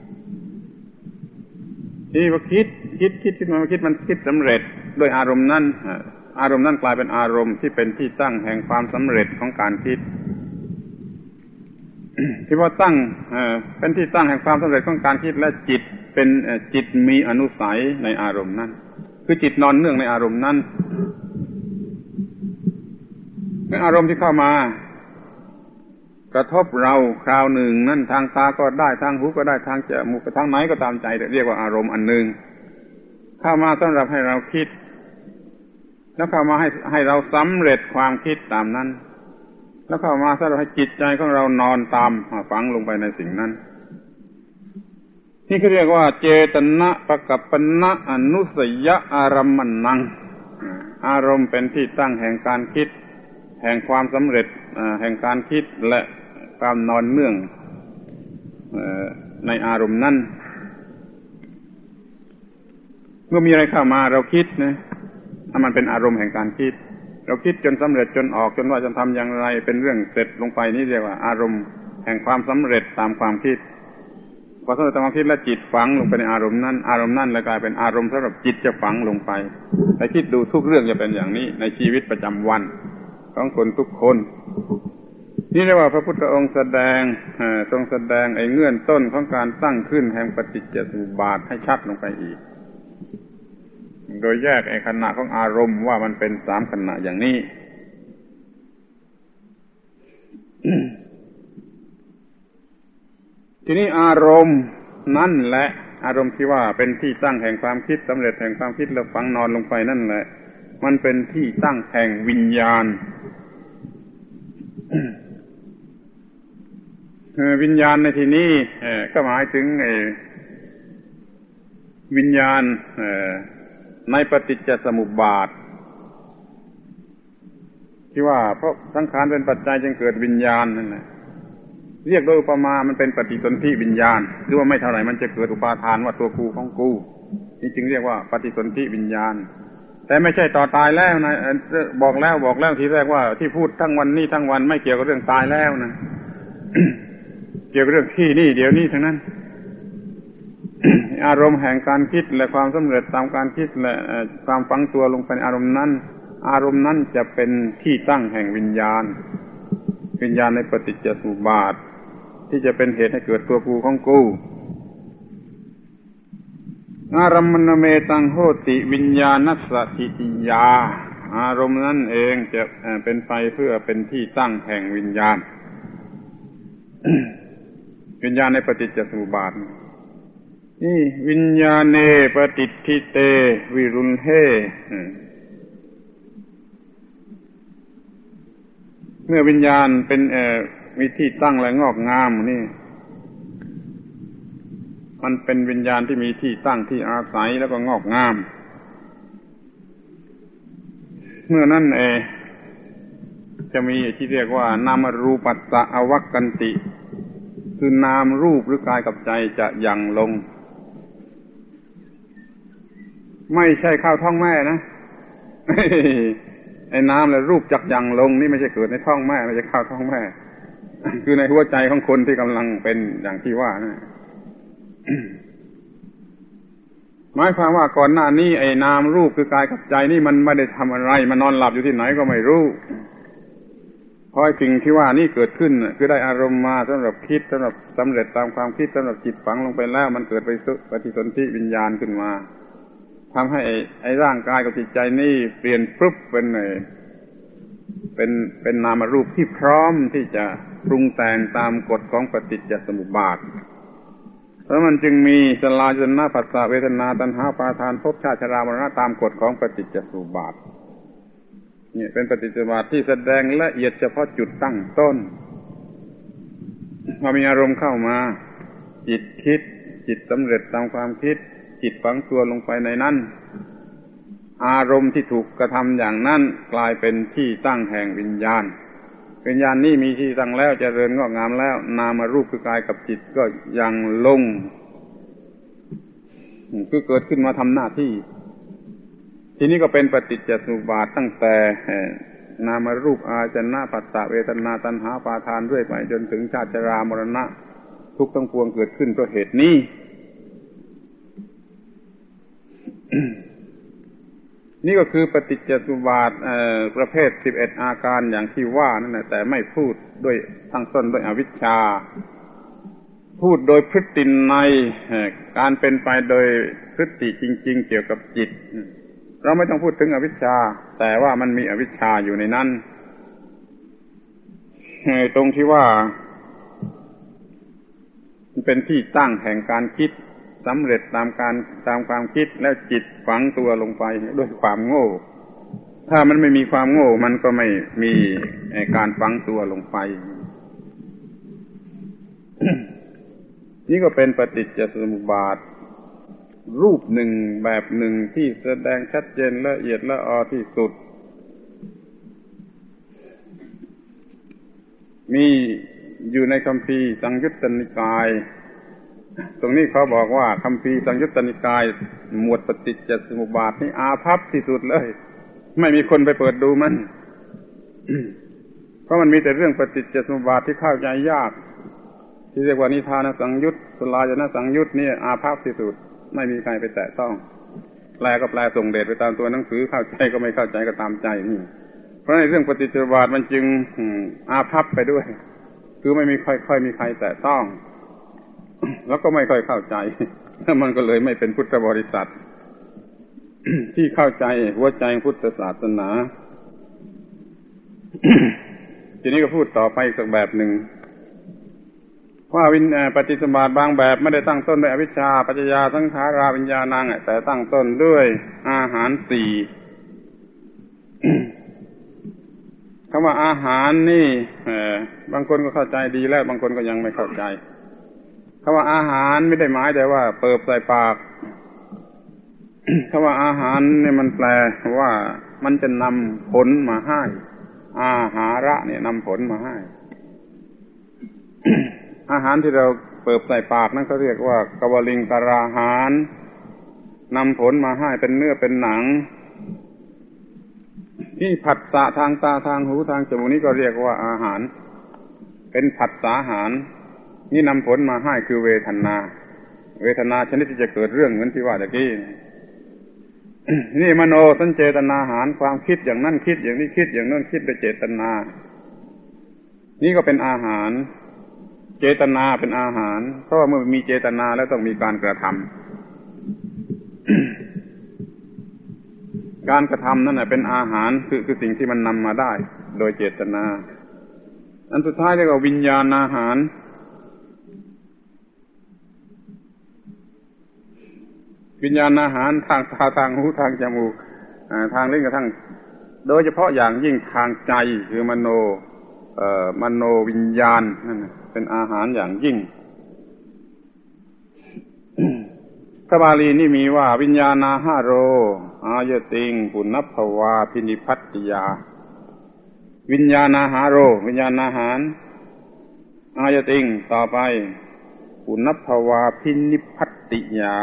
ที่ว่าคิดคิดคิดขึ้นมาคิดมันคิดสำเร็จโดยอารมณ์นั้นอารมณ์นั้นกลายเป็นอารมณ์ที่เป็นที่ตั้งแห่งความสำเร็จของการคิด ที่ว่าตั้งเป็นที่ตั้งแห่งความสำเร็จของการคิดและจิตเป็นจิตมีอนุสัยในอารมณ์นั้นคือจิตนอนเนื่องในอารมณ์นั้นเป็นอารมณ์ที่เข้ามากระทบเราคราวหนึ่งนั่นทางตาก็ได้ทางหูก็ได้ทางจมูกก็ทางไหนก็ตามใจเรียกว่าอารมณ์อันหนึ่งเข้ามาสำหรับให้เราคิดแล้วเข้ามาให้ให้เราสำเร็จความคิดตามนั้นแล้วเข้ามาสำหรับให้จิตใจของเรานอนตามฝังลงไปในสิ่งนั้นนี่เขาเรียกว่าเจตนะปกัปปนะอนุสยอารมณ์นังอารมณ์เป็นที่ตั้งแห่งการคิดแห่งความสำเร็จแห่งการคิดและความนอนเนื่องในอารมณ์นั้นเมื่อมีอะไรเข้ามาเราคิดนะถ้ามันเป็นอารมณ์แห่งการคิดเราคิดจนสำเร็จจนออกจนว่าจะทำอย่างไรเป็นเรื่องเสร็จลงไปนี่เรียกว่าอารมณ์แห่งความสำเร็จตามความคิดพอสำเร็จตามความคิดและจิตฝังลงไปในอารมณ์นั้นอารมณ์นั้นเลยกลายเป็นอารมณ์สำหรับจิตจะฝังลงไปไปคิดดูทุกเรื่องจะเป็นอย่างนี้ในชีวิตประจำวันของคนทุกคนนี่เรียกว่าพระพุทธองค์แสดงทรงแสดงไอ้เงื่อนต้นของการตั้งขึ้นแห่งปฏิจจสมุปบาทให้ชัดลงไปอีกโดยแยกไอ้ขณะของอารมณ์ว่ามันเป็นสามขณะอย่างนี้ ทีนี้อารมณ์นั่นแหละอารมณ์ที่ว่าเป็นที่ตั้งแห่งความคิดสำเร็จแห่งความคิดแล้วฝังนอนลงไปนั่นแหละมันเป็นที่ตั้งแห่งวิญญาณ วิญญาณในที่นี้ก็หมายถึงวิญญาณในปฏิจจสมุปบาทที่ว่าเพราะสังขารเป็นปัจจัยจึงเกิดวิญญาณนั่นแหละเรียกโดยอุปมามันเป็นปฏิสนธิวิญญาณคือว่าไม่เท่าไหร่มันจะเกิดอุปาทานว่าตัวกูของกูนี่จึงเรียกว่าปฏิสนธิวิญญาณแต่ไม่ใช่ต่อตายแล้วนะบอกแล้วบอกแล้วทีแรกว่าที่พูดทั้งวันนี้ทั้งวันไม่เกี่ยวกับเรื่องตายแล้วนะ เกี่ยวกับเรื่องที่นี่เดี๋ยวนี้ทั้งนั้นอารมณ์แห่งการคิดและความสำเร็จตามการคิดและความฝังตัวลงไปในอารมณ์นั้นอารมณ์นั้นจะเป็นที่ตั้งแห่งวิญญาณวิญญาณในปฏิจจสมุปบาทที่จะเป็นเหตุให้เกิดตัวกูของกูอารัมมณเมตังโหติวิญญาณัสสติติยาอารมณ์นั้นเองจะเป็นไปเพื่อเป็นที่ตั้งแห่งวิญญาณ วิญญาณในปฏิจจสมุปบาทนี่วิญญาณเนปฏิทิเตวิรุณเฮเมื่อวิญญาณเป็นเอ่อมีที่ตั้งและงอกงามนี่มันเป็นวิญญาณที่มีที่ตั้งที่อาศัยแล้วก็งอกงามเมื่อนั้นเองจะมีที่เรียกว่านามรูปัสสะอวัคกันติคือนามรูปหรือกายกับใจจะยังลงไม่ใช่เข้าท้องแม่นะไอ้น้ำและรูปจักยังลงนี่ไม่ใช่เกิดในท้องแม่ไม่ใช่เข้าท้องแม่คือในหัวใจของคนที่กำลังเป็นอย่างที่ว่านะหมายความว่าก่อนหน้านี้ไอ้นามรูปคือกายกับใจนี่มันไม่ได้ทำอะไรมันนอนหลับอยู่ที่ไหนก็ไม่รู้พอสิ่งที่ว่านี่เกิดขึ้นคือได้อารมณ์มาสำหรับคิดสำหรับสำเร็จตามความคิดสำหรับจิตฝังลงไปแล้วมันเกิดไปปฏิสนธิวิญญาณขึ้นมาทำให้ไอ้ไอ้ร่างกายกับจิตใจนี่เปลี่ยนปุ๊บเป็นเป็นเป็นนามรูปที่พร้อมที่จะปรุงแต่งตามกฎของปฏิจจสมุปบาทแล้วมันจึงมีสลายตนะผัสสะเวทนาตัณหาอุปาทานภพชาติชรามรณะตามกฎของปฏิจจสมุปบาทเนี่ยเป็นปฏิจจสมุปบาทที่แสดงละเอียดเฉพาะจุดตั้งต้นพอมีอารมณ์เข้ามาจิตคิดจิตสำเร็จตามความคิดจิตฝังตัวลงไปในนั้นอารมณ์ที่ถูกกระทำอย่างนั้นกลายเป็นที่ตั้งแห่งวิญญาณวิญญาณนี้มีที่ตั้งแล้วเจริญงอกงามแล้วนามรูปคือกายกับจิตก็ยังลงคือเกิดขึ้นมาทำหน้าที่ทีนี้ก็เป็นปฏิจจสมุปบาทตั้งแต่นามรูปอาจนะผัสสะเวทนาตัณหาอุปาทานเรื่อยไปจนถึงชาติชรามรณะทุกข์ทั้งปวงเกิดขึ้นเพราะเหตุนี้ นี่ก็คือปฏิจจสมุปบาทประเภทสิบเอ็ดอาการอย่างที่ว่านั่นแหละแต่ไม่พูดด้วยตั้งต้นด้วยอวิชชาพูดโดยพฤตินัยการเป็นไปโดยพฤติจริงๆเกี่ยวกับจิตเราไม่ต้องพูดถึงอวิชชาแต่ว่ามันมีอวิชชาอยู่ในนั้นตรงที่ว่ามันเป็นที่ตั้งแห่งการคิดสำเร็จตามการตามความคิดแล้วจิตฝังตัวลงไปด้วยความโง่ถ้ามันไม่มีความโง่มันก็ไม่มีการฝังตัวลงไป นี่ก็เป็นปฏิจจสมุปบาทรูปหนึ่งแบบหนึ่งที่แสดงชัดเจนละเอียดละออที่สุดมีอยู่ในคัมภีร์สังยุตตนิกายตรงนี้เขาบอกว่าคัมภีร์สังยุตตนิกายหมวดปฏิจจสมุปบาทนี่อาภัพที่สุดเลยไม่มีคนไปเปิดดูมัน เพราะมันมีแต่เรื่องปฏิจจสมุปบาทที่เข้าใจยากที่เรียกว่านิทานสังยุตสลายตนะสังยุตนี่อาภัพที่สุดไม่มีใครไปแตะต้องแปลก็แปลส่งเดชไปตามตัวหนังสือเข้าใจก็ไม่เข้าใจก็ตามใจนี่เพราะในเรื่องปฏิจจสมุปบาทมันจึงอาภัพไปด้วยคือไม่มีค่อยๆมีใครแตะต้องแล้วก็ไม่ค่อยเข้าใจมันก็เลยไม่เป็นพุทธบริษัท ที่เข้าใจหัวใจพุทธศาสนา ทีนี้ก็พูดต่อไปอีกสักแบบหนึ่งว่าวิญญาณปฏิสมบาทบางแบบไม่ได้ตั้งต้นด้วยอวิชชาปัจจยาสังขาราวิญญาณังแต่ตั้งต้นด้วยอาหารสี่คำว่าอาหารนี่บางคนก็เข้าใจดีแล้วบางคนก็ยังไม่เข้าใจคำว่าอาหารไม่ได้หมายแต่ว่าเปิบใส่ปากคำว่าอาหารเนี่ยมันแปลว่ามันจะนำผลมาให้อาหาระเนี่ยนำผลมาให้ อาหารที่เราเปิบใส่ปากนั่นเขาเรียกว่ากวลิงกราหารนำผลมาให้เป็นเนื้อเป็นหนังที่ผัสสะทางตาทางหูทางจมูกนี่ก็เรียกว่าอาหารเป็นผัสสะอาหารนี่นำผลมาให้คือเวทนาเวทนาชนิดที่จะเกิดเรื่องเหมือนที่ว่าตะกี้ นี่มโนสัญเจตนาหารความคิดอย่างนั้นคิดอย่างนี้คิดอย่างนั้นคิดโดยเจตนานี่ก็เป็นอาหารเจตนาเป็นอาหารเพราะว่าเมื่อมีเจตนาแล้วต้องมีการกระทำ การกระทำนั่นแหละเป็นอาหารคือคือสิ่งที่มันนำมาได้โดยเจตนาอันสุดท้ายเรียกว่าวิญญาณอาหารวิญญาณอาหารทางตาทางหูทางจมูกทางลิ้นกระทั่งโดยเฉพาะอย่างยิ่งทางใจคือมโนเอ่อมโนวิญญาณนั่นเป็นอาหารอย่างยิ่ง พระบาลีนี่มีว่าวิญญาณาหาโรอายติงปุณณภวาพินิพัตติยาวิญญาณาหาโรวิญญาณอาหารอายติงต่อไปปุณณภวาพินิพัตติยา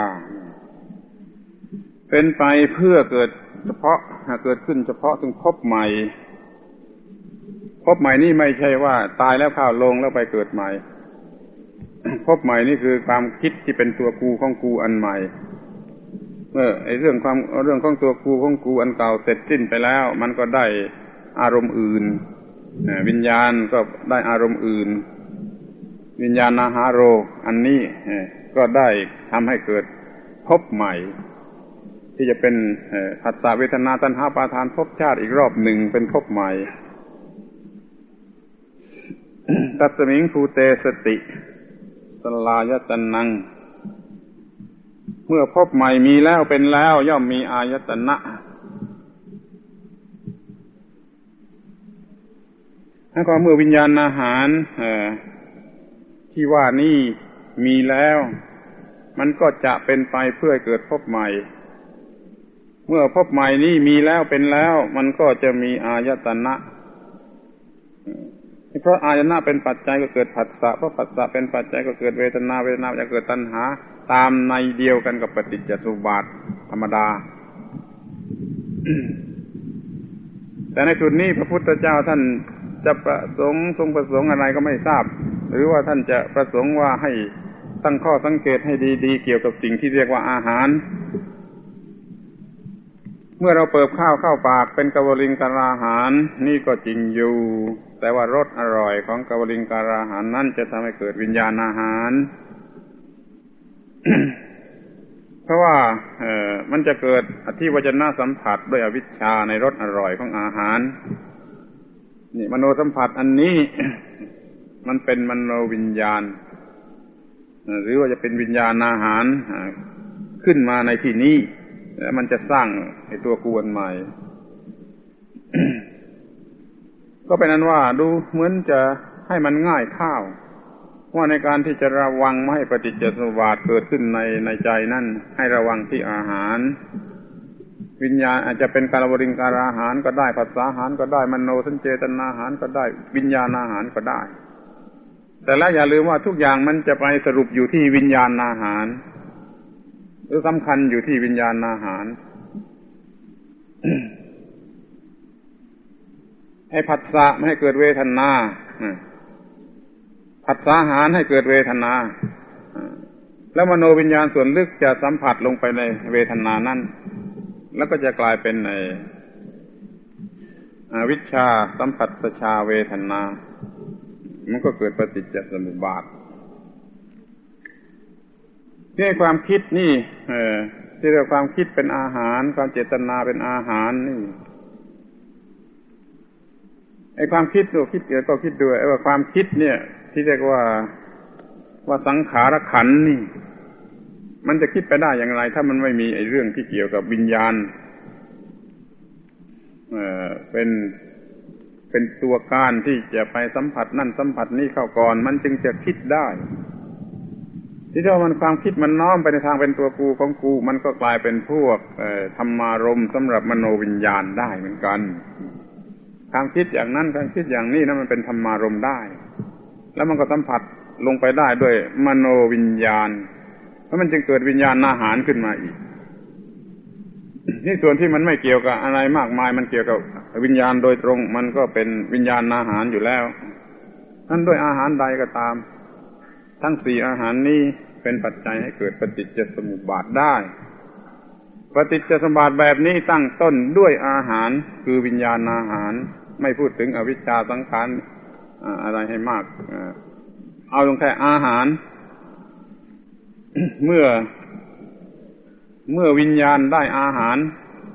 เป็นไปเพื่อเกิดเฉพาะเกิดขึ้นเฉพาะถึงพบใหม่พบใหม่นี่ไม่ใช่ว่าตายแล้วเข้าลงแล้วไปเกิดใหม่พบใหม่นี่คือความคิดที่เป็นตัวกูของกูอันใหม่เมื่อไอ้เรื่องความเรื่องของตัวกูของกูอันเก่าเสร็จสิ้นไปแล้วมันก็ได้อารมณ์อื่นวิญญาณก็ได้อารมณ์อื่นวิญญาณอาหารโรอันนี้ก็ได้ทำให้เกิดพบใหม่ที่จะเป็นผัสสะเวทนาตัณหาอุปาทานภพชาติอีกรอบหนึ่งเป็นภพใหม่ตัสมิงภูเตสติสลายตนังเมื่อภพใหม่มีแล้วเป็นแล้วย่อมมีอายตนะถ้าความเมื่อวิญญาณอาหารที่ว่านี่มีแล้วมันก็จะเป็นไปเพื่อเกิดภพใหม่เมื่อภพใหม่นี้มีแล้วเป็นแล้วมันก็จะมีอายตนะเพราะอายตนะเป็นปัจจัยก็เกิดผัสสะเพราะผัสสะเป็นปัจจัยก็เกิดเวทนาเวทนาจะเกิดตัณหาตามในเดียวกันกับปฏิจจสมุปบาทธรรมดา แต่ในจุดนี้พระพุทธเจ้าท่านจะประสงค์ทรงประสงค์อะไรก็ไม่ทราบหรือว่าท่านจะประสงค์ว่าให้ตั้งข้อสังเกตให้ดีๆเกี่ยวกับสิ่งที่เรียกว่าอาหารเมื่อเราเปิบข้าวเข้าปากเป็นกวลิงการอาหารนี่ก็จริงอยู่แต่ว่ารสอร่อยของกวลิงการอาหารนั่นจะทำให้เกิดวิญญาณอาหาร เพราะว่าเอ่อมันจะเกิดอธิวจนะสัมผัสด้วยอวิชชาในรสอร่อยของอาหารนี่มโนสัมผัสอันนี้ มันเป็นมโนวิญญาณหรือว่าจะเป็นวิญญาณอาหารขึ้นมาในที่นี้แล้วมันจะสร้างไอ้ตัวกวนใหม่ ก็เป็นนั้นว่าดูเหมือนจะให้มันง่ายข้าวว่าในการที่จะระวังไม่ให้ปฏิจจสมุปบาทเกิดขึ้นในในใจนั่นให้ระวังที่อาหารวิญญาณอาจจะเป็นการวริงการอาหารก็ได้ภาษาอาหารก็ได้มโนสัญเจตนาอาหารก็ได้วิญญาณอาหารก็ได้แต่แล้วอย่าลืมว่าทุกอย่างมันจะไปสรุปอยู่ที่วิญญาณอาหารหรือสำคัญอยู่ที่วิญญาณอาหาร ให้ผัสสะไม่ให้เกิดเวทนาผัสสะอาหารให้เกิดเวทนาแล้วมโนวิญญาณส่วนลึกจะสัมผัสลงไปในเวทนานั้นแล้วก็จะกลายเป็นในอวิชชาสัมผัสสชาเวทนามันก็เกิดปฏิจจสมุปบาทที่ความคิดนี่เออที่เรียกความคิดเป็นอาหารความเจตนาเป็นอาหารนี่ไอ้ความคิดตัวคิดเกิดก็คิดด้วยไอ้ว่าความคิดเนี่ยที่เรียกว่าว่าสังขารขันธ์นี่มันจะคิดไปได้อย่างไรถ้ามันไม่มีไอ้เรื่องที่เกี่ยวกับวิญญาณเอ่อเป็นเป็นตัวการที่จะไปสัมผัสนั่นสัมผัสนี่เข้าก่อนมันจึงจะคิดได้ที่ถ้ามันความคิดมันน้อมไปในทางเป็นตัวกูของกูมันก็กลายเป็นพวกเอ่อธรรมารมณ์สำหรับมโนวิญญาณได้เหมือนกันความคิดอย่างนั้นความคิดอย่างนี้นั้นมันเป็นธรรมารมณ์ได้แล้วมันก็สัมผัสลงไปได้ด้วยมโนวิญญาณแล้วมันจึงเกิดวิญญาณอาหารขึ้นมาอีกนี่ส่วนที่มันไม่เกี่ยวกับอะไรมากมายมันเกี่ยวกับวิญญาณโดยตรงมันก็เป็นวิญญาณอาหารอยู่แล้วนั้นด้วยอาหารใดก็ตามทั้งสี่อาหารนี้เป็นปัจจัยให้เกิดปฏิจจสมุปบาทได้ปฏิจจสมุปบาทแบบนี้ตั้งต้นด้วยอาหารคือวิญญาณอาหารไม่พูดถึงอวิชชาสังขารอะไรให้มากเอาลงแค่อาหารเมื่อเมื่อวิญญาณได้อาหาร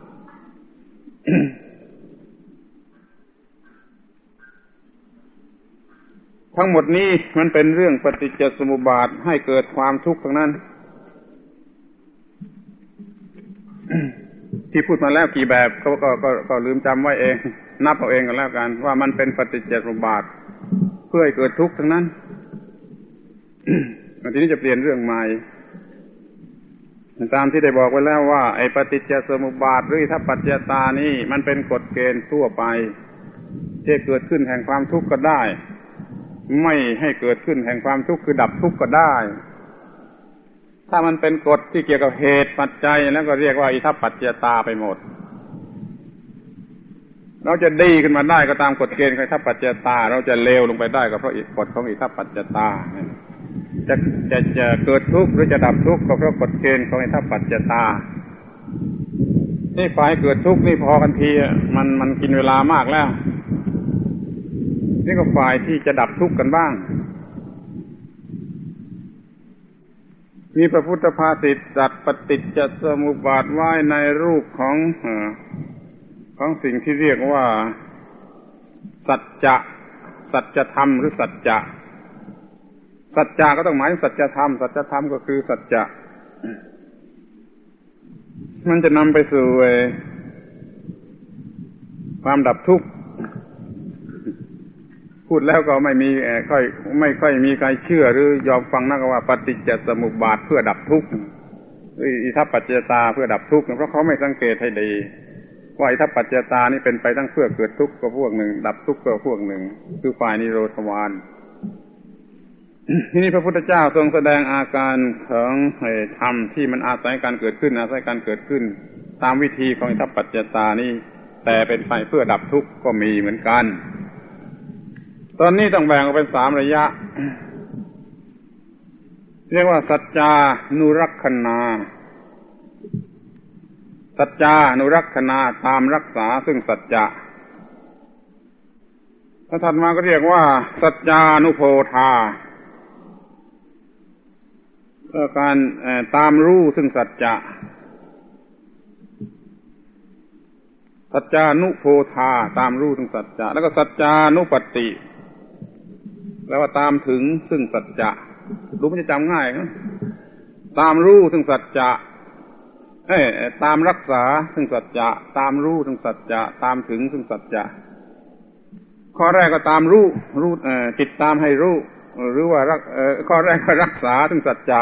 ทั้งหมดนี้มันเป็นเรื่องปฏิจจสมุปบาทให้เกิดความทุกข์ทั้งนั้น ที่พูดมาแล้วกี่แบบก็ก็ก็ก็ลืมจำไว้เองนับเอาเองกันแล้วกันว่ามันเป็นปฏิจจสมุปบาทเพื่อให้เกิดทุกข์ทั้งนั้น ทีนี้จะเปลี่ยนเรื่องใหม่ตามที่ได้บอกไว้แล้วว่าไอ้ปฏิจจสมุปบาทหรืออิทัปปัจจยตานี่มันเป็นกฎเกณฑ์ทั่วไปที่เกิดขึ้นแห่งความทุกข์ก็ได้ไม่ให้เกิดขึ้นแห่งความทุกข์คือดับทุกข์ก็ได้ถ้ามันเป็นกฎที่เกี่ยวกับเหตุปัจจัยแล้วก็เรียกว่าอิทัปปัจจยตาไปหมดเราจะดีขึ้นมาได้ก็ตามกฎเกณฑ์ของอิทัปปัจจยตาเราจะเลวลงไปได้ก็เพราะกฎของอิทัปปัจจยตาจะจะจะเกิดทุกข์หรือจะดับทุกข์ก็เพราะกฎเกณฑ์ของอิทัปปัจจยตานี่ฝ่ายเกิดทุกข์นี่พอกันทีมันมันกินเวลามากแล้วนี่ก็ฝ่ายที่จะดับทุกข์กันบ้างมีพระพุทธภาษิตจัดปฏิจจสมุปบาทไว้ในรูปของของสิ่งที่เรียกว่าสัจจะสัจธรรมหรือสัจจะสัจจะก็ต้องหมายถึงสัจธรรมสัจธรรมก็คือสัจจะมันจะนำไปสู่ความดับทุกข์พูดแล้วก็ไม่มีค่อยไม่ค่อยมีใครเชื่อหรือยอมฟังนักว่าปฏิจจสมุปบาทเพื่อดับทุกข์อิทัปปัจจยตาเพื่อดับทุกข์เพราะเขาไม่สังเกตให้ดีว่าอิทัปปัจจยตานี่เป็นไปทั้งเพื่อเกิดทุกข์ก็พวกหนึ่งดับทุกข์ก็พวกหนึ่งคือฝ่ายนิโรธวาล ที่นี่พระพุทธเจ้าทรงแสดงอาการของธรรมที่มันอาศัยการเกิดขึ้นอาศัยการเกิดขึ้นตามวิธีของอิทัปปัจจยตานี่แต่เป็นไปเพื่อดับทุกข์ก็มีเหมือนกันตอนนี้ต้องแบ่งออกเป็นสามระยะเรียกว่าสัจจานุรักขณาสัจจานุรักขณาตามรักษาซึ่งสัจจะถ้าถัดมาก็เรียกว่าสัจจานุโพธาการตามรู้ซึ่งสัจจะสัจจานุโพธาตามรู้ซึ่งสัจจะแล้วก็สัจจานุปติแล้วว่าตามถึงซึ่งสัจจะรู้มันจะจำง่ายนะตามรู้ซึ่งสัจจะเอ้ยตามรักษาซึ่งสัจจะตามรู้ซึ่งสัจจะตามถึงซึ่งสัจจะข้อแรกก็ตามรู้รู้เอ่อติดตามให้รู้หรือว่ารักเอ่อข้อแรกก็รักษาซึ่งสัจจะ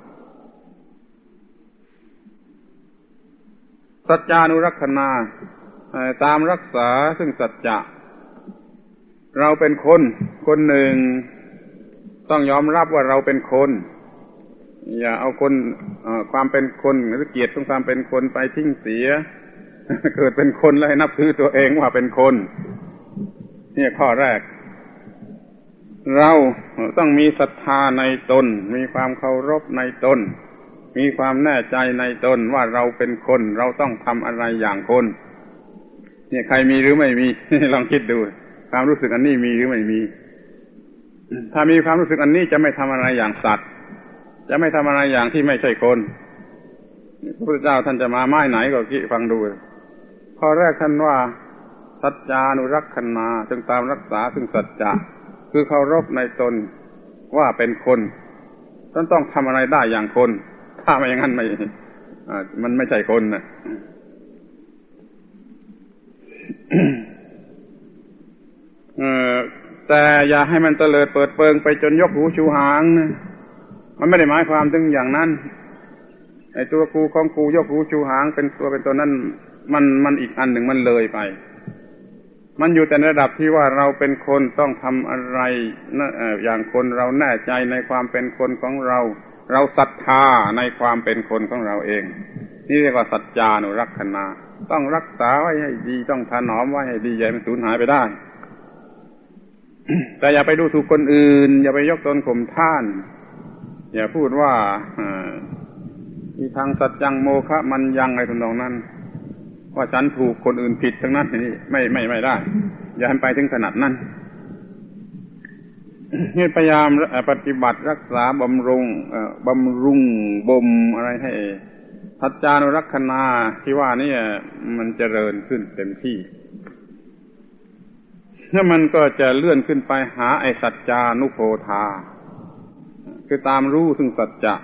สัจจานุรักขณาเอ่อตามรักษาซึ่งสัจจะเราเป็นคนคนหนึ่งต้องยอมรับว่าเราเป็นคนอย่าเอาคนเอ่อความเป็นคนหรือเกียรติของความเป็นคนไปทิ้งเสียเกิดเป็นคนแล้วให้นับถือตัวเองว่าเป็นคนนี่ข้อแรกเราต้องมีศรัทธาในตนมีความเคารพในตนมีความแน่ใจในตนว่าเราเป็นคนเราต้องทำอะไรอย่างคนเนี่ยใครมีหรือไม่มี ลองคิดดูความรู้สึกอันนี้มีหรือไม่มีถ้ามีความรู้สึกอันนี้จะไม่ทำอะไรอย่างสัตว์จะไม่ทำอะไรอย่างที่ไม่ใช่คนพระพุทธเจ้าท่านจะมาไม้ไหนก็คิดฟังดูข้อแรกท่านว่าสัจจานุรักขณาจึงตามรักษาซึ่งสัจจะคือเคารพในตนว่าเป็นคนท่านต้องทำอะไรได้อย่างคนถ้าไม่อย่างนั้นไม่อ่ามันไม่ใช่คนนะเออแต่อย่าให้มันเตลิดเปิดเปิงไปจนยกหูชูหางนะมันไม่ได้หมายความถึงอย่างนั้นไอ้ตัวกูของกูยกหูชูหางเป็นตัวเป็นตัวนั้นมันมันอีกอันหนึ่งมันเลยไปมันอยู่แต่ในระดับที่ว่าเราเป็นคนต้องทำอะไรนะอย่างคนเราแน่ใจในความเป็นคนของเราเราศรัทธาในความเป็นคนของเราเองนี่เรียกว่าสัจจานุรักขณาต้องรักษาไว้ให้ดีต้องถนอมไว้ให้ดีอย่าให้มันสูญหายไปได้ แต่อย่าไปดูถูกคนอื่นอย่าไปยกตนข่มท่านอย่าพูดว่าอีทางสัจจังโมฆะมันยังอะไรทำนองนั้นว่าฉันถูกคนอื่นผิดทั้งนั้นนี่ไม่ไม่ไม่ได้อย่าให้ไปถึงขนาดนั้นนี่พยายามปฏิบัติรักษาบำรุงบำรุงบ่มอะไรให้สัจจานุรักษณาที่ว่านี่มันเจริญขึ้นเต็มที่แล้วมันก็จะเลื่อนขึ้นไปหาไอ้สัจจานุโพธาคือตามรู้ซึ่งสัจจะ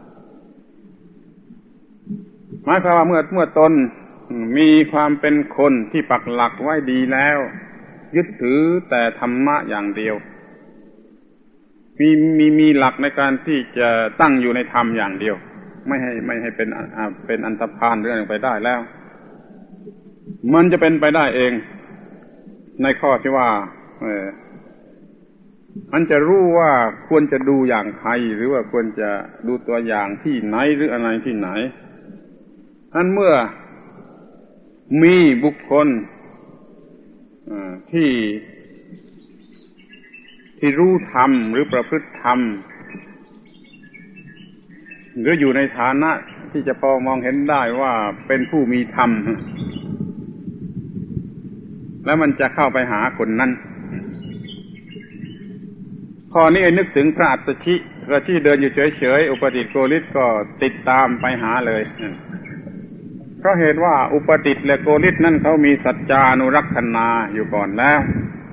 หมายความว่าเมื่อเมื่อตนมีความเป็นคนที่ปักหลักไว้ดีแล้วยึดถือแต่ธรรมะอย่างเดียวมีมีมีหลักในการที่จะตั้งอยู่ในธรรมอย่างเดียวไม่ให้ไม่ให้เป็นอ่าเป็นอันธพาลเรื่องไปได้แล้วมันจะเป็นไปได้เองในข้อที่ว่าเออมันจะรู้ว่าควรจะดูอย่างใครหรือว่าควรจะดูตัวอย่างที่ไหนหรืออะไรที่ไหนอันเมื่อมีบุคคลที่ที่รู้ธรรมหรือประพฤติธรรมหรืออยู่ในฐานะที่จะพอมองเห็นได้ว่าเป็นผู้มีธรรมแล้วมันจะเข้าไปหาคนนั้นข้อนี้นึกถึงพระอัตถชิพระที่เดินอยู่เฉยๆอุปติโกฤทธิ์ก็ติดตามไปหาเลยเพราะเหตุว่าอุปติและโกฤทธิ์นั่นเขามีสัจจานุรักษณาอยู่ก่อนแล้ว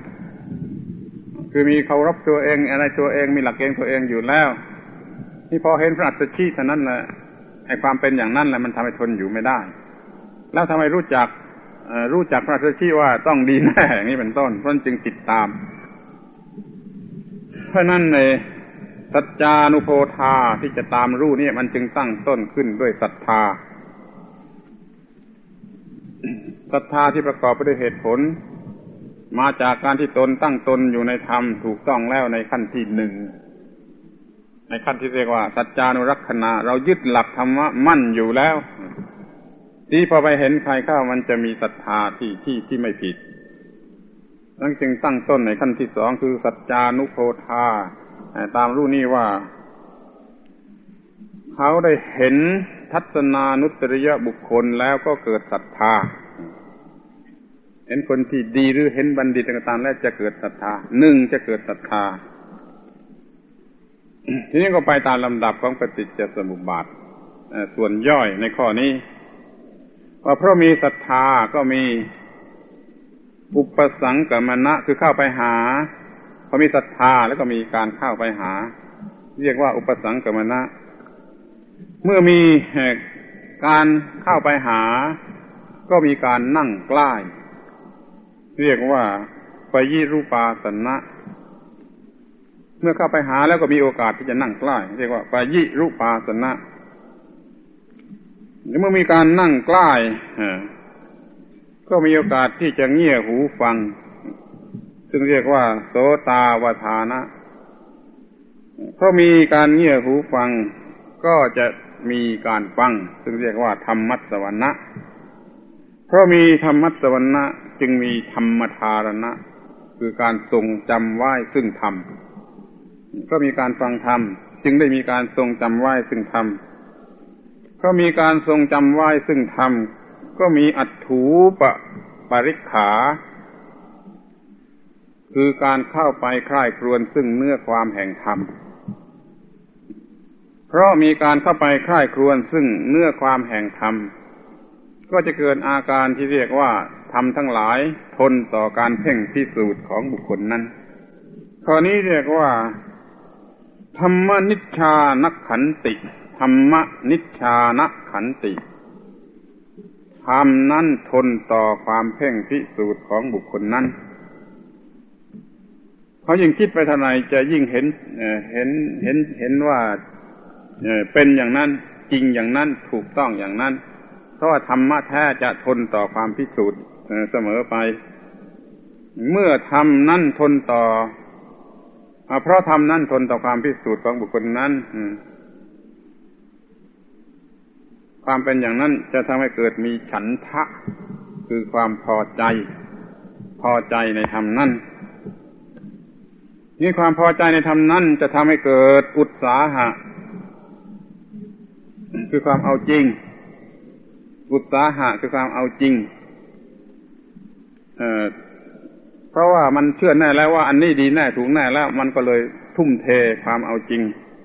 คือมีเคารพตัวเองอะไรตัวเองมีหลักเกณฑ์ตัวเองอยู่แล้วที่พอเห็นพระอัตถชิเท่านั้นแหละไอ้ความเป็นอย่างนั้นแหละมันทำให้ทนอยู่ไม่ได้แล้วทำไมรู้จักรู้จักพระอัตถชิว่าต้องดีแน่อย่างนี้เป็นต้นเพราะจึงติดตามเพราะนั้นในสัจจานุโพธาที่จะตามรู้นี่มันจึงตั้งต้นขึ้นด้วยศรัทธาศรัทธาที่ประกอบไปด้วยเหตุผลมาจากการที่ตนตั้งตนอยู่ในธรรมถูกต้องแล้วในขั้นที่หนึ่งในขั้นที่เรียกว่าสัจจานุรักษณาเรายึดหลักธรรมะมั่นอยู่แล้วที่พอไปเห็นใครเข้ามันจะมีศรัทธาที่ที่ที่ไม่ผิดนั่นจึงตั้งต้นในขั้นที่สองคือสัจจานุโพธาตามรู้นี่ว่าเขาได้เห็นทัศนานุตริยบุคคลแล้วก็เกิดศรัทธาเห็นคนที่ดีหรือเห็นบัณฑิตต่างๆแล้วจะเกิดศรัทธาหนึ่งจะเกิดศรัทธาทีนี้ก็ไปตามลำดับของปฏิจจสมุปบาทส่วนย่อยในข้อนี้ว่าเพราะมีศรัทธาก็มีอุปสังกมนะคือเข้าไปหาพอมีศรัทธาแล้วก็มีการเข้าไปหาเรียกว่าอุปสังกมนะเมื่อมีการเข้าไปหาก็มีการนั่งใกล้เรียกว่าปยิรูปาสนะเมื่อเข้าไปหาแล้วก็มีโอกาสที่จะนั่งใกล้เรียกว่าปยิรูปาสนะเมื่อมีการนั่งใกล้ก็มีโอกาสที่จะเงี่ยหูฟังซึ่งเรียกว่าโสตาวทานะเพราะมีการเงี่ยหูฟังก็จะมีการฟังซึ่งเรียกว่าธรรมัสสวนะเพราะมีธรรมัสสวนะจึงมีธรรมธารณะคือการทรงจำไว้ซึ่งธรรมก็มีการฟังธรรมจึงได้มีการทรงจำไว้ซึ่งธรรมก็มีการทรงจำไว้ซึ่งธรรมก็มีอัตถูปปริกขาคือการเข้าไปใคร่ครวญซึ่งเนื้อความแห่งธรรมเพราะมีการเข้าไปใคร่ครวญซึ่งเนื้อความแห่งธรรมก็จะเกิดอาการที่เรียกว่าธรรมทั้งหลายทนต่อการเพ่งพิสูจน์ของบุคคลนั้นข้อนี้เรียกว่าธรรมนิชฌานักขันติธรรมนิชฌานักขันติธรรมนั้นทนต่อความเพ่งพิสูจน์ของบุคคลนั้นเขายิ่งคิดไปเท่าไหร่จะยิ่งเห็นเห็นเห็นเห็นว่าเป็นอย่างนั้นจริงอย่างนั้นถูกต้องอย่างนั้นเพราะว่าธรรมะแท้จะทนต่อความพิสูจน์เสมอไปเมื่อธรรมนั้นทนต่อเพราะธรรมนั้นทนต่อความพิสูจน์ของบุคคลนั้นความเป็นอย่างนั้นจะทำให้เกิดมีฉันทะคือความพอใจพอใจในธรรมนั้นนี่ความพอใจในธรรมนั้นจะทำให้เกิดอุตสาหะคือความเอาจริงอุตสาหะคือความเอาจริงเอ่อเพราะว่ามันเชื่อแน่แล้วว่าอันนี้ดีแน่ถูกแน่แล้วมันก็เลยทุ่มเทความเอาจริง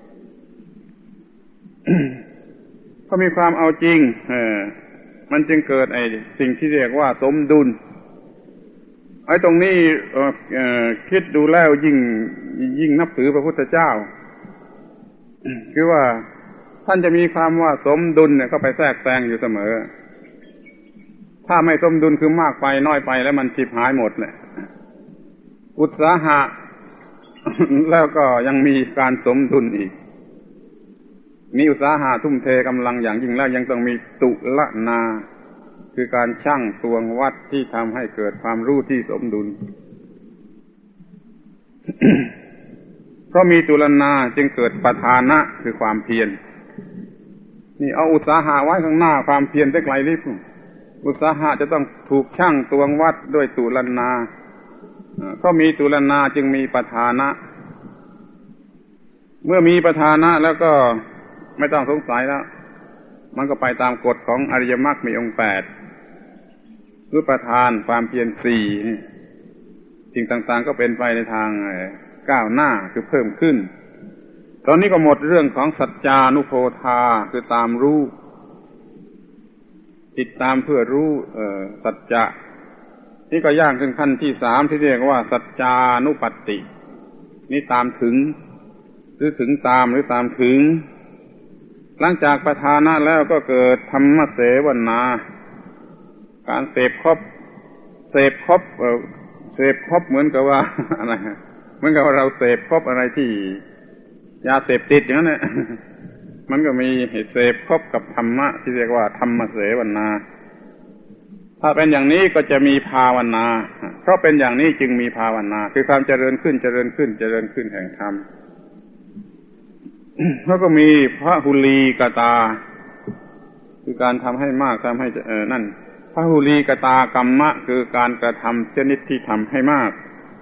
ก็มีความเอาจริงเออมันจึงเกิดไอ้สิ่งที่เรียกว่าสมดุลไอ้ตรงนี้เอ่อเอ่อคิดดูแล้วยิ่งยิ่งนับถือพระพุทธเจ้า คือว่าท่านจะมีความว่าสมดุลเนี่ยก็ไปแทรกแซงอยู่เสมอถ้าไม่สมดุลคือมากไปน้อยไปแล้วมันฉิบหายหมดเลยอุตสาหะ แล้วก็ยังมีการสมดุลอีกมีอุตสาหะทุ่มเทกำลังอย่างยิ่งแล้วยังต้องมีตุลนาคือการชั่งตวงวัดที่ทำให้เกิดความรู้ที่สมดุล เพราะมีตุลนาจึงเกิดปทานะคือความเพียรนี่เอาอุตสาหะไว้ข้างหน้าความเพียรได้ไกลลิบอุตสาหะจะต้องถูกชั่งตวงวัดด้วยตุลนาเพราะมีตุลนาจึงมีปทานะเมื่อมีปทานะแล้วก็ไม่ต้องสงสัยแล้วมันก็ไปตามกฎของอริยมรรคมีองค์แปดคือประธานความเพียรสี่สิ่งต่างๆก็เป็นไปในทางก้าวหน้าคือเพิ่มขึ้นตอนนี้ก็หมดเรื่องของสัจจานุโพธาคือตามรู้ติดตามเพื่อรู้เอ่อสัจจะนี่ก็ย่างขึ้นขั้นที่สามที่เรียกว่าสัจจานุปัฏฐินี่ตามถึงหรือถึงตามหรือตามถึงหลังจากประธานะแล้วก็เกิดธรรมเสวนาการเสพครบเสพครบเอ่อเสพครบเหมือนกับว่าอะไรเหมือนกับว่าเราเสพครบอะไรที่ยาเสพติดอย่างนั้นน่ะมันก็มีให้เสพครบกับธรรมะที่เรียกว่าธรรมเสวนาถ้าเป็นอย่างนี้ก็จะมีภาวนาเพราะเป็นอย่างนี้จึงมีภาวนาคือความเจริญขึ้นเจริญขึ้นเจริญขึ้นแห่งธรรม แล้วก็มีพระหุลีกตาคือการทำให้มากทำให้เออนั่นพระหุลีกตากรรมะคือการกระทำชนิดที่ทำให้มาก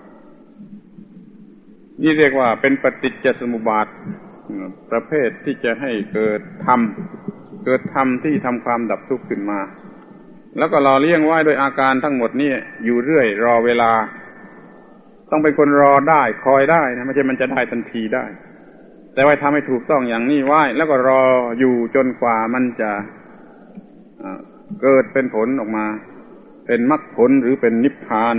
นี่เรียกว่าเป็นปฏิจจสมุปบาทประเภทที่จะให้เกิดธรรมเกิดธรรมที่ทำความดับทุกข์ขึ้นมาแล้วก็รอเลี้ยงไว้โดยอาการทั้งหมดนี่อยู่เรื่อยรอเวลาต้องเป็นคนรอได้คอยได้นะไม่ใช่มันจะได้ทันทีได้แต่ว่าทำให้ถูกต้องอย่างนี้ไว้แล้วก็รออยู่จนกว่ามันจะเกิดเป็นผลออกมาเป็นมรรคผลหรือเป็นนิพพาน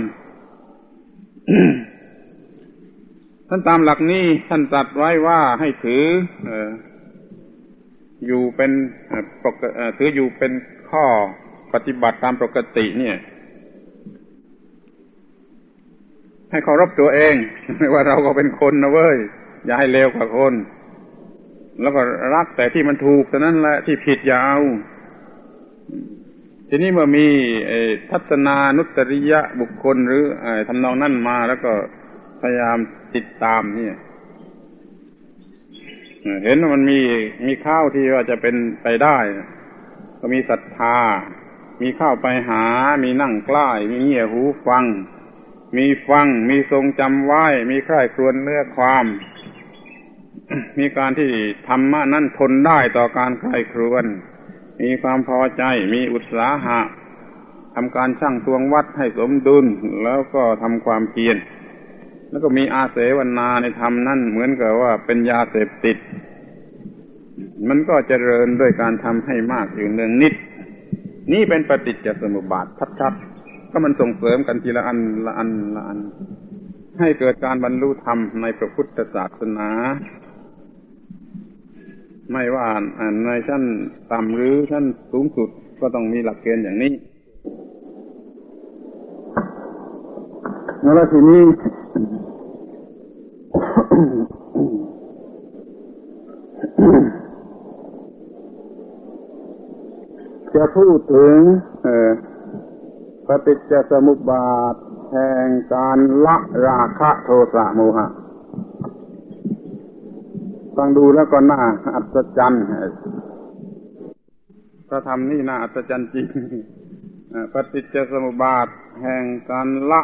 ท่านตามหลักนี้ท่านตรัสไว้ว่าให้ถืออยู่เป็นปกติถืออยู่เป็นข้อปฏิบัติตามปกติเนี่ยให้เคารพตัวเองว่าเราก็เป็นคนนะเว้ยอย่าให้เลวกว่าคนแล้วก็รักแต่ที่มันถูกแต่นั้นแหละที่ผิดอย่าเอาทีนี้เมื่อมีทัศนานุตริยะบุคคลหรือทำนองนั้นมาแล้วก็พยายามติดตามเนี่ยเห็นว่ามันมีมีข้าวที่ว่าจะเป็นไปได้ก็มีศรัทธามีเข้าไปหามีนั่งใกล้มีเงี่ยหูฟังมีฟังมีทรงจำไว้มีใคร่ครวญเนื้อความมีการที่ธรรมะนั้นทนได้ต่อการใคร่ครวญมีความพอใจมีอุตสาหะทำการชั่งตวงวัดให้สมดุลแล้วก็ทำความเพียรแล้วก็มีอาเสวนาในธรรมนั่นเหมือนกับว่าเป็นยาเสพติดมันก็เจริญด้วยการทำให้มากอยู่เนืองนิดนี่เป็นปฏิจจสมุปบาทชัดๆก็มันส่งเสริมกันทีละอันละอันละอันให้เกิดการบรรลุธรรมในพระพุทธศาสนาไม่ว่าในชั้นต่ำหรือชั้นสูงสุดก็ต้องมีหลักเกณฑ์อย่างนี้แล้วทีนี้ จะพูดถึงปฏิจจสมุปบาทแห่งการละราคะโทสะโมหะฟังดูแล้วก็น่าอัศจรรย์พระธรรมนี่น่าอัศจรรย์จริงปฏิจจสมุปบาทแห่งการละ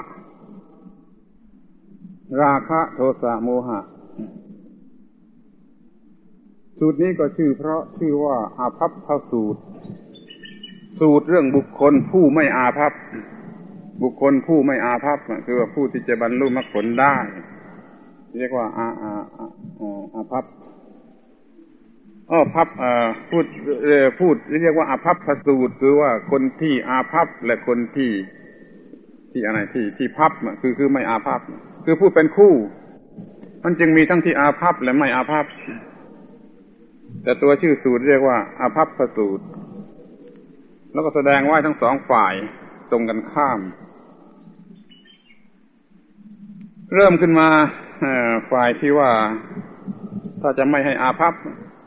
ราคะโทสะโมหะสูตรนี้ก็ชื่อเพราะชื่อว่าอาภัพพสูตรสูตรเรื่องบุคคลผู้ไม่อาภัพบุคคลผู้ไม่อาภัพคือว่าผู้ที่จะบรรลุมรรคผลได้เรียกว่าอาอาอาภัพอ้อภัพเอ่อพูดเอ่อพูดเรียกว่าอาภัพพสูตรคือว่าคนที่อาภัพและคนที่ที่อะไรที่ที่ภัพคือคือไม่อาภัพคือพูดเป็นคู่มันจึงมีทั้งที่อาภัพและไม่อาภัพแต่ตัวชื่อสูตรเรียกว่าอาภัพพสูตรแล้วก็แสดงไว้ทั้งสองฝ่ายตรงกันข้ามเริ่มขึ้นมาฝ่ายที่ว่าถ้าจะไม่ให้อาภัพ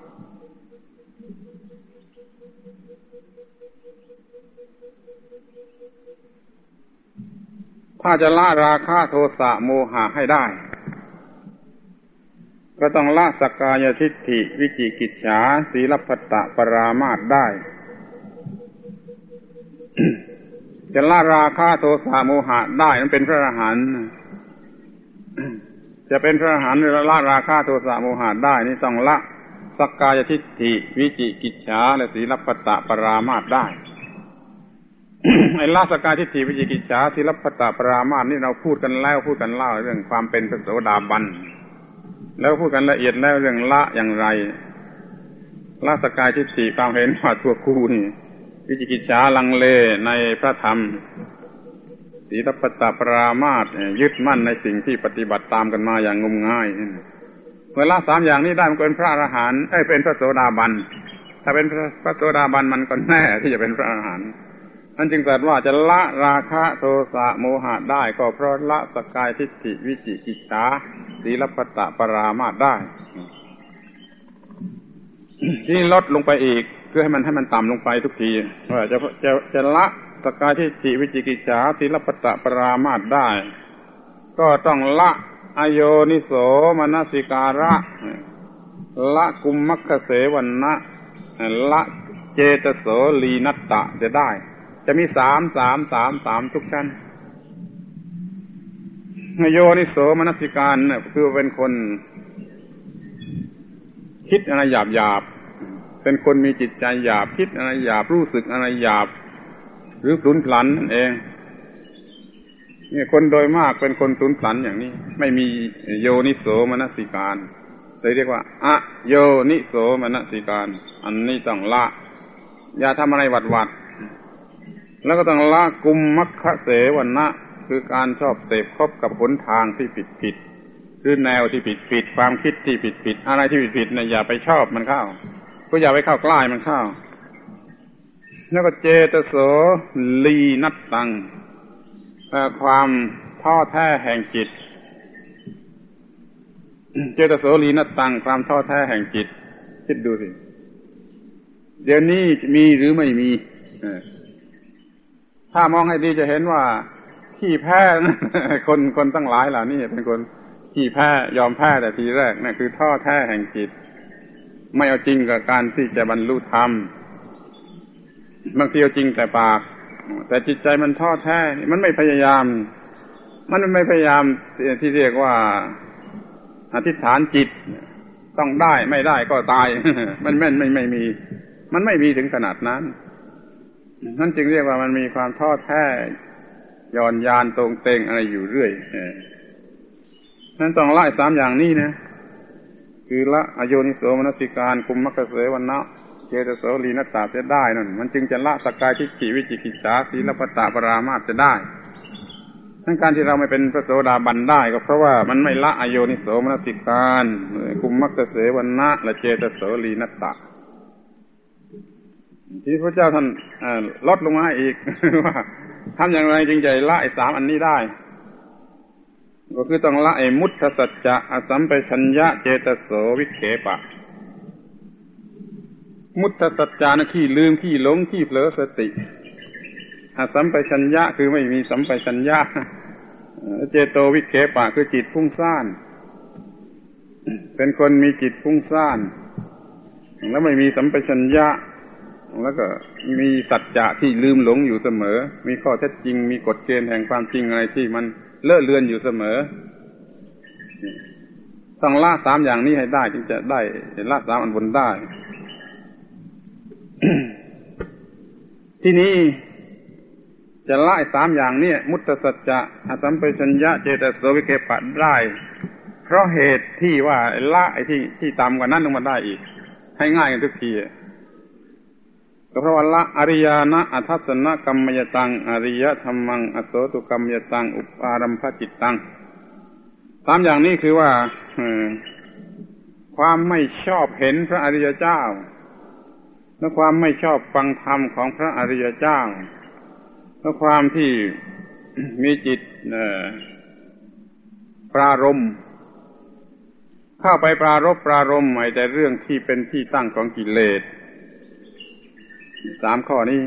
ถ้าจะละราคะโทสะโมหะให้ได้ก็ต้องละสักกายทิฏฐิวิจิกิจฉาสีลพัตตปรามาสได้ จะละราคะโทสะโมหะได้นั้นเป็นพระอรหันต์จะเป็นพระอรหันต์หรือละราคะโทสะโมหะได้นี่ต้องละสักกายทิฏฐิวิจิกิจฉาและสีลพัตตปรามาสได้ ไอ้ละสักกายทิฏฐิวิจิกิจฉาสีลพัตตปรามาสนี่เราพูดกันแล้วพูดกันเล่าเรื่องความเป็นพระโสดาบันแล้วพูดกันละเอียดแล้วเรื่องละอย่างไรละสักกายทิฏฐิความเห็นว่าทั่วคู่นี่วิจิกิจฉาลังเลในพระธรรมสีลพัตตปรามาสยึดมั่นในสิ่งที่ปฏิบัติตามกันมาอย่างงมง่ายเมื่อละสามอย่างนี้ได้มันเป็นพระอรหันต์เอ้ยเป็นพระโสดาบันถ้าเป็นพระโสดาบันมันก็แน่ที่จะเป็นพระอรหันต์นั่นจึงตรัสว่าจะละราคะโทสะโมหะได้ก็เพราะละสักกายทิฏฐิวิจิกิจฉาสีลพัตตปรามาสได้ที่ลดลงไปอีกเพื่อให้มันให้มันต่ำลงไปทุกทีว่าจะจะจะละสักกายทิฏฐิวิจิกิจฉาสีลพัตตปรามาสได้ก็ต้องละอโยนิโสมนสิการะละกุมมัคคเสวนะละเจตโสลีนัตตะจะได้จะมีสามสามสามสามทุกชั้นอโยนิโสมนสิการเนี่ยคือเป็นคนคิดอะไรหยาบหยาบเป็นคนมีจิตใจหยาบคิดอะไรหยาบรู้สึกอะไรหยาบหรือพลุนพลันนั่นเองนี่คนโดยมากเป็นคนพลุนพลันอย่างนี้ไม่มีโยนิโสมนสิการเลยเรียกว่าอโยนิโสมนสิการอันนี้ต้องละอย่าทำอะไรหวัดหวัดแล้วก็ต้องละกุมมัคคะเสวนะคือการชอบเสพคบกับหนทางที่ผิดผิดหรือแนวที่ผิดผิดความคิดที่ผิดผิดอะไรที่ผิดผิดเนี่ยอย่าไปชอบมันเข้าก็อย่าไปเข้าใกล้มันเข้าแล้วก็เจตโสลีนัตตังความท้อแท้แห่งจิตเจตโสลีนัตตังความท้อแท้แห่งจิตคิดดูสิเดี๋ยวนี้มีหรือไม่มีถ้ามองให้ดีจะเห็นว่าขี้แพ้คนคนตั้งหลายเหล่านี้เป็นคนขี้แพ้ยอมแพ้แต่ทีแรกนั่นคือท้อแท้แห่งจิตไม่เอาจริงกับการที่จะบรรลุธรรมบางทีเอาจริงแต่ปากแต่จิตใจมันท้อแท้มันไม่พยายามมันไม่พยายามที่เรียกว่าอธิษฐานจิตต้องได้ไม่ได้ก็ตายมันไม่ไม่ไม่มีมันไม่มีถึงขนาดนั้นนั่นจึงเรียกว่ามันมีความท้อแท้ย่อนยานตรงเต็งอะไรอยู่เรื่อยนั่นต้องละสามอย่างนี้นะคือละอโยนิโสมนสิการกุมมัคคะเสวนะเจตโสลีนัตตะจะได้นั่นมันจึงจะละสักกายทิฏฐิวิจิกิจฉาสีลพัตตปรามาสจะได้ทั้งการที่เราไม่เป็นพระโสดาบันได้ก็เพราะว่ามันไม่ละอโยนิโสมนสิการกุมมัคคะเสวนะและเจตโสลีนัตตะที่พระเจ้าท่านลดลงมาอีกว่าทำอย่างไรจึงจะละไอ้สามอันนี้ได้ก็คือต้องละไอ้มุตตสัจจะอสัมปชัญญะเจตโสวิเขปะมุตตสัจจานะขี้ลืมขี้หลงขี้เผลอสติอสัมปชัญญะคือไม่มีสัมปชัญญะเจโตวิเขปะคือจิตฟุ้งซ่านเป็นคนมีจิตฟุ้งซ่านแล้วไม่มีสัมปชัญญะแล้วก็มีสัจจะที่ลืมหลงอยู่เสมอมีข้อเท็จจริงมีกฎเกณฑ์แห่งความจริงอะไรที่มันเลอะเลือนอยู่เสมอต้องละสามอย่างนี้ให้ได้จึงจะได้ละสามอันบนได้ ที่นี้จะละสามอย่างนี้มุตตสัจจะอสัมปชัญญะเจตโสวิเคปะได้เพราะเหตุที่ว่าละไอ้ที่ที่ต่ำกว่านั้นลงมาได้อีกให้ง่ายกันทุกทีก็เพราะว่าละอริยานะอัฏฐสนะกัมมยตังอริยธรรมังอโสตุกัมมยตังอุปารัมภจิตตังสามอย่างนี้คือว่าความไม่ชอบเห็นพระอริยเจ้าและความไม่ชอบฟังธรรมของพระอริยเจ้าและความที่มีจิตปรารภเข้าไปปรารภปรารภไอ้แต่เรื่องที่เป็นที่ตั้งของกิเลสสามข้อนี้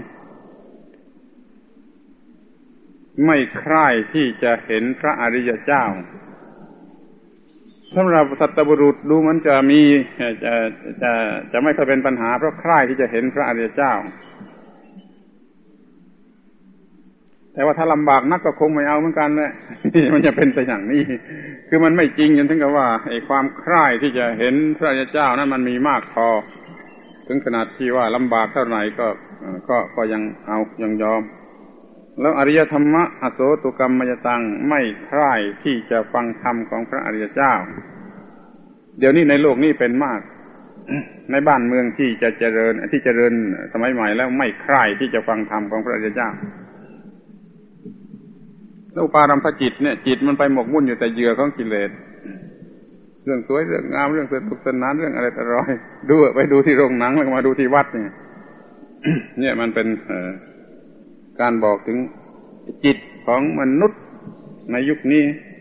ไม่ใคร่ที่จะเห็นพระอริยเจ้าสำหรับสัตบุรุษดูมันจะมีจะจะจะไม่ค่อยเป็นปัญหาเพราะใคร่ที่จะเห็นพระอริยเจ้าแต่ว่าถ้าลำบากนักก็คงไม่เอาเหมือนกันแหละมันจะเป็นแต่อย่างนี้คือมันไม่จริงจนถึงกับว่าไอ้ความใคร่ที่จะเห็นพระอริยเจ้านั้นมันมีมากพอถึงขนาดที่ว่าลำบากเท่าไหร่ก็ก็ก็ยังเอายังยอมแล้วอริยธรรมะอโสตุกัมมยตังไม่ใคร่ที่จะฟังธรรมของพระอริยเจ้าเดี๋ยวนี้ในโลกนี้เป็นมาก ในบ้านเมืองที่จะเจริญที่เจริญสมัยใหม่แล้วไม่ใคร่ที่จะฟังธรรมของพระอริยเจ้าแล้วอุปารัมภจิตเนี่ยจิตมันไปหมกมุ่นอยู่แต่เหยื่อของกิเลสเรื่องสวยเรื่องงามเรื่องสนุกสนานเรื่องอะไรต่ออะไรดูไปดูที่โรงหนังแล้วมาดูที่วัดเนี่ย เนี่ยมันเป็นการบอกถึงจิตของมนุษย์ในยุคนี้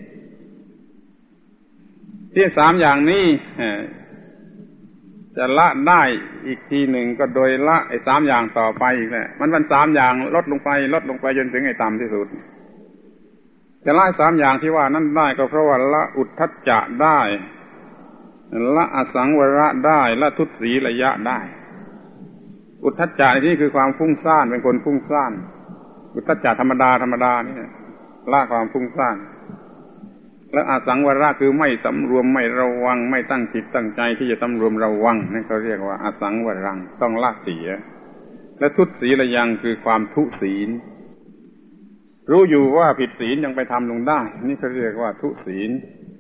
ที่สามอย่างนี้จะละได้อีกทีหนึ่งก็โดยละไอ้สามอย่างต่อไปอีกแหละมันเป็นสามอย่างลดลงไปลดลงไปจนถึงไอ้ต่ำที่สุดจะละสามอย่างที่ว่านั้นได้ก็เพราะว่าละอุทธัจจะได้ละอสังวระได้ละทุตสีระยะได้อุทธัจจะนี่คือความฟุ้งซ่านเป็นคนฟุ้งซ่านอุทธัจจะธรรมดาธรรมดานี่ละความฟุ้งซ่านและอสังวระคือไม่สำรวมไม่ระวังไม่ตั้งจิตตั้งใจที่จะสำรวมระวังนั่นเขาเรียกว่าอสังวรังต้องละเสียและทุตสีระยังคือความทุศีลรู้อยู่ว่าผิดศีลยังไปทำลงได้นี่เขาเรียกว่าทุศีล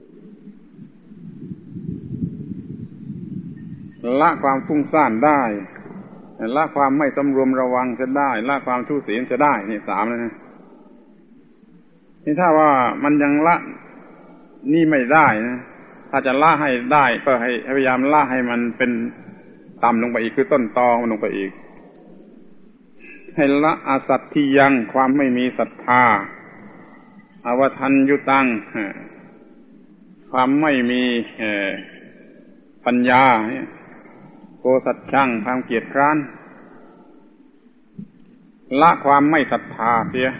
ละความฟุ้งซ่านได้ละความไม่สำรวมระวังจะได้ละความทุศีลจะได้นี่สามแล้วนะนี่ถ้าว่ามันยังละนี่ไม่ได้นะถ้าจะละให้ได้ก็ให้พยายามละให้มันเป็นต่ำลงไปอีกคือต้นตอมันลงไปอีกให้ละอสัตถิยังความไม่มีศรัทธาอวทัญยุตังความไม่มีปัญญาโกสัจฉังความเกียจคร้านละความไม่ศรัทธาเสีย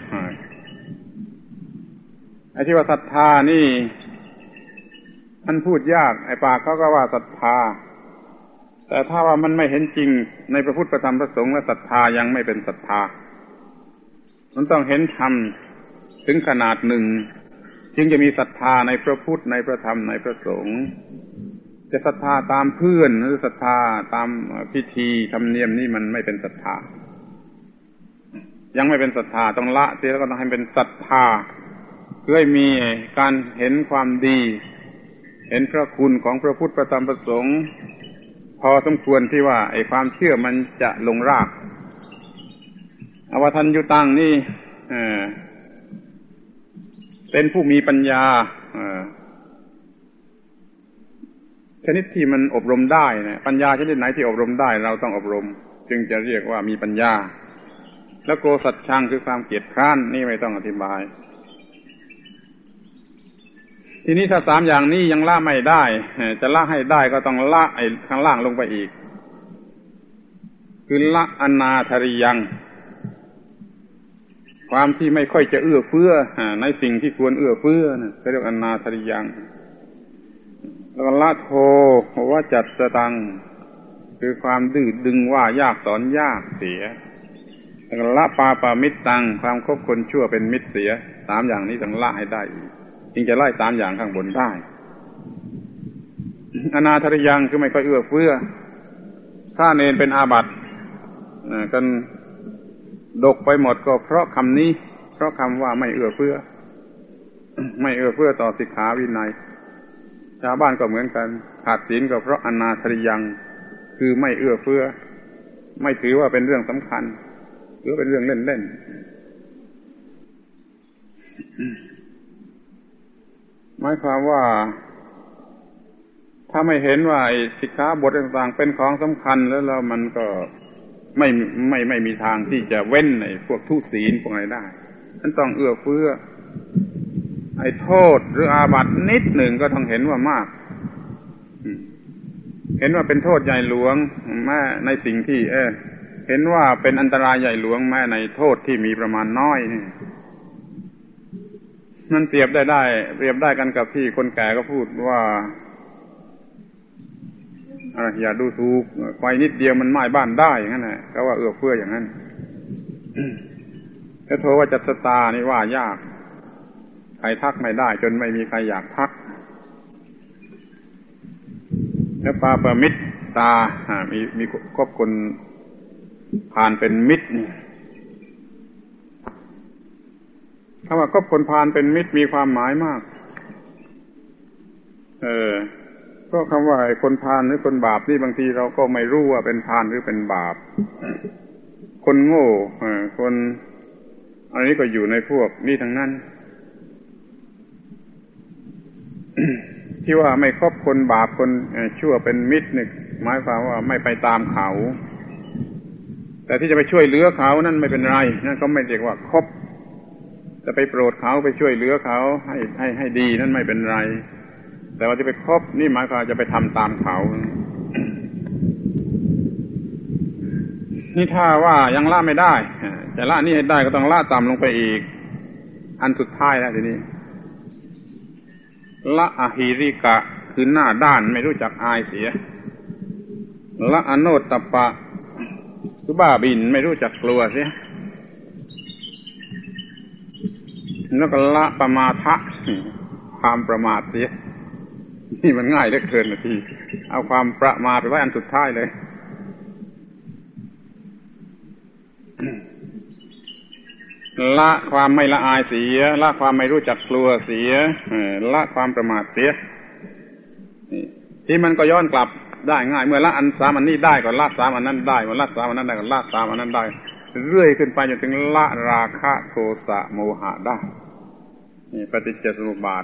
ไอ้ที่ว่าศรัทธานี่มันพูดยากไอ้ปากเขาก็ว่าศรัทธาแต่ถ้าว่ามันไม่เห็นจริงในพระพุทธพระธรรมพระสงฆ์และศรัทธายังไม่เป็นศรัทธามันต้องเห็นธรรมถึงขนาดหนึ่งจึงจะมีศรัทธาในพระพุทธในพระธรรมในพระสงฆ์จะศรัทธาตามเพื่อนหรือศรัทธาตามพิธีธรรมเนียมนี่มันไม่เป็นศรัทธายังไม่เป็นศรัทธาต้องละเสียแล้วก็ต้องให้เป็นศรัทธาเพื่อให้มีการเห็นความดีเห็นพระคุณของพระพุทธพระธรรมพระสงฆ์พอสมควรที่ว่าไอ้ความเชื่อมันจะลงรากอวทัญยุตังนี่เอ่อเป็นผู้มีปัญญาเอ่อชนิดที่มันอบรมได้นะปัญญาชนิดไหนที่อบรมได้เราต้องอบรมจึงจะเรียกว่ามีปัญญาแล้วโกสัจฉังคือความเกียจคร้านนี่ไม่ต้องอธิบายทีนี้ถ้าสามอย่างนี้ยังละไม่ได้จะละให้ได้ก็ต้องละไอ้ข้างล่างลงไปอีกคือละอนาถริยังความที่ไม่ค่อยจะเอื้อเฟื้อในสิ่งที่ควรเอื้อเฟื้อนะเรียกอนาถริยังแล้วก็ละโทวจัตตังคือความดื้อดึงว่ายากสอนยากเสียแล้วก็ละปาปามิตตังความคบคนชั่วเป็นมิตรเสียสามอย่างนี้ต้องละให้ได้อีกจึงจะไล่สามอย่างข้างบนได้อนาถริยังคือไม่ค่อยเอื้อเฟื้อถ้าเนรเป็นอาบัติกันดกไปหมดก็เพราะคำนี้เพราะคำว่าไม่เอื้อเฟื้อไม่เอื้อเฟื้อต่อสิกขาวินัยชาวบ้านก็เหมือนกันขาดศีลก็เพราะอนาถริยังคือไม่เอื้อเฟื้อไม่ถือว่าเป็นเรื่องสำคัญหรือเป็นเรื่องเล่นๆหมายความว่าถ้าไม่เห็นว่าไอ้สิกขาบทต่างๆเป็นของสำคัญแล้วเรามันก็ไม่ไม่ไม่มีทางที่จะเว้นไอ้พวกทุศีลพวกอะไรได้มันต้องเอื้อเฟื้อไอ้โทษหรืออาบัตินิดหนึ่งก็ต้องเห็นว่ามากเห็นว่าเป็นโทษใหญ่หลวงแม้ในสิ่งที่เออเห็นว่าเป็นอันตรายใหญ่หลวงแม้ในโทษที่มีประมาณน้อยนี่มันเปรียบได้ได้เปรียบได้กันกับที่คนแก่ก็พูดว่าอย่าดูถูกไฟนิดเดียวมันไหม้บ้านได้อย่างนั้นแหละก็ว่าเอื้อเฟื้ออย่างนั้นถ้าโทว่าจัตตานี่ว่ายากใครทักไม่ได้จนไม่มีใครอยากทักแล้วปาปมิตรตามีมีคบคนผ่านเป็นมิตรนี่คำว่าคบคนผ่านเป็นมิตรมีความหมายมากเออก็คำว่าคนพาลหรือคนบาปนี่บางทีเราก็ไม่รู้ว่าเป็นพาลหรือเป็นบาปคนโง่คนอันนี้ก็อยู่ในพวกนี้ทั้งนั้น ที่ว่าไม่คบคนบาปคนชั่วเป็นมิตรนี่หมายความว่าไม่ไปตามเขาแต่ที่จะไปช่วยเหลือเขานั่นไม่เป็นไรนั่นก็ไม่เรียกว่าคบจะไปโปรดเขาไปช่วยเหลือเขาให้ให้ให้ดีนั่นไม่เป็นไรแต่ว่าจะไปคบนี่หมายความจะไปทำตามเขานี่ถ้าว่ายังละไม่ได้จะละนี่ให้ได้ก็ต้องละต่ำลงไปอีกอันสุดท้ายแล้วทีนี้ละอหิริกะคือหน้าด้านไม่รู้จักอายเสียละอโนตตัปปะคือบ้าบินไม่รู้จักกลัวเสียแล้วก็ละปมาทะความประมาทเสียนี่มันง่ายเหลือเกินนะทีเอาความประมาทไปไว้อันสุดท้ายเลยละความไม่ละอายเสียละความไม่รู้จักกลัวเสียละความประมาทเสียที่มันก็ย้อนกลับได้ง่ายเมื่อละอันสามอันนี้ได้ก็ละสามอันนั้นได้เมื่อละสามอันนั้นได้ก็ละสามอันนั้นได้เรื่อยขึ้นไปจนถึงละราคะโทสะโมหะได้นี่ปฏิจจสมุปบาท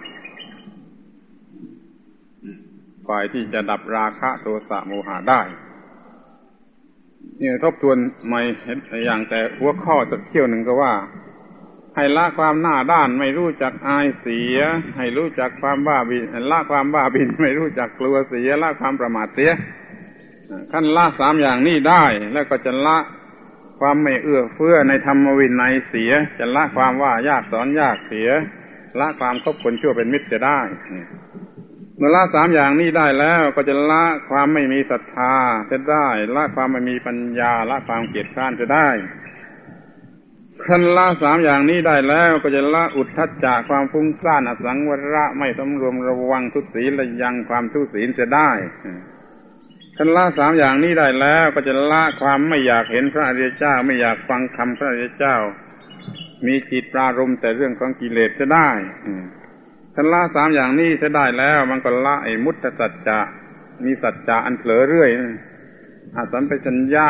ฝ่ายที่จะดับราคะโทสะโมหะได้นี่ทบทวนใหม่อย่างแต่หัวข้อสักเที่ยวหนึ่งก็ว่าให้ละความหน้าด้านไม่รู้จักอายเสียให้รู้จักความบ้าบินละความบ้าบินไม่รู้จักกลัวเสียละความประมาทเสียขั้นละสามอย่างนี้ได้แล้วก็จะละความไม่เอื้อเฟื้อในธรรมวินัยเสียจะละความว่ายากสอนยากเสียละความคบคนชั่วเป็นมิตรจะได้เมื่อละสามอย่างนี้ได้แล้วก็จะละความไม่มีศรัทธาจะได้ละความไม่มีปัญญาละความเกียจคร้านจะได้ขั้นละสามอย่างนี้ได้แล้วก็จะละอุทธัจจะความฟุ้งซ่านอสังวระไม่สำรวมระวังทุศีลยังความทุศีลจะได้ขั้นละสามอย่างนี้ได้แล้วก็จะละความไม่อยากเห็นพระอริยเจ้าไม่อยากฟังคำพระอริยเจ้ามีจิตปรารภแต่เรื่องของกิเลสจะได้ขั้นละสามอย่างนี้จะได้แล้วมันก็ละไอ้มุตตสัจจะมีสัจจะอันเผลอเรื่อยอาสัมปชัญญะ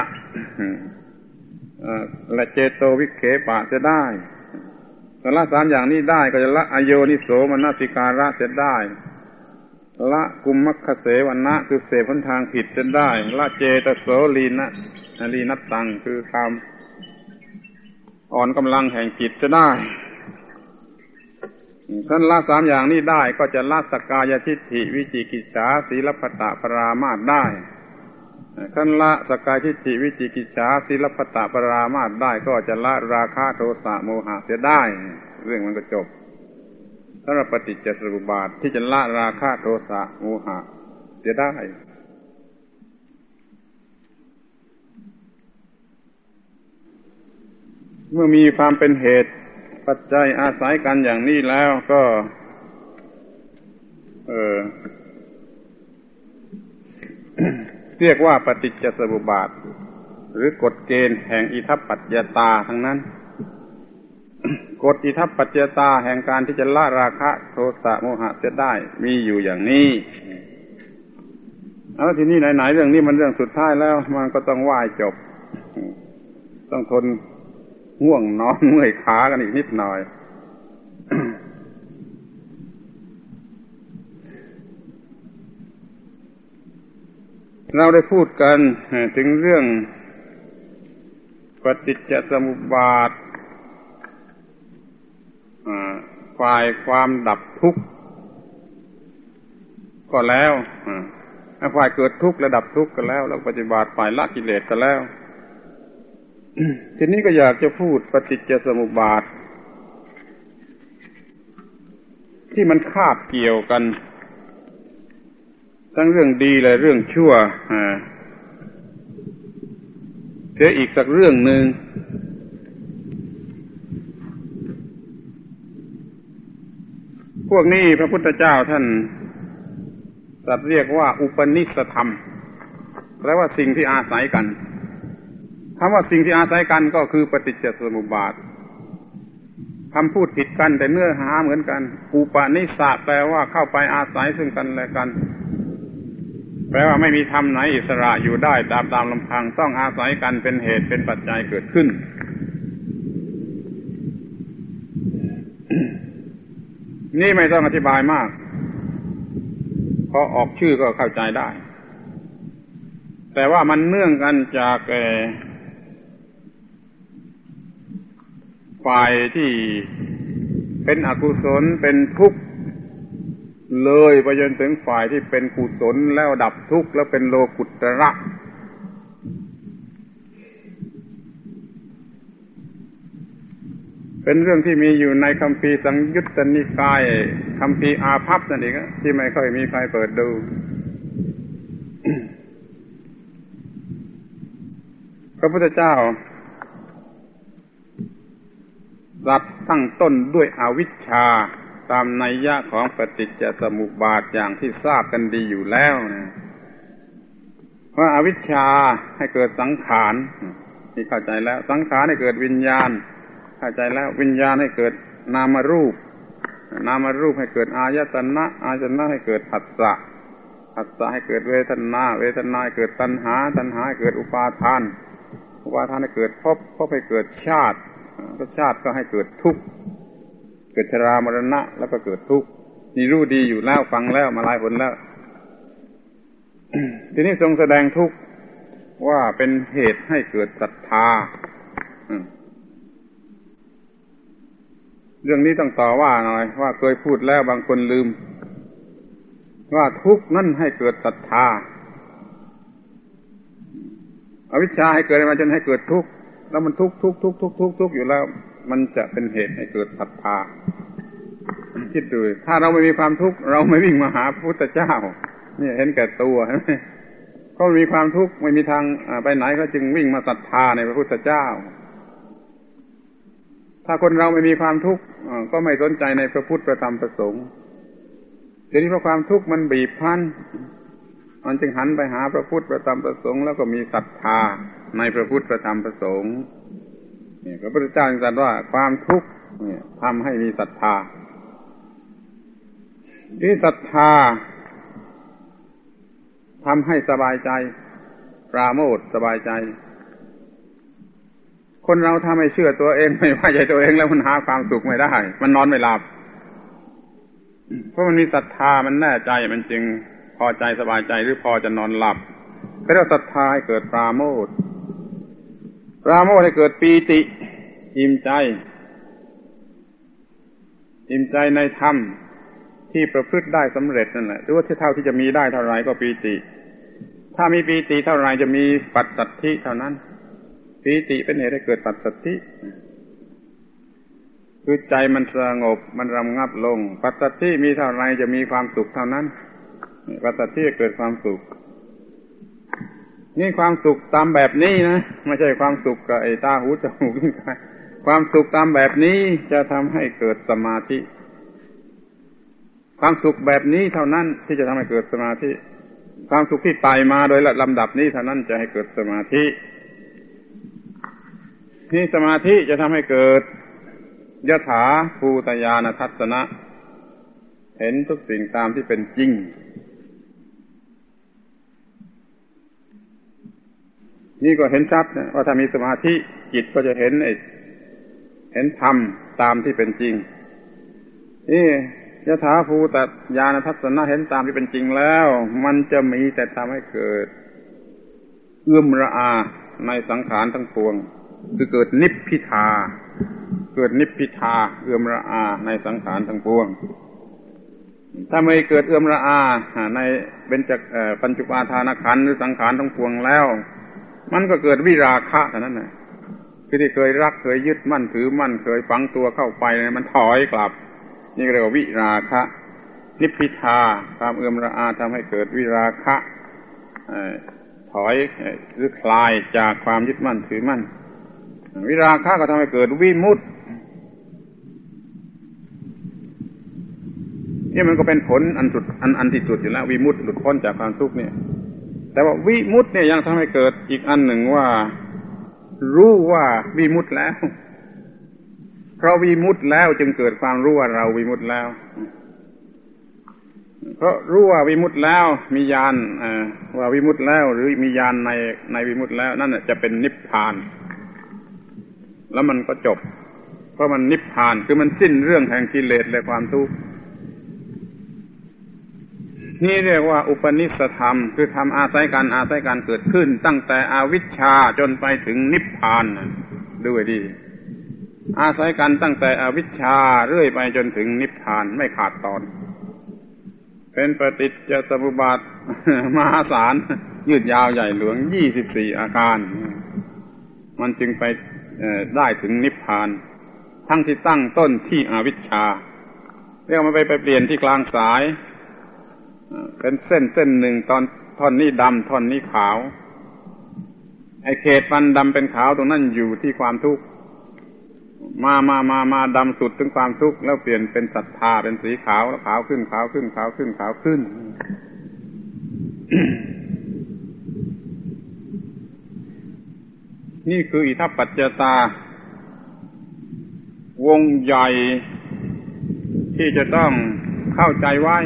และเจโตวิเคปะจะได้ขั้นละสามอย่างนี้ได้ก็จะละอโยนิโสมนสิการะจะได้ละกุมมัคคเสวนะคือเสพหนทางผิดจะได้ละเจตโสลีนะลีนัตตังคือความอ่อนกำลังแห่งจิตจะได้ท่านละสามอย่างนี้ได้ก็จะละสักกายทิฏฐิวิจิกิจฉาศีลพัตตปรามาสได้ท่านละสักกายทิฏฐิวิจิกิจฉาศีลพัตตปรามาสได้ก็จะละราคะโทสะโมหะเสียได้เรื่องมันก็จบสำหรับปฏิจจสมุปบาทที่จะละราคะโทสะโมหะเสียได้เมื่อมีความเป็นเหตุปัจจัยอาศัยกันอย่างนี้แล้วก็เออเรียกว่าปฏิจจสมุปบาทหรือกฎเกณฑ์แห่งอิทัปปัจจยตาทั้งนั้น กฎอิทัปปัจจยตาแห่งการที่จะละราคะโทสะโมหะเสียได้มีอยู่อย่างนี้เอาทีนี้ไหนๆเรื่องนี้มันเรื่องสุดท้ายแล้วมันก็ต้องว่ายจบต้องทนง่วงนอนเมื่อยขากันอีกนิดหน่อย เราได้พูดกันถึงเรื่องปฏิจจสมุปบาทฝ่ายความดับทุกข์ก็แล้วฝ่ายเกิดทุกข์และดับทุกข์ก็แล้วแล้วปฏิบัติฝ่ายละกิเลสก็แล้ว ทีนี้ก็อยากจะพูดปฏิจจสมุปบาทที่มันคาบเกี่ยวกันทั้งเรื่องดีและเรื่องชั่วเสียอีกสักเรื่องหนึ่งพวกนี้พระพุทธเจ้าท่านตรัสเรียกว่าอุปนิสธรรมแปลว่าสิ่งที่อาศัยกันคำว่าสิ่งที่อาศัยกันก็คือปฏิจจสมุปบาทคำพูดผิดกันแต่เนื้อหาเหมือนกันอุปนิสสะแปลว่าเข้าไปอาศัยซึ่งกันและกันแปลว่าไม่มีธรรมไหนอิสระอยู่ได้ตามตามลำพังต้องอาศัยกันเป็นเหตุเป็นปัจจัยเกิดขึ้น นี่ไม่ต้องอธิบายมากพอออกชื่อก็เข้าใจได้แต่ว่ามันเนื่องกันจากฝ่ายที่เป็นอกุศลเป็นทุกข์เลยไปจนถึงฝ่ายที่เป็นกุศลแล้วดับทุกข์แล้วเป็นโลกุตระเป็นเรื่องที่มีอยู่ในคัมภีร์สังยุตตนิกายคัมภีร์อาภัพนั่นเองที่ไม่ค่อยมีใครเปิดดู พระพุทธเจ้าตรัสตั้งต้นด้วยอวิชชาตามนัยยะของปฏิจจสมุปบาทอย่างที่ทราบกันดีอยู่แล้วนะว่าอวิชชาให้เกิดสังขารที่เข้าใจแล้วสังขารให้เกิดวิญญาณเข้าใจแล้ววิญญาณให้เกิดนามรูปนามรูปให้เกิดอายตนะอายตนะให้เกิดผัสสะผัสสะให้เกิดเวทนาเวทนาให้เกิดตัณหาตัณหาให้เกิดอุปาทานอุปาทานให้เกิดภพภพให้เกิดชาติชาติก็ให้เกิดทุกข์เกิดชรามรณะแล้วก็เกิดทุกข์นี่รู้ดีอยู่แล้วฟังแล้วมาหลายหนแล้ว ทีนี้ทรงแสดงทุกข์ว่าเป็นเหตุให้เกิดศรัทธาเรื่องนี้ต้องต่อว่าหน่อยว่าเคยพูดแล้วบางคนลืมว่าทุกข์นั่นให้เกิดศรัทธาอวิชชาให้เกิดมาจนให้เกิดทุกข์แล้วมันทุกข์ทุกข์ทุกข์ทุกข์ทุกข์ทุกข์อยู่แล้วมันจะเป็นเหตุให้เกิดศรัทธาคิดดูถ้าเราไม่มีความทุกข์เราไม่วิ่งมาหาพระพุทธเจ้าเนี่ยเห็นแก่ตัวใช่ไหมเขามีความทุกข์ไม่มีทางไปไหนก็จึงวิ่งมาศรัทธาในพระพุทธเจ้าถ้าคนเราไม่มีความทุกข์ก็ไม่สนใจในพระพุทธพระธรรมพระสงฆ์ทีนี้เพราะความทุกข์มันบีบคั้นมันจึงหันไปหาพระพุทธพระธรรมพระสงฆ์แล้วก็มีศรัทธาในพระพุทธพระธรรมพระสงฆ์นี่พระพุทธเจ้าตรัสว่าความทุกข์เนี่ยทำให้มีศรัทธาที่ศรัทธาทำให้สบายใจปราโมทย์สบายใจคนเราถ้าไม่เชื่อตัวเองไม่ว่าใจตัวเองแล้วมันหาความสุขไม่ได้มันนอนไม่หลับเพราะมันมีศรัทธามันแน่ใจมันจึงพอใจสบายใจหรือพอจะนอนหลับก็เรียกศรัทธาให้เกิดปราโมทย์ปราโมทย์ให้เกิดปีติอิ่มใจอิ่มใจในธรรมที่ประพฤติได้สำเร็จนั่นแหละหรือว่าเท่าที่จะมีได้เท่าไรก็ปีติถ้ามีปีติเท่าไรจะมีปัสสัทธิเท่านั้นปีติเป็นเหตุให้เกิดปัสสัทธิคือใจมันสงบมันระงับลงปัสสัทธิมีเท่าไรจะมีความสุขเท่านั้นปัสสัทธิเกิดความสุขนี่ความสุขตามแบบนี้นะไม่ใช่ความสุขกับไอ้ตาหูจมูกลิ้นกายความสุขตามแบบนี้จะทำให้เกิดสมาธิความสุขแบบนี้เท่านั้นที่จะทำให้เกิดสมาธิความสุขที่ไต่มาโดยลำดับนี้เท่านั้นจะให้เกิดสมาธินี่สมาธิจะทำให้เกิดยถาภูตญาณทัศนะเห็นทุกสิ่งตามที่เป็นจริงนี่ก็เห็นชัดนะว่าถ้ามีสมาธิจิตก็จะเห็นไอ้เห็นธรรมตามที่เป็นจริงนี่ยถาภูตญาณทัศนะเห็นตามที่เป็นจริงแล้วมันจะมีแต่ทำให้เกิดเอื้อมระอาในสังขารทั้งปวงคือเกิดนิพพิทาเกิดนิพพิทาเอื้อมระอาในสังขารทั้งปวงถ้าไม่เกิดเอื้อมระอาในเบญจปัญจุปาทานขันธ์หรือสังขารทั้งปวงแล้วมันก็เกิดวิราคะเท่านั้นน่ะคือที่เคยรักเคยยึดมั่นถือมั่นเคยฝังตัวเข้าไปมันถอยกลับนี่เรียกว่าวิราคะนิพพิทาความเอื้อมระอาทำให้เกิดวิราคะถอยหรือคลายจากความยึดมั่นถือมั่นวิราคะก็ทำให้เกิดวิมุตตินี่มันก็เป็นผลอันสุดอันอันที่สุดอยู่แล้ววิมุตติหลุดพ้นจากความทุกข์เนี่ยแต่ว่าวิมุตติเนี่ยยังทำให้เกิดอีกอันหนึ่งว่ารู้ว่าวิมุตติแล้วเพราะวิมุตติแล้วจึงเกิดความรู้ว่าเราวิมุตติแล้วเพราะรู้ว่าวิมุตติแล้วมีญาณว่าวิมุตติแล้วหรือมีญาณในในวิมุตติแล้วนั่นจะเป็นนิพพานแล้วมันก็จบเพราะมันนิพพานคือมันสิ้นเรื่องแห่งกิเลสและความทุกข์นี่เรียกว่าอุปนิสสธรรมคือทำอาศัยกันอาศัยกันเกิดขึ้นตั้งแต่อวิชชาจนไปถึงนิพพานด้วยดีอาศัยกันตั้งแต่อวิชชาเรื่อยไปจนถึงนิพพานไม่ขาดตอนเป็นปฏิจจสมุปบาทมหาศาลยืดยาวใหญ่หลวงยี่สิบสี่อาการมันจึงไปได้ถึงนิพพานทั้งที่ตั้งต้นที่อวิชชาเรียกมันไปไปเปลี่ยนที่กลางสายเป็นเส้นเส้นหนึ่งตอนท่อนนี้ดำท่อนนี้ขาวไอ้เขตมันดำเป็นขาวตรงนั้นอยู่ที่ความทุกข์มามามามาดำสุดถึงความทุกข์แล้วเปลี่ยนเป็นศรัทธาเป็นสีขาวแล้วขาวขึ้นขาวขึ้นขาวขึ้นขาวขึ้น นี่คืออิทัปปัจจตาวงใหญ่ที่จะต้องเข้าใจไว้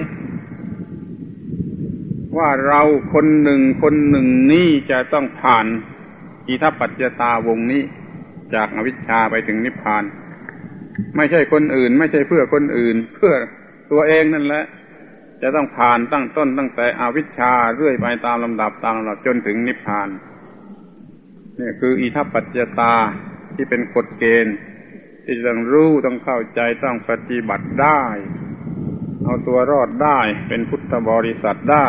ว่าเราคนหนึ่งคนหนึ่งนี้จะต้องผ่านอิทัปปัจจตาวงนี้จากอวิชชาไปถึงนิพพานไม่ใช่คนอื่นไม่ใช่เพื่อคนอื่นเพื่อตัวเองนั่นแหละจะต้องผ่านตั้งต้นตั้งแต่อวิชชาเรื่อยไปตามลำดับตามลำดับจนถึงนิพพานนี่คืออิทัปปัจจตาที่เป็นกฎเกณฑ์ที่ต้องรู้ต้องเข้าใจต้องปฏิบัติได้เอาตัวรอดได้เป็นพุทธบริษัทได้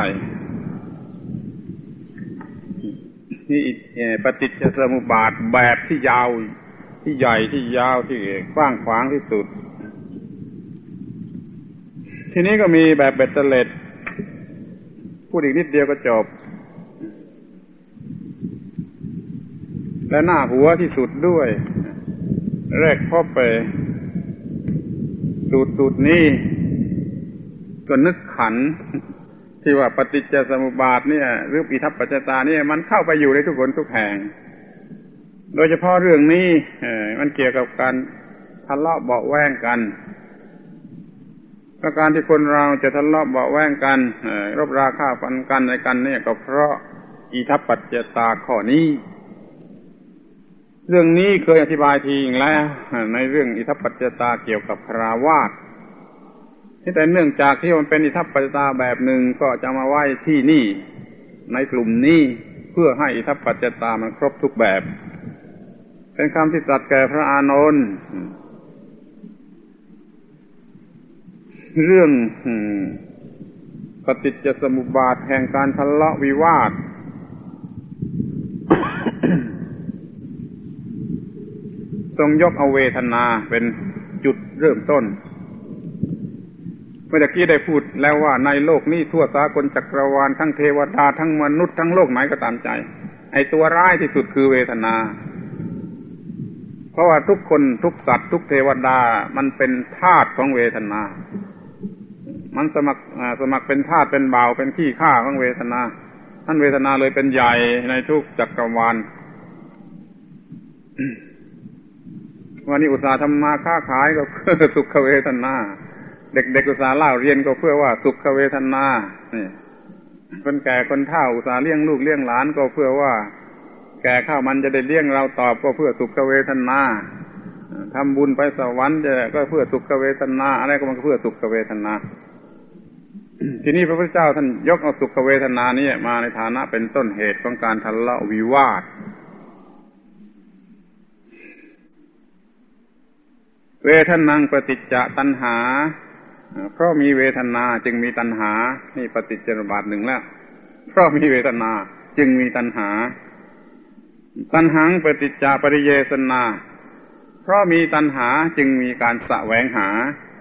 นี่ปฏิจจสมุปบาทแบบที่ยาวที่ใหญ่ที่ยาวที่กว้างขวางที่สุดทีนี้ก็มีแบบเบ็ดเตล็ดพูดอีกนิดเดียวก็จบและหน้าหัวที่สุดด้วยแรกพบไปสูตรสูตรนี้ก็นึกขันที่ว่าปฏิจจสมุปบาทเนี่ยหรืออิทัปปัจจตาเนี่ยมันเข้าไปอยู่ในทุกคนทุกแห่งโดยเฉพาะเรื่องนี้มันเกี่ยวกับการทะเลาะเบาะแว้งกันและการที่คนเราจะทะเลาะเบาะแว้งกันรบราฆ่าฟันกันในกันเนี่ยก็เพราะอิทัปปัจจตาข้อนี้เรื่องนี้เคยอธิบายทีอีกแล้วในเรื่องอิทัปปัจจตาเกี่ยวกับคฤหัสถ์แต่เนื่องจากที่มันเป็นอิทัปปัจจตาแบบหนึ่งก็จะมาไว้ที่นี่ในกลุ่มนี้เพื่อให้อิทัปปัจจตามันครบทุกแบบเป็นคำที่ตรัสแก่พระอานนท์เรื่องปฏิจจสมุปบาทแห่งการทะเลาะวิวาท ทรงยกเอาเวทนาเป็นจุดเริ่มต้นเมื่อกี้ได้พูดแล้วว่าในโลกนี้ทั่วสากลจักรวาลทั้งเทวดาทั้งมนุษย์ทั้งโลกไหนก็ตามใจไอ้ตัวร้ายที่สุดคือเวทนาเพราะว่าทุกคนทุกสัตว์ทุกเทวดามันเป็นธาตุของเวทนามันสมัครสมัครเป็นทาสเป็นบ่าวเป็นขี้ข้าของเวทนาท่านเวทนาเลยเป็นใหญ่ในทุกจักรวาล วันนี้อุตสาห์ทำมาค้าขายก็เพื่อสุขเวทนาเด็กๆอุตสาห์เล่าเรียนก็เพื่อว่าสุขเวทนานี่คนแก่คนเฒ่าอุตสาห์เลี้ยงลูกเลี้ยงหลานก็เพื่อว่าแก่ข้าวมันจะได้เลี้ยงเราตอบก็เพื่อสุขเวทนาทำบุญไปสวรรค์จะก็เพื่อสุขเวทนาอะไรก็มันเพื่อสุขเวทนา ทีนี้พระพุทธเจ้าท่านยกเอาสุขเวทนานี้มาในฐานะเป็นต้นเหตุของการทะเลาะวิวาทเวทนังปฏิจจตัณหาเพราะมีเวทนาจึงมีตัณหานี่ปฏิจจสมุปบาทหนึ่งแล้วเพราะมีเวทนาจึงมีตัณหาตัณหังปฏิจจปริเยสนาเพราะมีตัณหาจึงมีการแสวงหา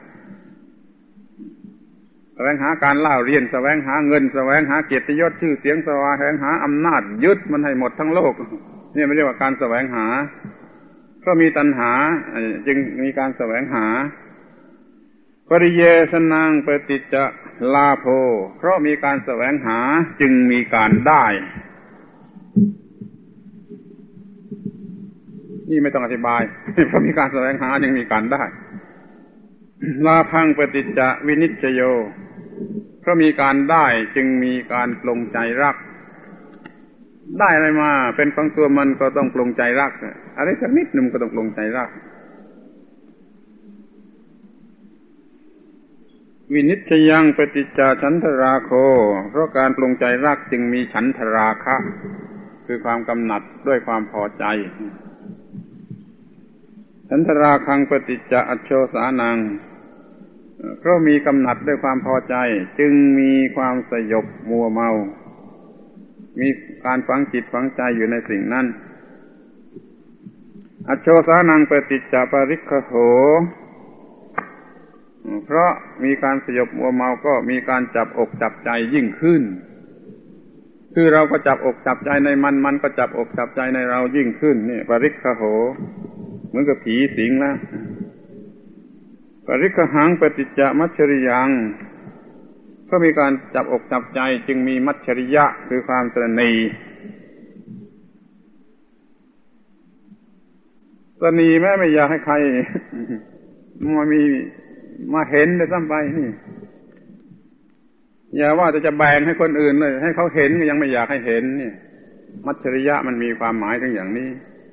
แสวงหาการเล่าเรียนแสวงหาเงินแสวงหาเกียรติยศชื่อเสียงแสวงหาอำนาจยึดมันให้หมดทั้งโลกนี่ไม่เรียกว่าการแสวงหาเพราะมีตัณหาจึงมีการแสวงหาปริเยสนังปฏิจจลาโภเพราะมีการแสวงหาจึงมีการได้นี่ไม่ต้องอธิบายเพราะมีการแสวงหาจึงมีการได้ลาภังปฏิจจวินิจฉโยเพราะมีการได้จึงมีการปลงใจรักได้อะไรมาเป็นของตัวมันก็ต้องปลงใจรักอะไรสักนิดนึงก็ต้องปลงใจรักวินิจฉยังปฏิจจฉันทราโคเพราะการปลงใจรักจึงมีฉันทราคะคือความกำหนัดด้วยความพอใจฉันทราคังปฏิจจอัจโชสานังเพราะมีกำหนัดด้วยความพอใจจึงมีความสยบมัวเมามีการฝังจิตฝังใจอยู่ในสิ่งนั้นอัจโชสานังปฏิจจปริคโหเพราะมีการสยบมัวเมาก็มีการจับอกจับใจยิ่งขึ้นคือเราก็จับอกจับใจในมันมันก็จับอกจับใจในเรายิ่งขึ้นนี่ปริคโหเหมือนกับผีสิงนะปริคหังปฏิจจมัชฌริยังก็มีการจับอกจับใจจึงมีมัชฌริยะคือความตระหนี่ตระหนี่แม้ไม่อยากให้ใครมามีมาเห็นเลยซ้ำไปนี่อย่าว่าแต่จะแบ่งให้คนอื่นเลยให้เขาเห็นก็ยังไม่อยากให้เห็นเนี่ยมัชฌริยะมันมีความหมายถึงอย่างนี้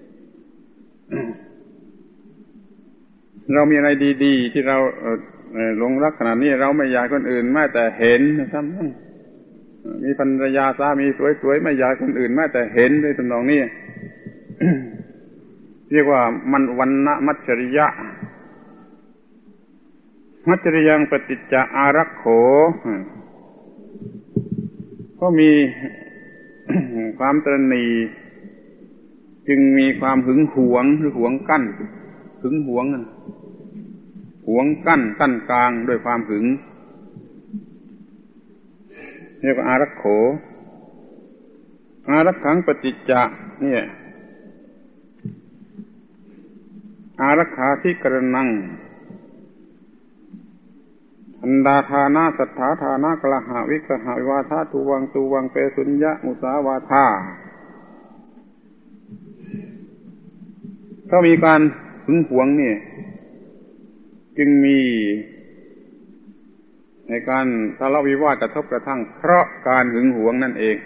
เรามีอะไรดีๆที่เราหลงรักขนาดนี้เราไม่อยากคนอื่นแม้แต่เห็นซ้ำมีภรรยาสามีสวยๆไม่อยากคนอื่นแม้แต่เห็นด้วยตำนองนี้ เรียกว่ามันวรรณมัชฌริยะมัชฌริยังปฏิจจอารักโขก็มี ความตระหนี่จึงมีความหึงหวงหรือหวงกั้นหึงหวงหวงกั้นกั้นกลางด้วยความหึงเรียกว่าอารักโขอารักขังปฏิจจะเนี่ยอารักขาธิกรณังอันดาทานาสัทธาทานากลหะวิกหะวิวาทาตุวังตุวังเปสุญญะมุสาวาทาถ้ามีการหึงหวงเนี่ยจึงมีในการทะเลาะวิวาทกระทบกระทั่งเพราะการหึงหวงนั่นเอง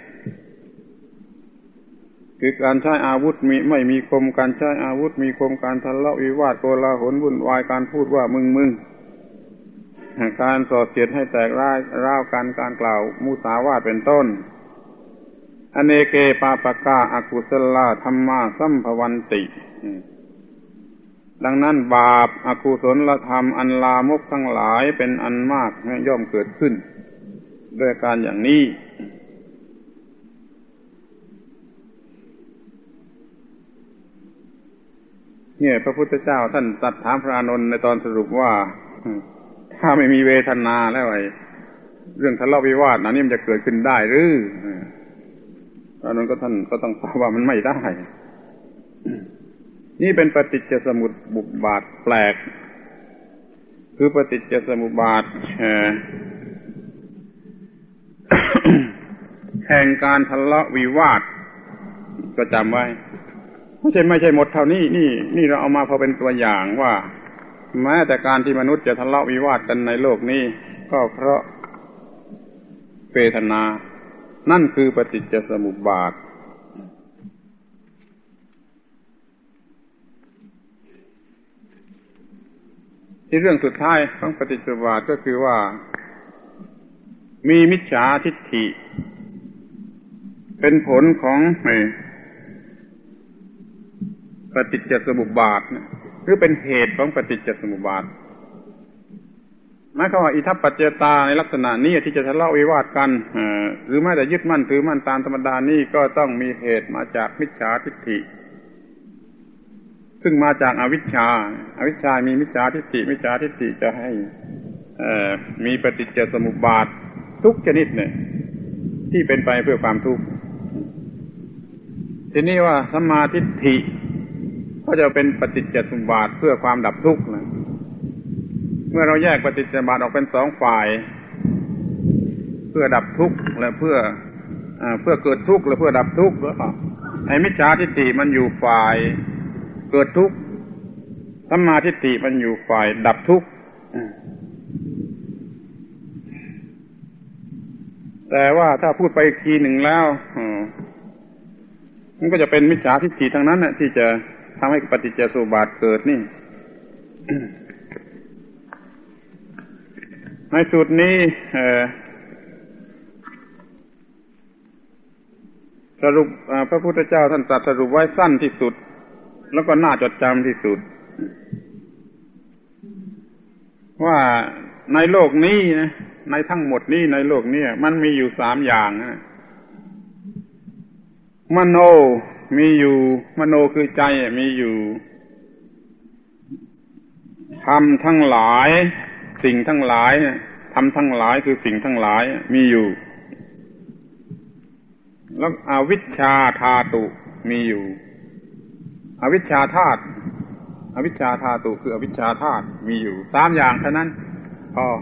คือการใช้อาวุธมีไม่มีคมการใช้อาวุธมีคมการทะเลาะวิวาทโกลาหลวุ่นวายการพูดว่ามึงมึงการส่อเสียดให้แตกร้ายร้าวกันการกล่าวมุสาวาทเป็นต้นอเนเกปาปกาอกุศลธัมมาสัมภวันติดังนั้นบาปอกุศลธรรมอันลามกทั้งหลายเป็นอันมากย่อมเกิดขึ้นด้วยการอย่างนี้เนี่ยพระพุทธเจ้าท่านตรัสถามพระอานนท์ในตอนสรุปว่าถ้าไม่มีเวทนาแล้วไอ้เรื่องทะเลาะวิวาทนั้นนี่มันจะเกิดขึ้นได้หรือพระอานนท์ก็ท่านก็ต้องตอบว่ามันไม่ได้นี่เป็นปฏิจจสมุปบาทแปลกคือปฏิจจสมุปบาทแห่งการทะเลาะวิวาทก็จำไว้ไม่ใช่ไม่ใช่หมดเท่านี้นี่นี่เราเอามาพอเป็นตัวอย่างว่าแม้แต่การที่มนุษย์จะทะเลาะวิวาทกันในโลกนี้ก็เพราะเวทนานั่นคือปฏิจจสมุปบาทที่เรื่องสุดท้ายของปฏิจจสมุปบาทก็คือว่ามีมิจฉาทิฏฐิเป็นผลของปฏิจจสมุปบาทหรือเป็นเหตุของปฏิจจสมุปบาทหมายความว่าอิทัปปัจเจตาในลักษณะนี้ที่จะทะเลาะวิวาทกันหรือแม้แต่ยึดมั่นถือมั่นตามธรรมดานี่ก็ต้องมีเหตุมาจากมิจฉาทิฏฐิซึ่งมาจากอวิชชาอวิชชามีมิจฉาทิฏฐิมิจฉาทิฏฐิจะให้มีปฏิจจสมุปบาททุกชนิดเนี่ยที่เป็นไปเพื่อความทุกข์ทีนี้ว่าสัมมาทิฏฐิก็จะเป็นปฏิจจสมุปบาทเพื่อความดับทุกข์นะเมื่อเราแยกปฏิจจสมุปบาทออกเป็นสองฝ่ายเพื่อดับทุกข์และเพื่อเพื่อเกิดทุกข์และเพื่อดับทุกข์แล้วก็ไอ้มิจฉาทิฏฐิมันอยู่ฝ่ายเกิดทุกข์สัมมาทิฏฐิมันอยู่ฝ่ายดับทุกข์แต่ว่าถ้าพูดไปอีกทีหนึ่งแล้วมันก็จะเป็นมิจฉาทิฏฐิทั้งนั้นน่ะที่จะทำให้ปฏิจจสมุปบาทเกิดนี่ ในสูตรนี้สรุปพระพุทธเจ้าท่านตรัสสรุปไว้สั้นที่สุดแล้วก็น่าจดจำที่สุดว่าในโลกนี้นะในทั้งหมดนี้ในโลกนี้มันมีอยู่สามอย่างนะมโนมีอยู่มโนคือใจมีอยู่ธรรมทั้งหลายสิ่งทั้งหลายธรรมทั้งหลายคือสิ่งทั้งหลายมีอยู่แล้วอวิชชาธาตุมีอยู่อวิชชาธาตุอวิชชาธาตุคืออวิชชาธาตุมีอยู่สามอย่างเท่านั้นพอ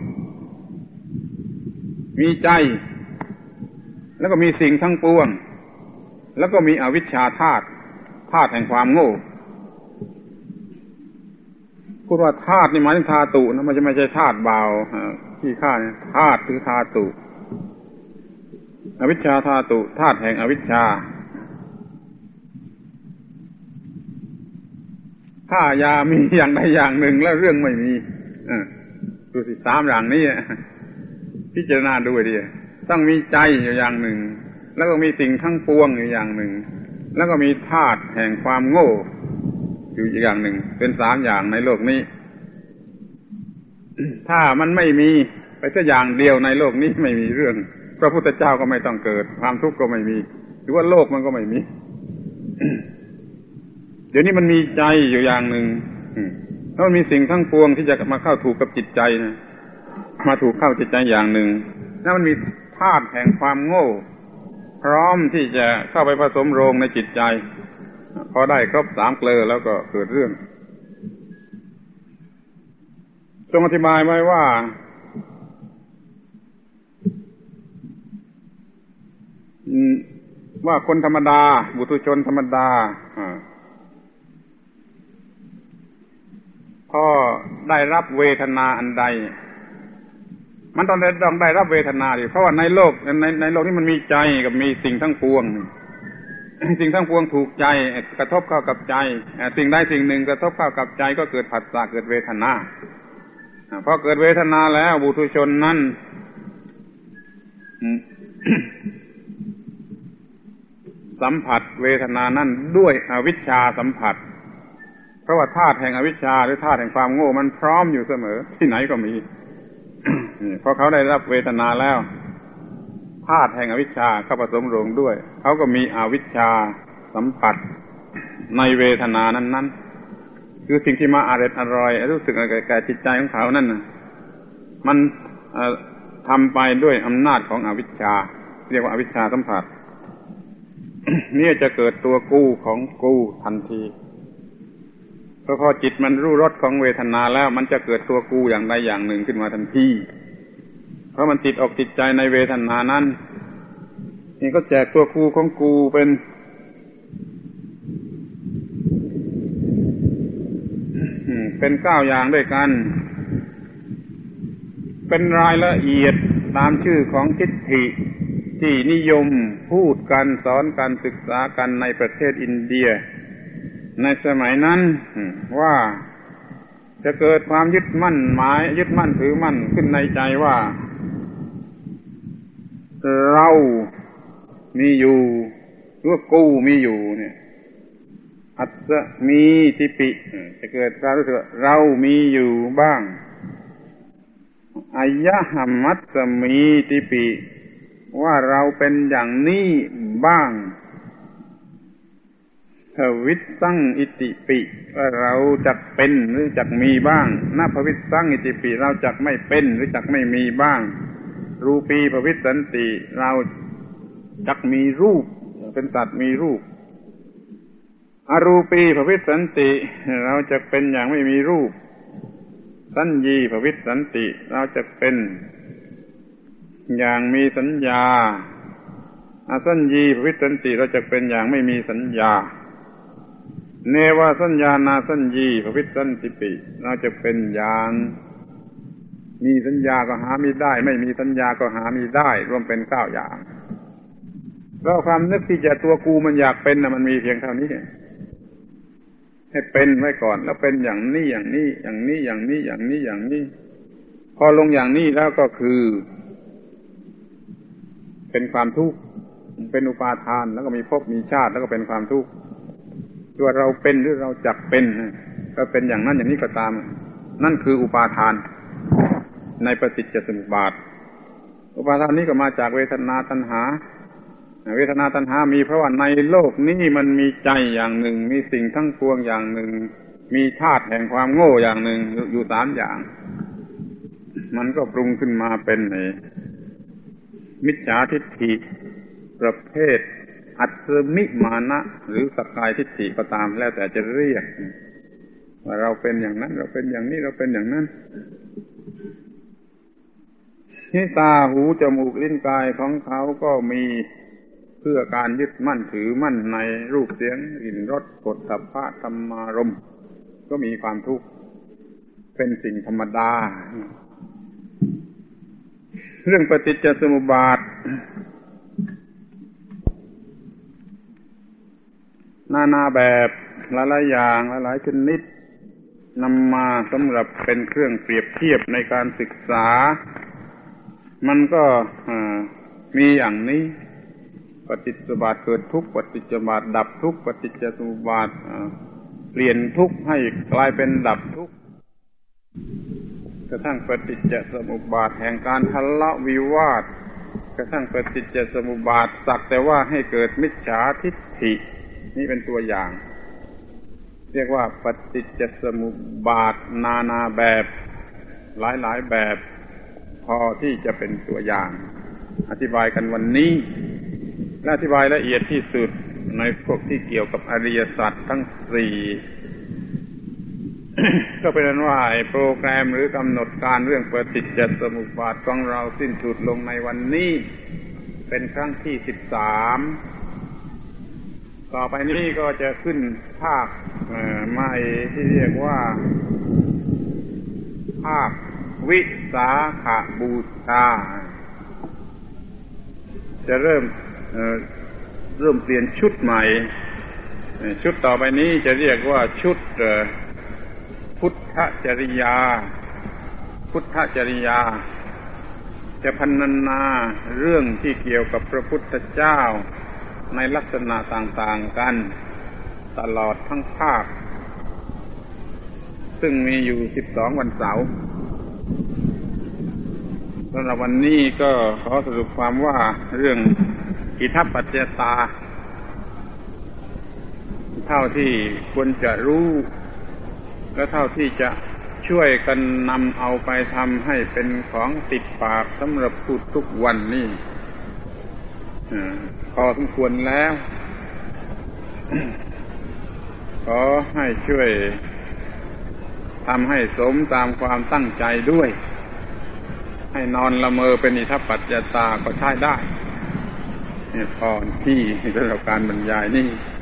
มีใจแล้วก็มีสิ่งทั้งปวงแล้วก็มีอวิชชาธาตุธาตุแห่งความโง่พูดว่าธาตุนี่หมายถึงธาตุนะมันจะไม่ใช่ธาตุเบาที่ข้าเนี่ยธาตุคือธาตุอวิชชาธาตุธาตุแห่งอวิชชาถ้ายามีอย่างใดอย่างหนึ่งแล้วเรื่องไม่มีดูสิสามอย่างนี้พิจารณาดูดิต้องมีใจอยู่อย่างหนึ่งแล้วก็มีสิ่งทั้งปวงอยู่อย่างหนึ่งแล้วก็มีธาตุแห่งความโง่อยู่อีกอย่างหนึ่งเป็นสามอย่างในโลกนี้ ถ้ามันไม่มีไปสักอย่างเดียวในโลกนี้ไม่มีเรื่องพระพุทธเจ้าก็ไม่ต้องเกิดความทุกข์ก็ไม่มีหรือว่าโลกมันก็ไม่มี เดี๋ยวนี้มันมีใจอยู่อย่างหนึ่งแล้วมันมีสิ่งทั้งปวงที่จะมาเข้าถูกกับจิตใจนะมาถูกเข้าจิตใจอย่างหนึ่งแล้วมันมีธาตุแห่งความโง่พร้อมที่จะเข้าไปผสมโรงในจิตใจพอได้ครบสามเกลอแล้วก็เกิดเรื่องทรงอธิบายไว้ว่าว่าคนธรรมดาบุตุชนธรรมดาพอได้รับเวทนาอันใดมันต้องได้ต้องได้รับเวทนาดิเพราะว่าในโลกในในโลกนี้มันมีใจกับมีสิ่งทั้งปวงสิ่งทั้งปวงถูกใจกระทบเข้ากับใจสิ่งใดสิ่งหนึ่งกระทบเข้ากับใจก็เกิดผัสสะเกิดเวทนาพอเกิดเวทนาแล้วบุตุชนนั้น สัมผัสเวทนานั้นด้วยอวิชชาสัมผัสเพราะว่าธาตุแห่งอวิชชาหรือธาตุแห่งความโง่มันพร้อมอยู่เสมอที่ไหนก็มี พอเขาได้รับเวทนาแล้วธาตุแห่งอวิชชาเข้าผสมโรงด้วยเขาก็มีอวิชชาสัมผัสในเวทนานั้นๆคือสิ่งที่มาอร่อยอร่อยรู้สึกอะไรแก่จิตใจของเขานั่นน่ะมันทำไปด้วยอำนาจของอวิชชาเรียกว่าอวิชชาสัมผัส นี่จะเกิดตัวกู้ของกู้ทันทีเพราะพอจิตมันรู้รสของเวทนาแล้วมันจะเกิดตัวกู้อย่างใดอย่างหนึ่งขึ้นมาทันทีเพราะมันติดอกติดใจในเวทนานั้นนี่ก็แจกตัวกูของกูเป็นเป็นเก้าอย่างด้วยกันเป็นรายละเอียดตามชื่อของทิฏฐิที่นิยมพูดกันสอนกันศึกษากันในประเทศอินเดียในสมัยนั้นว่าจะเกิดความยึดมั่นหมายยึดมั่นถือมั่นขึ้นในใจว่าเรามีอยู่หรือว่ากูมีอยู่เนี่ยอัตตมีติปิจะเกิดความรู้สึกเรามีอยู่บ้างอายะหัมมัตสมีติปิว่าเราเป็นอย่างนี้บ้างภวิตสังอิติปิว่าเราจักเป็นหรือจักมีบ้างนาภวิตสังอิติปิเราจักไม่เป็นหรือจักไม่มีบ้างรูปีภวิตสันติเราจักมีรูปเป็นสัตว์มีรูปอรูปีภวิตสันติเราจะเป็นอย่างไม่มีรูปสัญญีภวิตสันติเราจะเป็นอย่างมีสัญญาอสัญญีภวิตสันติเราจะเป็นอย่างไม่มีสัญญาเนวสัญญานาสัญญีภวิตสันติปิเราจะเป็นอย่างมีสัญญาก็หามิได้ไม่มีสัญญาก็หามิได้รวมเป็นเก้าอย่างเพราะความนึกที่จะตัวกูมันอยากเป็นน่ะมันมีเพียงเท่านี้ให้เป็นไว้ก่อนแล้วเป็นอย่างนี้อย่างนี้อย่างนี้อย่างนี้อย่างนี้อย่างนี้พอลงอย่างนี้แล้วก็คือเป็นความทุกข์เป็นอุปาทานแล้วก็มีภพมีชาติแล้วก็เป็นความทุกข์ตัวเราเป็นหรือเราจักเป็นก็เป็นอย่างนั้นอย่างนี้ก็ตามนั่นคืออุปาทานในปฏิจจสมุปบาทอุปาทานนี้ก็มาจากเวทนาตัณหาเวทนาตัณหามีเพราะว่าในโลกนี้มันมีใจอย่างหนึ่งมีสิ่งทั้งปวงอย่างหนึ่งมีธาตุแห่งความโง่อย่างหนึ่งอยู่สามอย่างมันก็ปรุงขึ้นมาเป็นมิจฉาทิฏฐิประเภทอัตตมิมานะหรือสักกายทิฏฐิก็ตามแล้วแต่จะเรียกว่าเราเป็นอย่างนั้นเราเป็นอย่างนี้เราเป็นอย่างนั้นนี่ตาหูจมูกลิ้นกายของเขาก็มีเพื่อการยึดมั่นถือมั่นในรูปเสียงกลิ่นรสโผฏฐัพพะธรรมารมณ์ก็มีความทุกข์เป็นสิ่งธรรมดาเรื่องปฏิจจสมุปบาทนานาแบบหลายๆอย่างหลายๆชนิดนำมาสำหรับเป็นเครื่องเปรียบเทียบในการศึกษามันก็มีอย่างนี้ปฏิจจสมุปบาทเกิดทุกข์ปฏิจจสมุปบาทดับทุกข์ปฏิจจสมุปบาทเปลี่ยนทุกข์ให้กลายเป็นดับทุกข์กระทั่งปฏิจจสมุปบาทแห่งการทะเลาะวิวาทกระทั่งปฏิจจสมุปบาทสักแต่ว่าให้เกิดมิจฉาทิฏฐินี่เป็นตัวอย่างเรียกว่าปฏิจจสมุปบาทนานาแบบหลายๆแบบพอที่จะเป็นตัวอย่างอธิบายกันวันนี้และอธิบายละเอียดที่สุดในพวกที่เกี่ยวกับอริยสัจทั้งสี่ ก็เป็นนั้นว่าโปรแกรมหรือกำหนดการเรื่องปฏิจจสมุปบาทของเราสิ้นสุดลงในวันนี้เป็นครั้งที่สิบสามต่อไปนี้ก็จะขึ้นภาคใหม่ที่เรียกว่าภาควิสาขบูชาจะเริ่มเอ่อเริ่มเปลี่ยนชุดใหม่ชุดต่อไปนี้จะเรียกว่าชุดพุทธจริยาพุทธจริยาจะพรรณนาเรื่องที่เกี่ยวกับพระพุทธเจ้าในลักษณะต่างๆกันตลอดทั้งภาคซึ่งมีอยู่สิบสองวันเสาร์สำหรับวันนี้ก็ขอสรุปความว่าเรื่องอิทัปปัจจตาเท่าที่ควรจะรู้และเท่าที่จะช่วยกันนำเอาไปทำให้เป็นของติดปากสำหรับพูดทุกวันนี้พอสมควรแล้ว ขอให้ช่วยทำให้สมตามความตั้งใจด้วยให้นอนละเมอเป็นอิทัปปัจจตาก็ใช้ได้พอที่สำหรับการบรรยายนี่